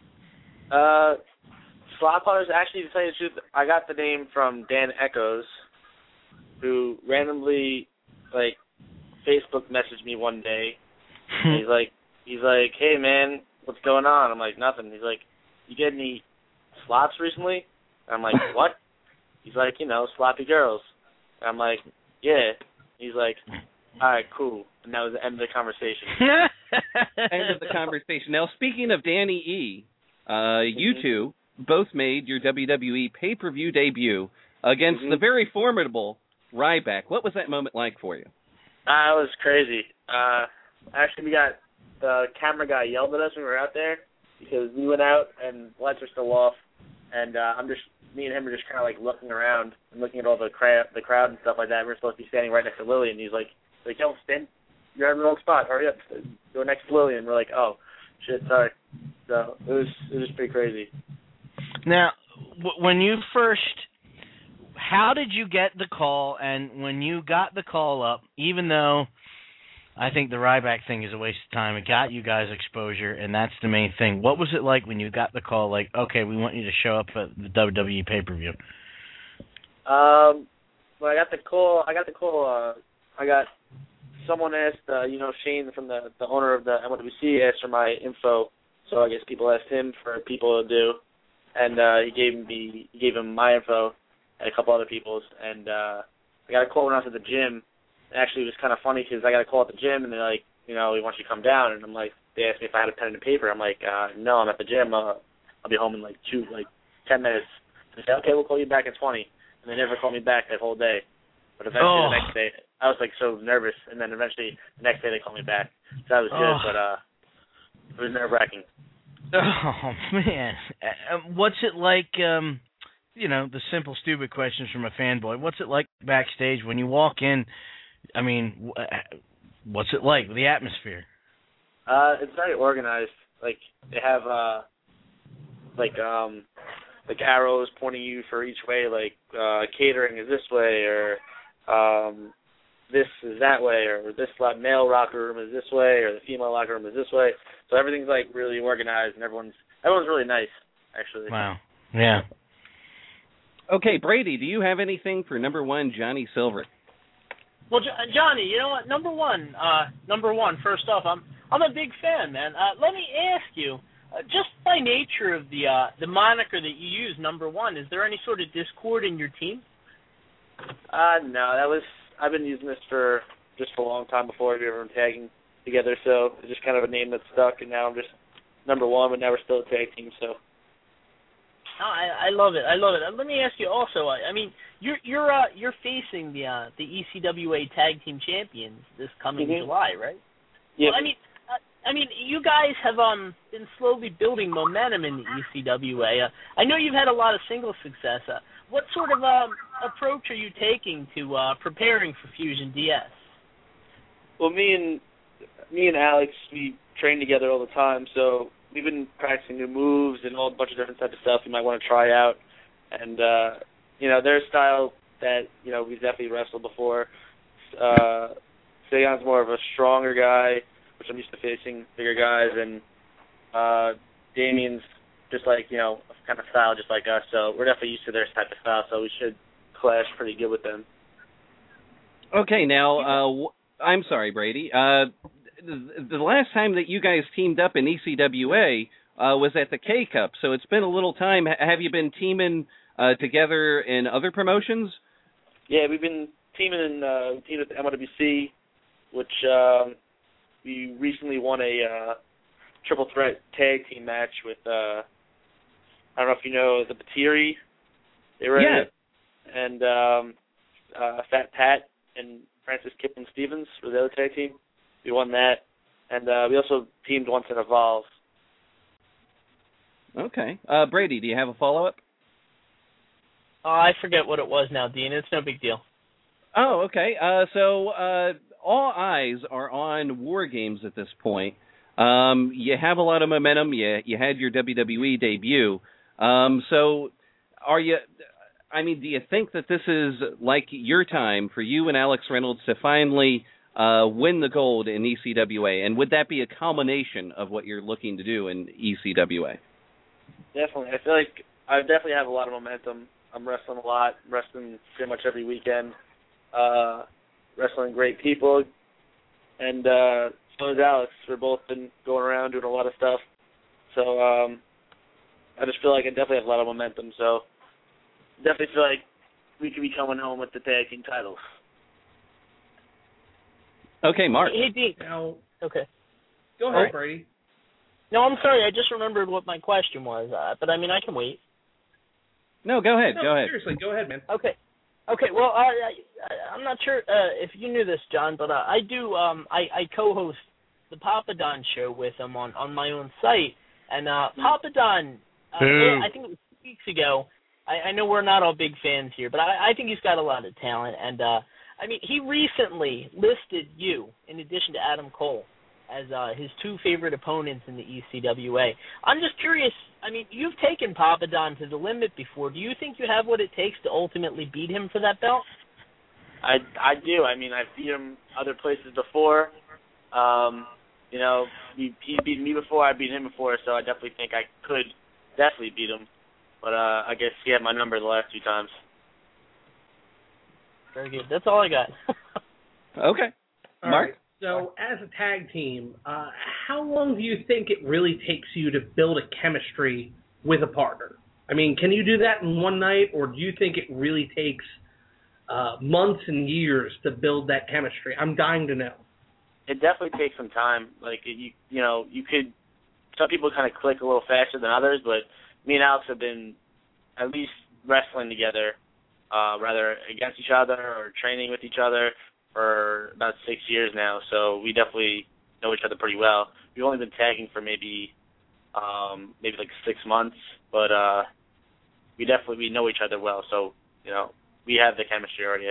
Uh, Slop Hunters, actually, to tell you the truth, I got the name from Dan Echoes, who randomly, like, Facebook messaged me one day. And he's like, he's like, hey, man, what's going on? I'm like, nothing. He's like, you get any slops recently? And I'm like, what? He's like, you know, sloppy girls. And I'm like, yeah. He's like, all right, cool. And that was the end of the conversation. End of the conversation. Now, speaking of Danny E., uh, you two both made your W W E pay-per-view debut against Mhm. the very formidable Ryback. What was that moment like for you? Uh, it was crazy. Uh, actually, we got, the camera guy yelled at us when we were out there because we went out and lights were still off. And uh, I'm just, me and him were just kind of like looking around and looking at all the crowd, the crowd and stuff like that. We were supposed to be standing right next to Lily, and he's like, like, yo, stand, you're in the wrong spot. Hurry up, go next to Lily. And we're like, oh, shit, sorry. So it was, it was pretty crazy. Now, w- when you first, how did you get the call? And when you got the call up, even though I think the Ryback thing is a waste of time, it got you guys exposure, and that's the main thing. What was it like when you got the call? Like, okay, we want you to show up at the W W E pay per view. Um, when I got the call, I got the call. Uh, I got someone asked, uh, you know, Shane from the the owner of the N Y W C asked for my info, so I guess people asked him for people to do, and uh, he gave me he gave him my info and a couple other people's, and uh, I got a call when I was at the gym, actually, it was kind of funny because I got a call at the gym, and they're like, you know, we want you to come down, and I'm like, they asked me if I had a pen and a paper. I'm like, uh, no, I'm at the gym. Uh, I'll be home in like two, like ten minutes. And they said, okay, we'll call you back in twenty. And they never called me back that whole day. But eventually oh. the next day, I was like so nervous, and then eventually the next day they called me back. So that was good, oh. but uh, it was nerve wracking. Oh man, uh, what's it like? Um, you know, the simple, stupid questions from a fanboy. What's it like backstage when you walk in? I mean, what's it like? The atmosphere? Uh, it's very organized. Like they have uh, like um, like arrows pointing you for each way. Like uh, catering is this way, or um, this is that way, or this male locker room is this way, or the female locker room is this way. So everything's like really organized, and everyone's everyone's really nice, actually. Wow. Yeah. Okay, Brady, do you have anything for number one, Johnny Silver? Well, jo- Johnny, you know what? Number one, uh, number one. First off, I'm I'm a big fan, man. Uh, let me ask you, uh, just by nature of the uh, the moniker that you use, number one, is there any sort of discord in your team? Uh, no, that was I've been using this for just for a long time before we were tagging together, so it's just kind of a name that stuck, and now I'm just number one, but now we're still a tag team, so. Oh, I, I love it. I love it. Uh, let me ask you also. I, I mean, you're you're uh, you're facing the uh, the E C W A Tag Team Champions this coming mm-hmm. July, right? Yeah. Well, I mean, uh, I mean, you guys have um been slowly building momentum in the E C W A. Uh, I know you've had a lot of single success. Uh, what sort of um, approach are you taking to uh, preparing for Fusion D S? Well, me and me and Alex, we train together all the time, so we've been practicing new moves and all a bunch of different types of stuff you might want to try out. And, uh, you know, their style that, you know, we've definitely wrestled before. Uh, Sagan's more of a stronger guy, which I'm used to facing bigger guys. And uh, Damien's just like, you know, kind of style just like us. So we're definitely used to their type of style, so we should clash pretty good with them. Okay, now, uh, w- I'm sorry, Brady. Uh, the last time that you guys teamed up in E C W A uh, was at the K-Cup, so it's been a little time. Have you been teaming uh, together in other promotions? Yeah, we've been teaming in uh, teamed at the M L W C, which um, we recently won a uh, triple threat tag team match with, uh, I don't know if you know, the Batiri. They were yeah. in it. And um, uh, Fat Pat and Francis Kipling Stevens were the other tag team. We won that, and uh, we also teamed once in Evolve. Okay. Uh, Brady, do you have a follow-up? Oh, I forget what it was now, Dean. It's no big deal. Oh, okay. Uh, so uh, all eyes are on War Games at this point. Um, you have a lot of momentum. You, you had your W W E debut. Um, so are you... I mean, do you think that this is like your time for you and Alex Reynolds to finally... Uh, win the gold in E C W A, and would that be a culmination of what you're looking to do in E C W A? Definitely. I feel like I definitely have a lot of momentum. I'm wrestling a lot, wrestling pretty much every weekend, uh, wrestling great people, and uh, so is Alex. We've both been going around doing a lot of stuff, so um, I just feel like I definitely have a lot of momentum, so definitely feel like we could be coming home with the tag team titles. Okay, Mark. Hey, Dean. Now, okay. Go ahead, right. Brady. No, I'm sorry. I just remembered what my question was, uh, but I mean, I can wait. No, go ahead. No, go ahead. Seriously, go ahead, man. Okay. Okay. Well, I, I I'm not sure uh, if you knew this, John, but uh, I do. Um, I, I co-host the Papa Don show with him on, on my own site, and uh, Papa Don. Uh, I think it was two weeks ago. I, I know we're not all big fans here, but I, I think he's got a lot of talent, and. Uh, I mean, he recently listed you, in addition to Adam Cole, as uh, his two favorite opponents in the E C W A. I'm just curious, I mean, you've taken Papa Don to the limit before. Do you think you have what it takes to ultimately beat him for that belt? I, I do. I mean, I've beat him other places before. Um, you know, he, he's beaten me before, I beat him before, so I definitely think I could definitely beat him. But uh, I guess he had my number the last two times. Very good. That's all I got. Okay. All Mark? Right. So, as a tag team, uh, how long do you think it really takes you to build a chemistry with a partner? I mean, can you do that in one night, or do you think it really takes uh, months and years to build that chemistry? I'm dying to know. It definitely takes some time. Like you, you know, you could. Some people kind of click a little faster than others, but me and Alex have been at least wrestling together, uh, rather against each other or training with each other for about six years now. So we definitely know each other pretty well. We've only been tagging for maybe, um, maybe like six months, but uh, we definitely we know each other well. So you know, we have the chemistry already.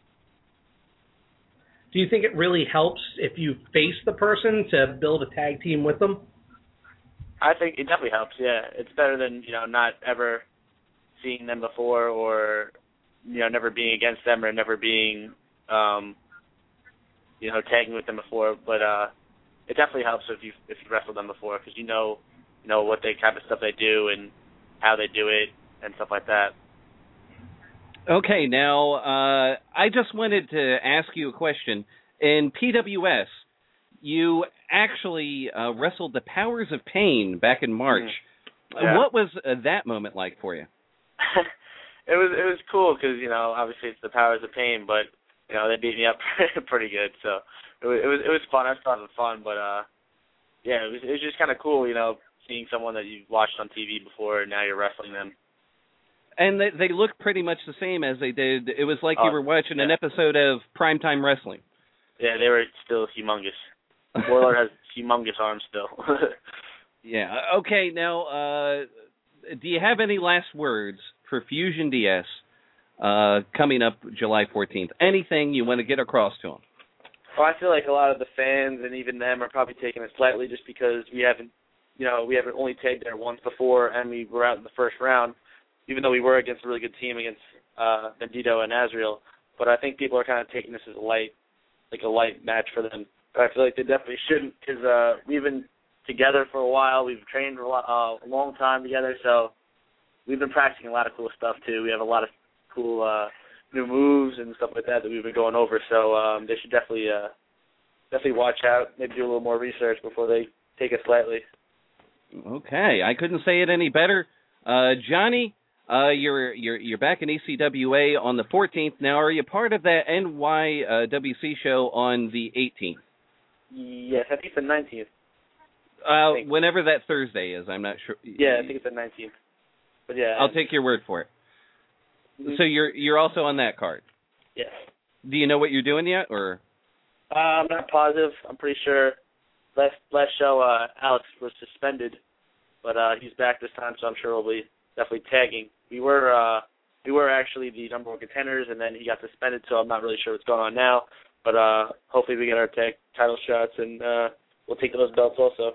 Do you think it really helps if you face the person to build a tag team with them? I think it definitely helps, yeah. It's better than, you know, not ever seeing them before or, you know, never being against them or never being, um, you know, tagging with them before. But uh, it definitely helps if you if you wrestled them before because you know, you know, what they type of stuff they do and how they do it and stuff like that. Okay, now, uh, I just wanted to ask you a question. In P W S, you actually uh, wrestled the Powers of Pain back in March. Yeah. What was uh, that moment like for you? it was it was cool because, you know, obviously it's the Powers of Pain, but, you know, they beat me up pretty good. So it was, it was it was fun. I was having fun, but, uh, yeah, it was, it was just kind of cool, you know, seeing someone that you've watched on T V before and now you're wrestling them. And they, they look pretty much the same as they did. It was like oh, you were watching yeah. an episode of Primetime Wrestling. Yeah, they were still humongous. Warlord has humongous arms still. Yeah. Okay, now, uh, do you have any last words for Fusion D S uh, coming up July fourteenth? Anything you want to get across to them? Well, I feel like a lot of the fans and even them are probably taking it slightly just because we haven't, you know, we haven't only tagged there once before and we were out in the first round, even though we were against a really good team against uh, Bandito and Azrael. But I think people are kind of taking this as a light, like a light match for them. But I feel like they definitely shouldn't because uh, we've been together for a while. We've trained a, lot, uh, a long time together, so we've been practicing a lot of cool stuff too. We have a lot of cool uh, new moves and stuff like that that we've been going over. So um, they should definitely uh, definitely watch out. Maybe do a little more research before they take it slightly. Okay, I couldn't say it any better. Uh, Johnny, uh, you're you're you're back in E C W A on the fourteenth. Now, are you part of that N Y W C show on the eighteenth? Yes, I think it's the nineteenth. Uh, whenever that Thursday is, I'm not sure. Yeah, I think it's the nineteenth. But yeah, I'll take your word for it. Mm-hmm. So you're you're also on that card. Yes. Do you know what you're doing yet, or? Uh, I'm not positive. I'm pretty sure. Last last show, uh, Alex was suspended, but uh, he's back this time, so I'm sure we'll be definitely tagging. We were uh, we were actually the number one contenders, and then he got suspended, so I'm not really sure what's going on now. But uh, hopefully we get our tag title shots, and uh, we'll take those belts also.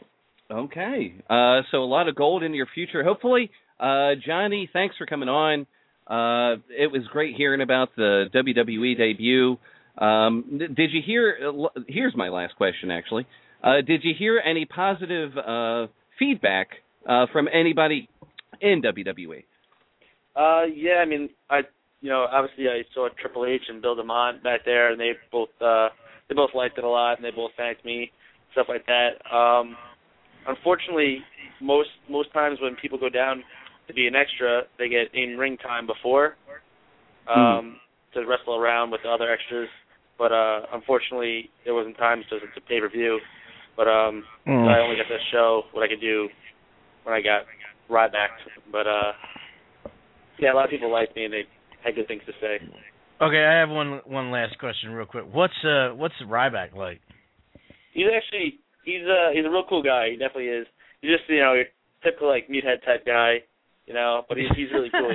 Okay. Uh, so a lot of gold in your future, hopefully. Uh, Johnny, thanks for coming on. Uh, it was great hearing about the W W E debut. Um, did you hear? Uh, here's my last question, actually. Uh, did you hear any positive uh, feedback uh, from anybody in W W E? Uh, yeah, I mean, I, you know, obviously I saw Triple H and Bill DeMont back there, and they both, uh, they both liked it a lot, and they both thanked me, stuff like that. Um, unfortunately, most most times when people go down to be an extra, they get in ring time before um, mm. to wrestle around with the other extras. But uh, unfortunately, there wasn't time because it's a pay per view. But um, mm. so I only got to show what I could do when I got Ryback. But uh, yeah, a lot of people liked me and they had good things to say. Okay, I have one one last question, real quick. What's uh what's Ryback like? He's actually he's a he's a real cool guy. He definitely is. He's just you know your typical like meathead type guy, you know. But he's he's really cool.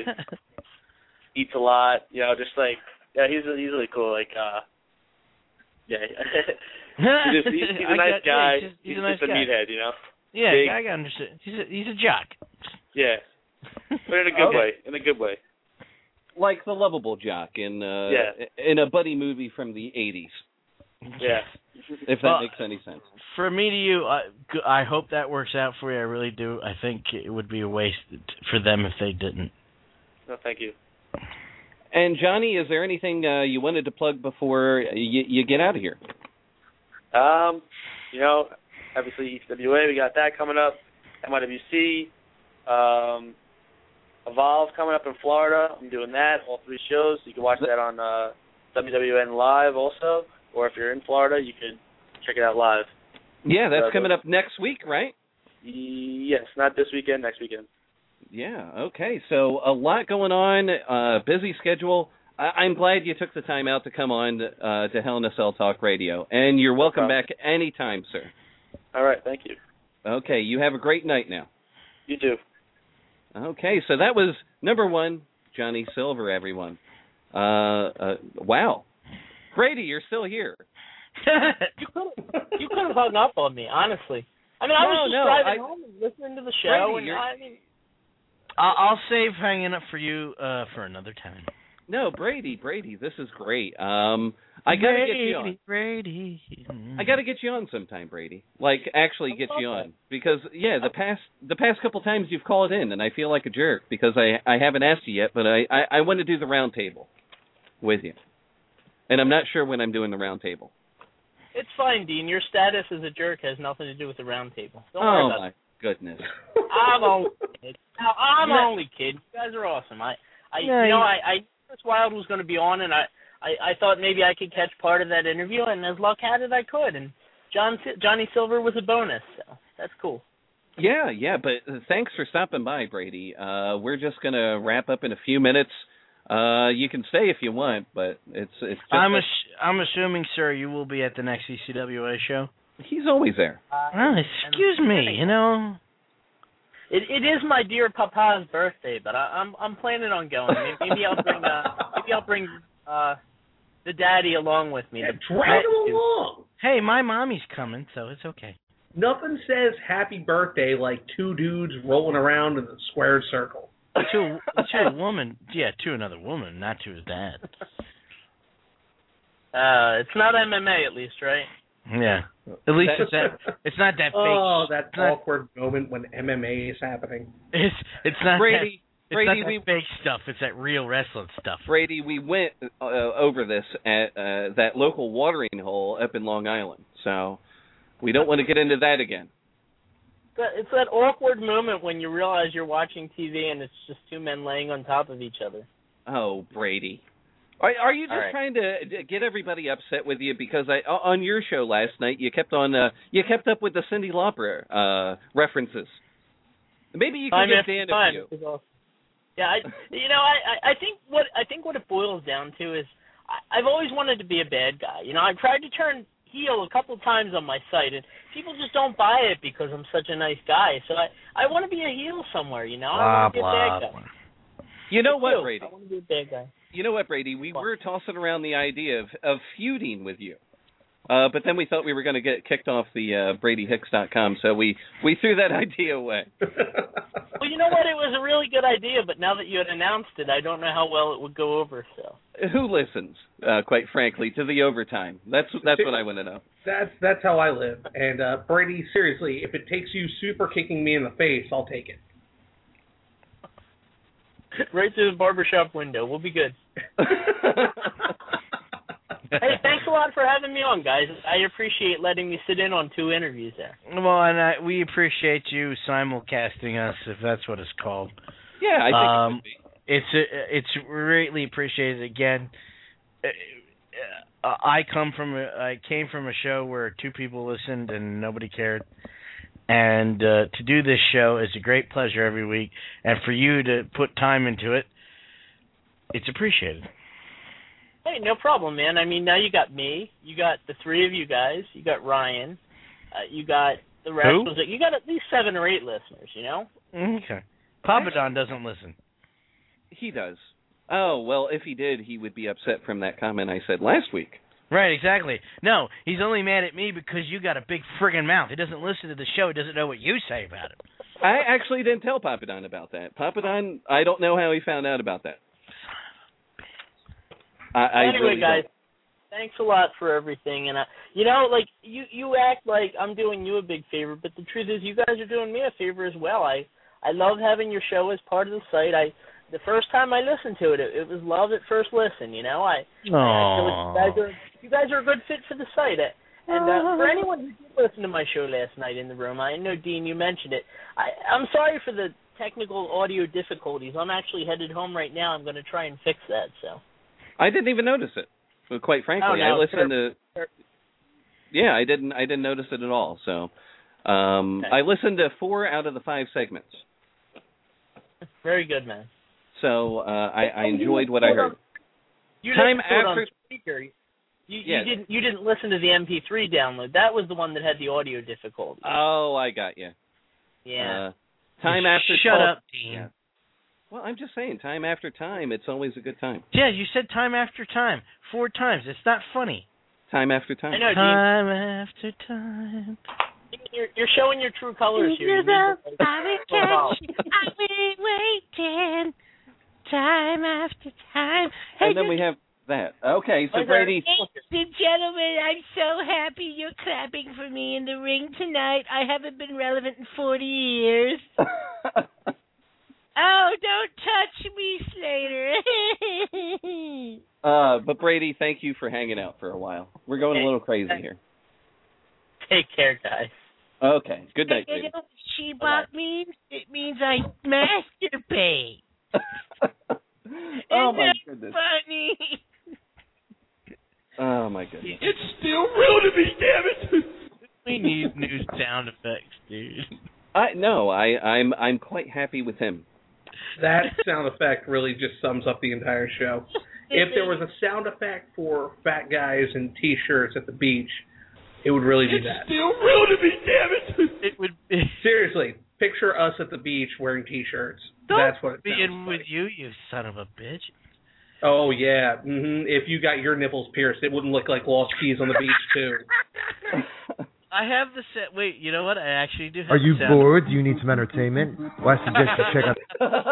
He eats a lot, you know. Just like yeah, he's he's really cool. Like uh. Yeah, he's, just, he's, he's a nice got, guy. Yeah, he's just, he's he's a nice just a guy. meathead, you know. Yeah, Big. I got understood. He's a he's a jock. Yeah, but in a good okay. way. In a good way. Like the lovable jock in uh, yeah. in a buddy movie from the eighties. Yeah. If that well, makes any sense. For me to you, I, I hope that works out for you. I really do. I think it would be a waste for them if they didn't. No, thank you. And Johnny, is there anything uh, you wanted to plug before you, you get out of here? Um, you know, obviously E C W A, we got that coming up. N Y W C. Um, Evolve coming up in Florida. I'm doing that, all three shows. You can watch that on uh, W W N Live also, or if you're in Florida, you can check it out live. Yeah, that's uh, coming up next week, right? Yes, not this weekend, next weekend. Yeah, okay. So a lot going on, uh, busy schedule. I- I'm glad you took the time out to come on uh, to Hell in a Cell Talk Radio, and you're welcome back anytime, sir. All right, thank you. Okay, you have a great night now. You too. Okay, so that was number one, Johnny Silver, everyone. Uh, uh, wow. Brady, you're still here. you could you could have hung up on me, honestly. I mean, I No, was just no, driving I- home and listening to the show, Brady, and I mean, I'll, I'll save hanging up for you uh, for another time. No, Brady, Brady, this is great. Um, I got to get you on. Brady. I got to get you on sometime, Brady. Like, actually get you on. Because, yeah, the past the past couple times you've called in, and I feel like a jerk because I, I haven't asked you yet, but I, I, I want to do the round table with you. And I'm not sure when I'm doing the round table. it's fine, Dean. Your status as a jerk has nothing to do with the round table. Don't oh, worry about my it. goodness. I'm only kid. I'm Yeah. only kid. You guys are awesome. I, I Yeah, you know, you- I, I knew Chris Wilde was going to be on, and I, I, I thought maybe I could catch part of that interview, and as luck had it, I could. And John Johnny Silver was a bonus, so that's cool. Yeah, yeah, but thanks for stopping by, Brady. Uh, we're just going to wrap up in a few minutes. Uh, you can stay if you want, but it's it's just I'm a- ass- I'm assuming, sir, you will be at the next E C W A show. he's always there. Uh, Well, excuse me, you know. It it is my dear Papa's birthday, but I, I'm I'm planning on going. Maybe, maybe I'll bring uh maybe I'll bring uh the daddy along with me. Yeah, The- drag him along. Hey, my mommy's coming, so it's okay. Nothing says happy birthday like two dudes rolling around in a squared circle. To to a woman, yeah, to another woman, not to his dad. Uh, it's not M M A at least, right? Yeah, at least it's that. It's not that fake. Oh, that it's not, awkward moment when M M A is happening. It's it's not Brady, that, Brady, it's not we that fake stuff. It's that real wrestling stuff. Brady, we went uh, over this at uh, that local watering hole up in Long Island, so we don't want to get into that again. But it's that awkward moment when you realize you're watching T V and it's just two men laying on top of each other. Oh, Brady. Are, are you just All right. trying to get everybody upset with you because I on your show last night you kept on uh, you kept up with the Cyndi Lauper uh, references? Maybe you Time can after give Dan time. a few. It's awesome. Yeah, I, you know, I, I I think what I think what it boils down to is I, I've always wanted to be a bad guy. You know, I've tried to turn heel a couple times on my site, and people just don't buy it because I'm such a nice guy. So I I want to be a heel somewhere. You know, I Blah want to be a blah. bad guy. You know Me what, too. Brady? I want to be a bad guy. You know what, Brady? We were tossing around the idea of, of feuding with you. Uh, but then we thought we were going to get kicked off the uh, Brady Hicks dot com, so we, we threw that idea away. Well, you know what? It was a really good idea, but now that you had announced it, I don't know how well it would go over. So Who listens, uh, quite frankly, to the overtime? That's that's what I want to know. That's that's how I live. And uh, Brady, seriously, if it takes you super kicking me in the face, I'll take it. right through the barbershop window, we'll be good. Hey, thanks a lot for having me on, guys. I appreciate letting me sit in on two interviews there. Well, and I, we appreciate you simulcasting us, if that's what it's called. Yeah, I think Um, it would be. It's uh, it's greatly appreciated. Again, uh, I come from a, I came from a show where two people listened and nobody cared, and uh, to do this show is a great pleasure every week, and for you to put time into it, it's appreciated. Hey, no problem, man. I mean, now you got me, you got the three of you guys, you got Ryan, uh, you got the rest. Who? Was it? You got at least seven or eight listeners, you know? Okay. Papa Don doesn't listen. He does. Oh, well, if he did, he would be upset from that comment I said last week. Right, exactly. No, he's only mad at me because you got a big friggin' mouth. He doesn't listen to the show. He doesn't know what you say about it. I actually didn't tell Papa Don about that. Papa Don, I don't know how he found out about that. I, I anyway, really guys, don't. thanks a lot for everything. And, uh, you know, like, you, you act like I'm doing you a big favor, but the truth is you guys are doing me a favor as well. I, I love having your show as part of the site. I The first time I listened to it, it, it was love at first listen, you know? I, I feel like you guys, are, you guys are a good fit for the site. Uh, And uh, for anyone who did listen to my show last night in the room, I know, Dean, you mentioned it. I, I'm sorry for the technical audio difficulties. I'm actually headed home right now. I'm going to try and fix that. So. I didn't even notice it. But quite frankly, oh, no, I listened sure. to. Yeah, I didn't. I didn't notice it at all. So, um, okay. I listened to four out of the five segments. Very good, man. So uh, I, I enjoyed what I heard. You Time after. after. Speaker. You, you yes. didn't. You didn't listen to the M P three download. That was the one that had the audio difficulty. Oh, I got you. Yeah. Uh, time after. Shut twelve up, Dean. Yeah. Well, I'm just saying, time after time, it's always a good time. Yeah, you said time after time. Four times. It's not funny. Time after time. I know, time Dean. after time. You're, you're showing your true colors here. You know, I will catch you. I've been waiting. Time after time. Hey, and then we have that. Okay, so Brady. Ladies and gentlemen, I'm so happy you're clapping for me in the ring tonight. I haven't been relevant in forty years. Oh, don't touch me, Slater. uh, but Brady, thank you for hanging out for a while. We're going a little crazy here. Take care, guys. Okay, good night, You Brady. know what Shebok means? It means I masturbate. Oh, Isn't my that goodness. funny? Oh, my goodness. It's still real to me, damn it. We need new sound effects, dude. I no, I, I'm I'm quite happy with him. That sound effect really just sums up the entire show. If there was a sound effect for fat guys in T-shirts at the beach, it would really be it's that. Still real to me, damn it. It would be. Seriously, picture us at the beach wearing T-shirts. Don't That's what it be sounds in like. with you, you son of a bitch. Oh yeah, hmm if you got your nipples pierced, it wouldn't look like lost keys on the beach too. I have the set. Wait, you know what? I actually do have Are you the sound. bored? Do you need some entertainment? Well, I suggest you check out.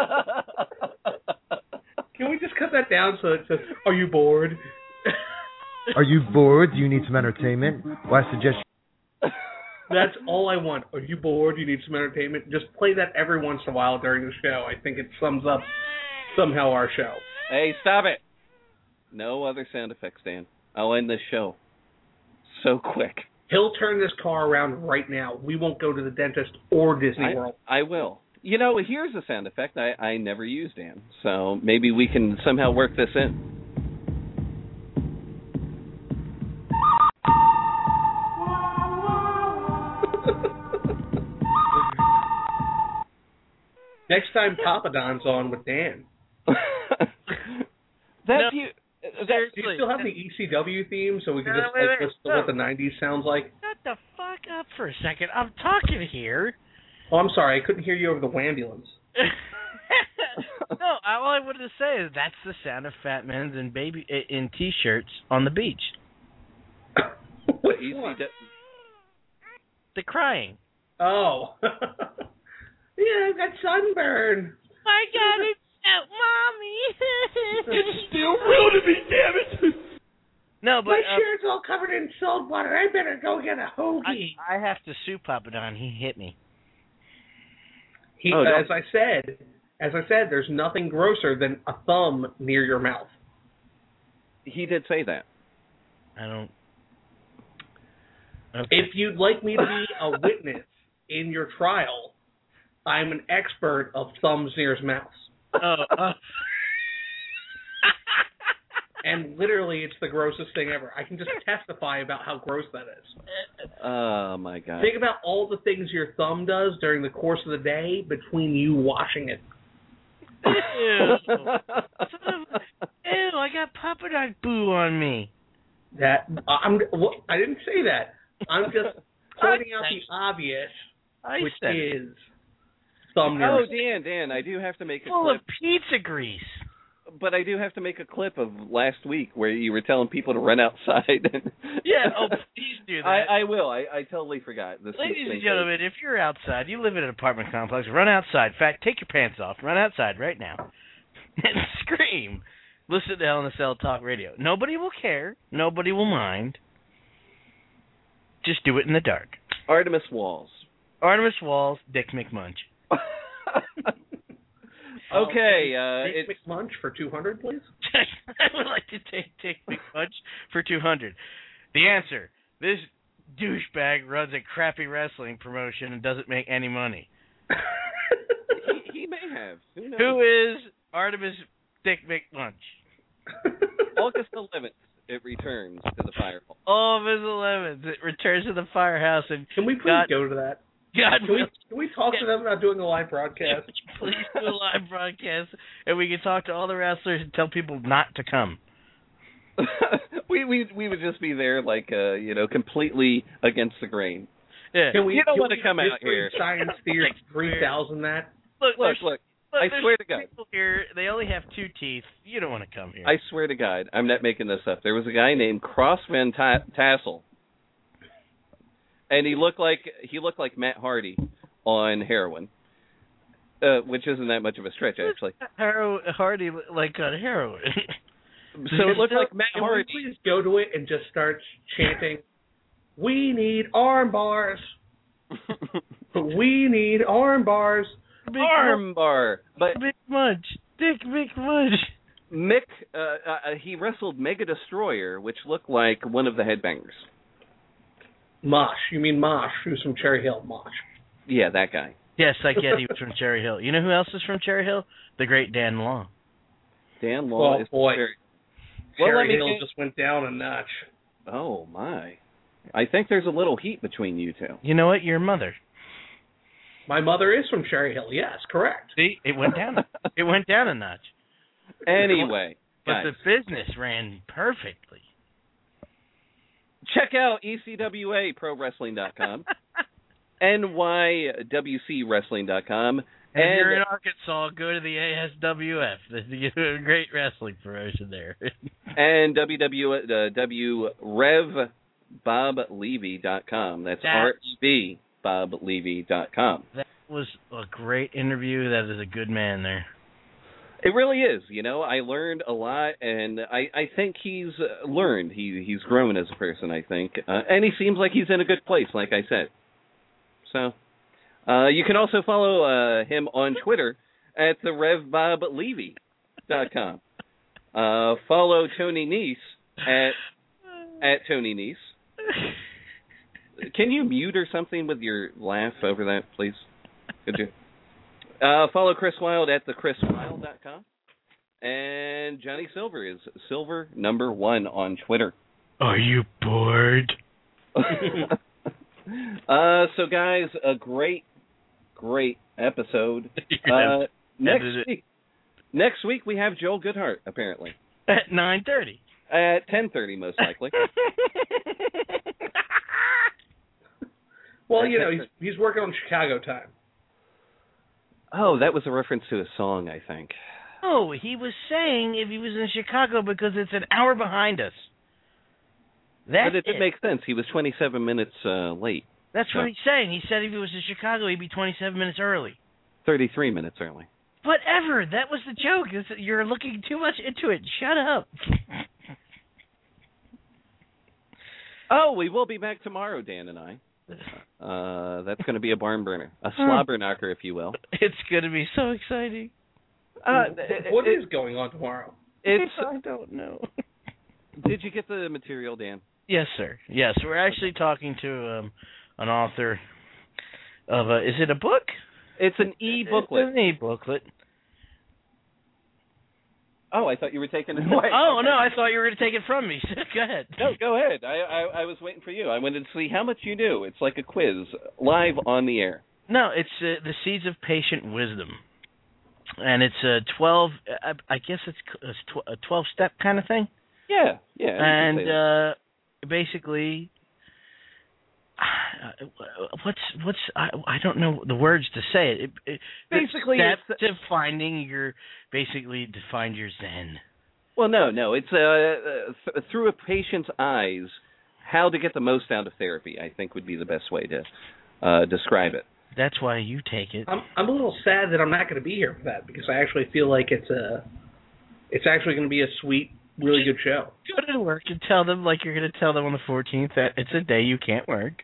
Can we just cut that down so it says, "Are you bored?" Are you bored? Do you need some entertainment? Well, I suggest. You... That's all I want. Are you bored? You need some entertainment? Just play that every once in a while during the show. I think it sums up somehow our show. Hey, stop it. No other sound effects, Dan. I'll end this show so quick. He'll turn this car around right now. We won't go to the dentist or Disney I, World. I will. You know, here's a sound effect I, I never used, Dan. So maybe we can somehow work this in. Next time Papa Don's on with Dan. That No, you, seriously. Do you still have the E C W theme so we can No, just wait, like, wait, listen to no. what the nineties sounds like? Shut the fuck up for a second. I'm talking here. Oh, I'm sorry. I couldn't hear you over the Wambulance. No, all I wanted to say is that's the sound of fat men in baby in T-shirts on the beach. What E C W The crying. Oh. Yeah, I got sunburn. I got it out, Mommy. It's still real to me, damn it. No, but My uh, shirt's all covered in salt water. I better go get a hoagie. I, I have to sue Papa Don. He hit me. He, Oh, as I said, as I said, there's nothing grosser than a thumb near your mouth. He did say that. I don't. Okay. If you'd like me to be a witness in your trial, I'm an expert of thumbs near his mouth. Oh, uh. And literally, it's the grossest thing ever. I can just testify about how gross that is. Oh, my God. Think about all the things your thumb does during the course of the day between you washing it. Ew. Ew, I got Papa Don boo on me. That I'm. Well, I didn't say that. I'm just pointing out the obvious, I which said is thumb near. Oh, Dan, Dan, I do have to make a full clip. of pizza grease. But I do have to make a clip of last week where you were telling people to run outside. And Yeah, oh, please do that. I, I will. I, I totally forgot. This Ladies thing and gentlemen, if you're outside, you live in an apartment complex, run outside. In fact, take your pants off. Run outside right now. And scream. Listen to Hell in a Cell Talk Radio. Nobody will care. Nobody will mind. Just do it in the dark. Artemis Walls. Artemis Walls, Dick McMunch. Okay, uh, Dick it's McMunch for two hundred, please. I would like to take Dick McMunch for two hundred. The answer: this douchebag runs a crappy wrestling promotion and doesn't make any money. he, he may have. Who knows? Who is Artemis Dick McMunch? August eleventh, it returns to the fire hall. August eleventh, it returns to the firehouse. And can we please God, go to that? God, can we, can we talk yeah. to them about doing a live broadcast? Please do a live broadcast, and we can talk to all the wrestlers and tell people not to come. we we we would just be there, like uh, you know, completely against the grain. Yeah, can we, you don't can want we to come out here. Science Theory three thousand. That look, look, look. Look, I swear to God. People here, they only have two teeth. You don't want to come here. I swear to God, I'm not making this up. There was a guy named Cross Van Ta- Tassel, and he looked like he looked like Matt Hardy on heroin, uh, which isn't that much of a stretch, actually. Hero- Hardy like on heroin. So it looked like Matt Can Hardy. we please go to it and just start chanting, "We need arm bars. We need arm bars." Big arm bar, but Big Munch, Dick McMunch. Mick, uh, uh, he wrestled Mega Destroyer, which looked like one of the headbangers. Mosh, you mean Mosh, who's from Cherry Hill? Mosh. Yeah, that guy. Yes, I get he was from Cherry Hill. You know who else is from Cherry Hill? The great Dan Long. Dan Long oh, is boy. Cherry. Cherry well, Hill get... just went down a notch. Oh my! I think there's a little heat between you two. You know what? Your mother. My mother is from Cherry Hill. Yes, correct. See, it went down. It went down a notch. Anyway, but guys, the business ran perfectly. Check out E C W A Pro Wrestling dot com, N Y W C Wrestling dot com, If and you're in Arkansas, go to the A S W F. There's a great wrestling promotion there. and W W Rev Bob Levy dot com. That's R E V Bob Levy dot com. That was a great interview. That is a good man there. It really is. You know, I learned a lot, and I, I think he's uh, learned. He he's grown as a person, I think. Uh, and he seems like he's in a good place, like I said. So, uh, you can also follow uh, him on Twitter at the Rev Bob Levy dot com. Uh, follow Tony Nese at, at Tony Nese. Can you mute or something with your laugh over that, please? Could you? Uh, follow Chris Wilde at the chris wilde dot com. And Johnny Silver is Silver number one on Twitter. Are you bored? uh, so, guys, a great, great episode. Uh, next week, next week we have Joel Goodhart, apparently. At nine thirty. At ten thirty, most likely. Well, you know, he's he's working on Chicago time. Oh, that was a reference to a song, I think. Oh, he was saying if he was in Chicago because it's an hour behind us. That's but it did it. make sense. He was twenty-seven minutes uh, late. That's so. what he's saying. He said if he was in Chicago, he'd be twenty-seven minutes early. thirty-three minutes early. Whatever. That was the joke. You're looking too much into it. Shut up. Oh, we will be back tomorrow, Dan and I. Uh, that's going to be a barn burner, a slobber knocker, if you will. It's going to be so exciting. Uh, what it, is going on tomorrow? It's I don't know. Did you get the material, Dan? Yes, sir. Yes, we're actually talking to um, an author of a. Is it a book? It's an e-booklet. It's an e-booklet. Oh, I thought you were taking it away. Oh, no, I thought you were going to take it from me. Go ahead. No, go ahead. I, I I was waiting for you. I wanted to see how much you knew. It's like a quiz, live on the air. No, it's uh, The Seeds of Patient Wisdom. And it's a twelve, I, I guess it's a twelve-step kind of thing? Yeah, yeah. And uh, basically, uh, what's, what's I, I don't know the words to say it. it, it basically, it's to finding your, basically to find your Zen. Well, no, no. It's uh, th- through a patient's eyes, how to get the most out of therapy, I think would be the best way to uh, describe it. That's why you take it. I'm I'm a little sad that I'm not going to be here for that because I actually feel like it's a, it's actually going to be a sweet, really good show. Go to work and tell them like you're going to tell them on the fourteenth that it's a day you can't work.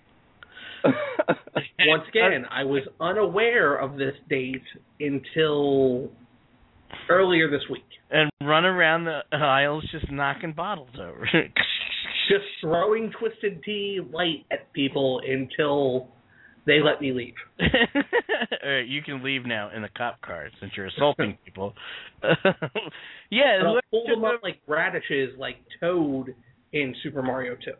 Once again, I was unaware of this date until earlier this week. And run around the aisles just knocking bottles over. Just throwing Twisted Tea light at people until they let me leave. All right, you can leave now in the cop car since you're assaulting people. Yeah, I'll pull them up like radishes, like Toad in Super Mario two.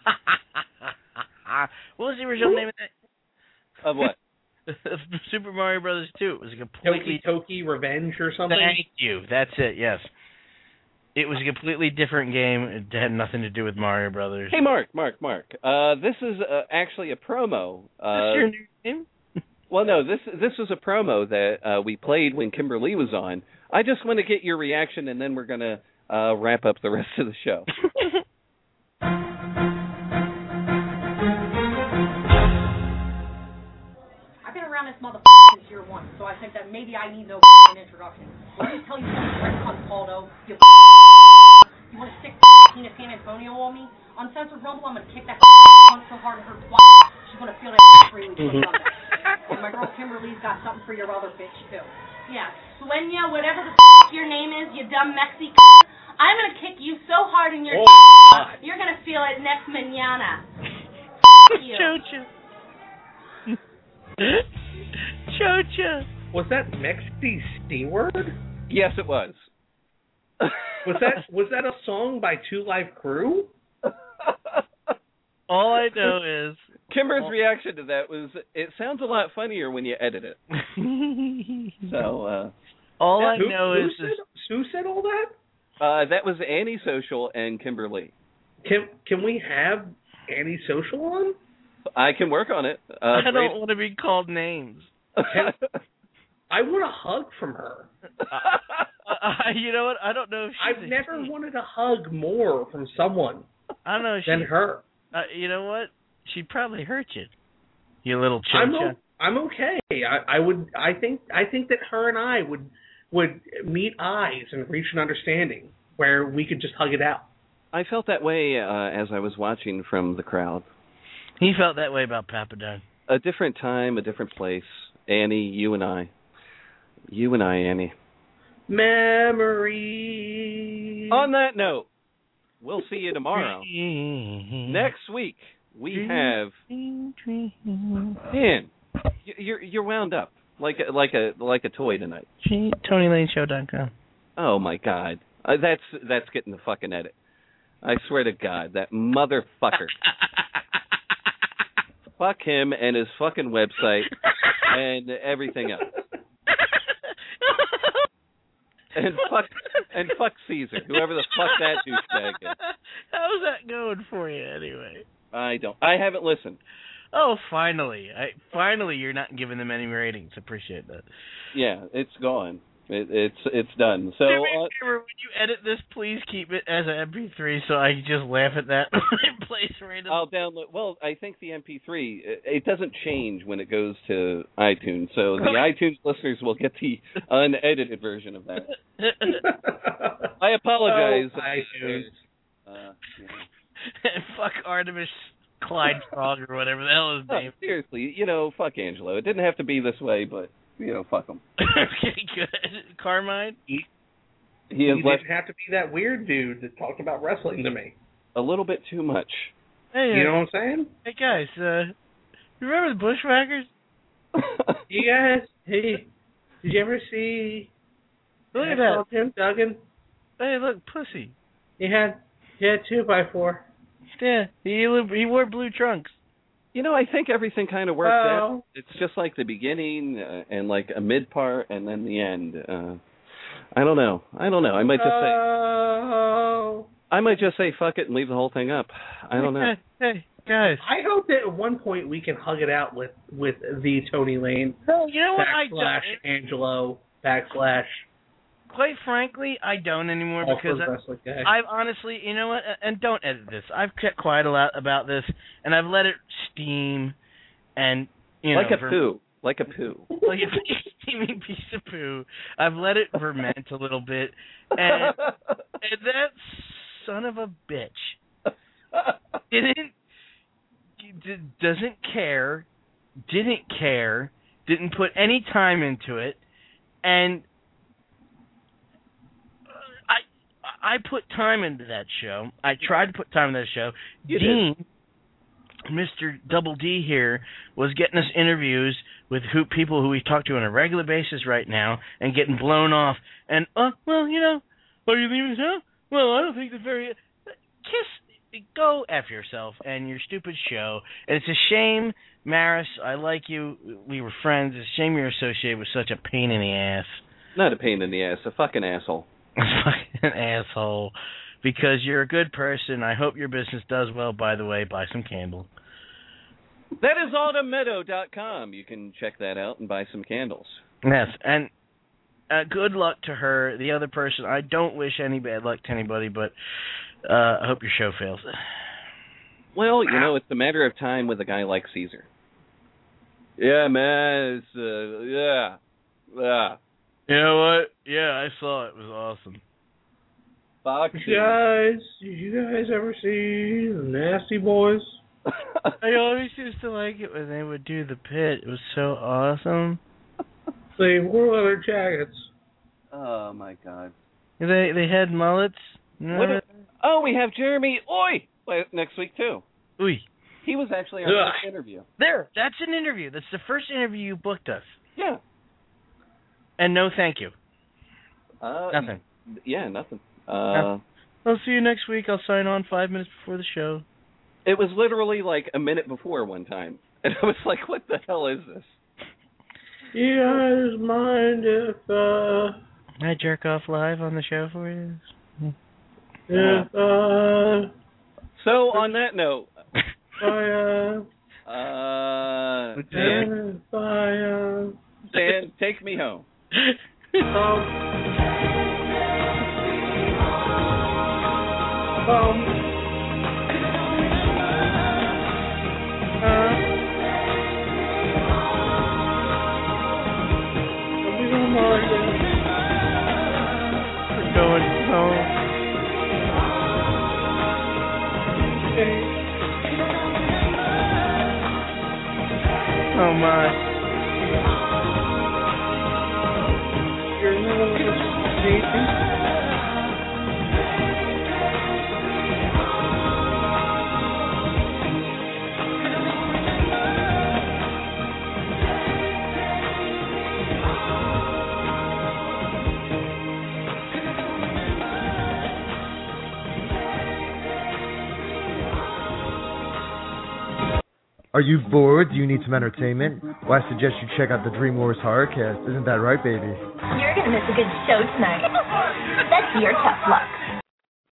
What was the original name of that? Of what? Super Mario Brothers two. It was a completely Toki Toki Revenge or something. Thank you. That's it. Yes. It was a completely different game. It had nothing to do with Mario Brothers. Hey, Mark, Mark, Mark. Uh, this is uh, actually a promo. Uh, That's your new name? Well, no, this this was a promo that uh, we played when Kimberly was on. I just want to get your reaction, and then we're going to uh, wrap up the rest of the show. I've been around this motherfucker since year one, so I think that maybe I need no introduction. Let me tell you something, Rick Consaldo. You you want to stick Tina San Antonio on me? Uncensored Rumble, I'm going to kick that cunt so hard her twat. She's going to feel that freely till Sunday. And my girl Kimberly's got something for your other bitch, too. Yeah, Sueña, whatever the f*** your name is, you dumb Mexi. I'm going to kick you so hard in your oh, d- you're going to feel it next mañana. you. Chocha. Chocha. Was that Mexi C word? Yes, it was. Was that was that a song by Two Live Crew? All I know is Kimber's oh. reaction to that was, it sounds a lot funnier when you edit it. So, uh... All yeah, I who, know who is... Said, who said all that? Uh, that was Antisocial and Kimberly. Can Can we have Antisocial on? I can work on it. Uh, I don't Brady. want to be called names. Can, I want a hug from her. Uh, you know what? I don't know if she's I've a never she. wanted a hug more from someone I don't know than she, her. Uh, you know what? She'd probably hurt you. You little chocha. I'm, o- I'm okay. I, I would. I think. I think that her and I would would meet eyes and reach an understanding where we could just hug it out. I felt that way uh, as I was watching from the crowd. He felt that way about Papadon. A different time, a different place. Annie, you and I. You and I, Annie. Memories. On that note, we'll see you tomorrow. Next week, we have... Man, you're you're wound up like a, like a like a toy tonight. Tony Lane Show dot com. Oh my God, uh, that's that's getting the fucking edit. I swear to God, that motherfucker. Fuck him and his fucking website and everything else. And fuck and fuck Caesar, whoever the fuck that douchebag is. How's that going for you anyway? I don't. I haven't listened. Oh, finally! I finally you're not giving them any ratings. Appreciate that. Yeah, it's gone. It, it's it's done. So do me a uh, favor, when you edit this, please keep it as an M P three so I can just laugh at that in place randomly. I'll download. Well, I think the M P three it, it doesn't change when it goes to iTunes, so the iTunes listeners will get the unedited version of that. I apologize. Oh, iTunes. Uh, yeah. Fuck Artemis Clyde Frog or whatever the hell his No, name. seriously, you know, fuck Angelo. It didn't have to be this way, but you know, fuck him. Okay, good. Carmine? He, he he has didn't left have to be that weird dude that talked about wrestling to me. a little bit too much. Hey, You uh, know what I'm saying? Hey guys, uh, you remember the Bushwhackers? You guys, hey, did you ever see Look at that. Tim Duggan? Hey, look, pussy. He had he had two by four. Yeah, he he wore blue trunks. You know, I think everything kind of works Oh. out. It's just like the beginning uh, and like a mid part and then the end. Uh, I don't know. I don't know. I might just say Oh. I might just say fuck it and leave the whole thing up. I don't know. Hey, guys. I hope that at one point we can hug it out with with the Tony Lane No, you know what? I backslash don't. Angelo backslash. Quite frankly, I don't anymore All because for I, wrestling guy. I've honestly, you know what? And don't edit this. I've kept quiet a lot about this, and I've let it steam, and you like know, a ver- poo. Like a poo. like a steaming piece of poo. I've let it ferment a little bit, and, and that son of a bitch didn't d- doesn't care, didn't care, didn't put any time into it, and I I put time into that show. I tried to put time into that show. You Dean did. Mister Double D here was getting us interviews with who people who we talk to on a regular basis right now and getting blown off. And, uh, well, you know, are you leaving town? Well, I don't think that's very... Kiss, go F yourself and your stupid show. And it's a shame, Maris, I like you. We were friends. It's a shame you're associated with such a pain in the ass. Not a pain in the ass, a fucking asshole. A fucking asshole. Because you're a good person. I hope your business does well, by the way. Buy some candles. That is autumn meadow dot com. You can check that out and buy some candles. Yes, and uh, good luck to her. The other person, I don't wish any bad luck to anybody, but uh, I hope your show fails. Well, you know, it's a matter of time with a guy like Caesar. Yeah, man, it's, uh, yeah, yeah. You know what? Yeah, I saw it. It was awesome. Fox. You guys, did you guys ever see the Nasty Boys? I always used to like it when they would do the pit. It was so awesome. They wore leather jackets. Oh my God. They they had mullets. What is, oh, we have Jeremy Oi next week too. Oi. He was actually our Ugh. first interview. There, that's an interview. That's the first interview you booked us. Yeah. And no thank you. Uh, Nothing. Yeah, nothing. Uh, I'll see you next week. I'll sign on five minutes before the show. It was literally like a minute before one time. And I was like, what the hell is this? You guys mind if, uh... I jerk off live on the show for you? If, uh... So, on that note... I, uh... Uh... Dan, if I, uh... Dan, take me home. um... Um... Uh... We're going home. Okay. Oh my. You're in the middle of this meeting. Are you bored? Do you need some entertainment? Well, I suggest you check out the Dream Wars Horrorcast. Isn't that right, baby? You're gonna miss a good show tonight. That's your tough luck.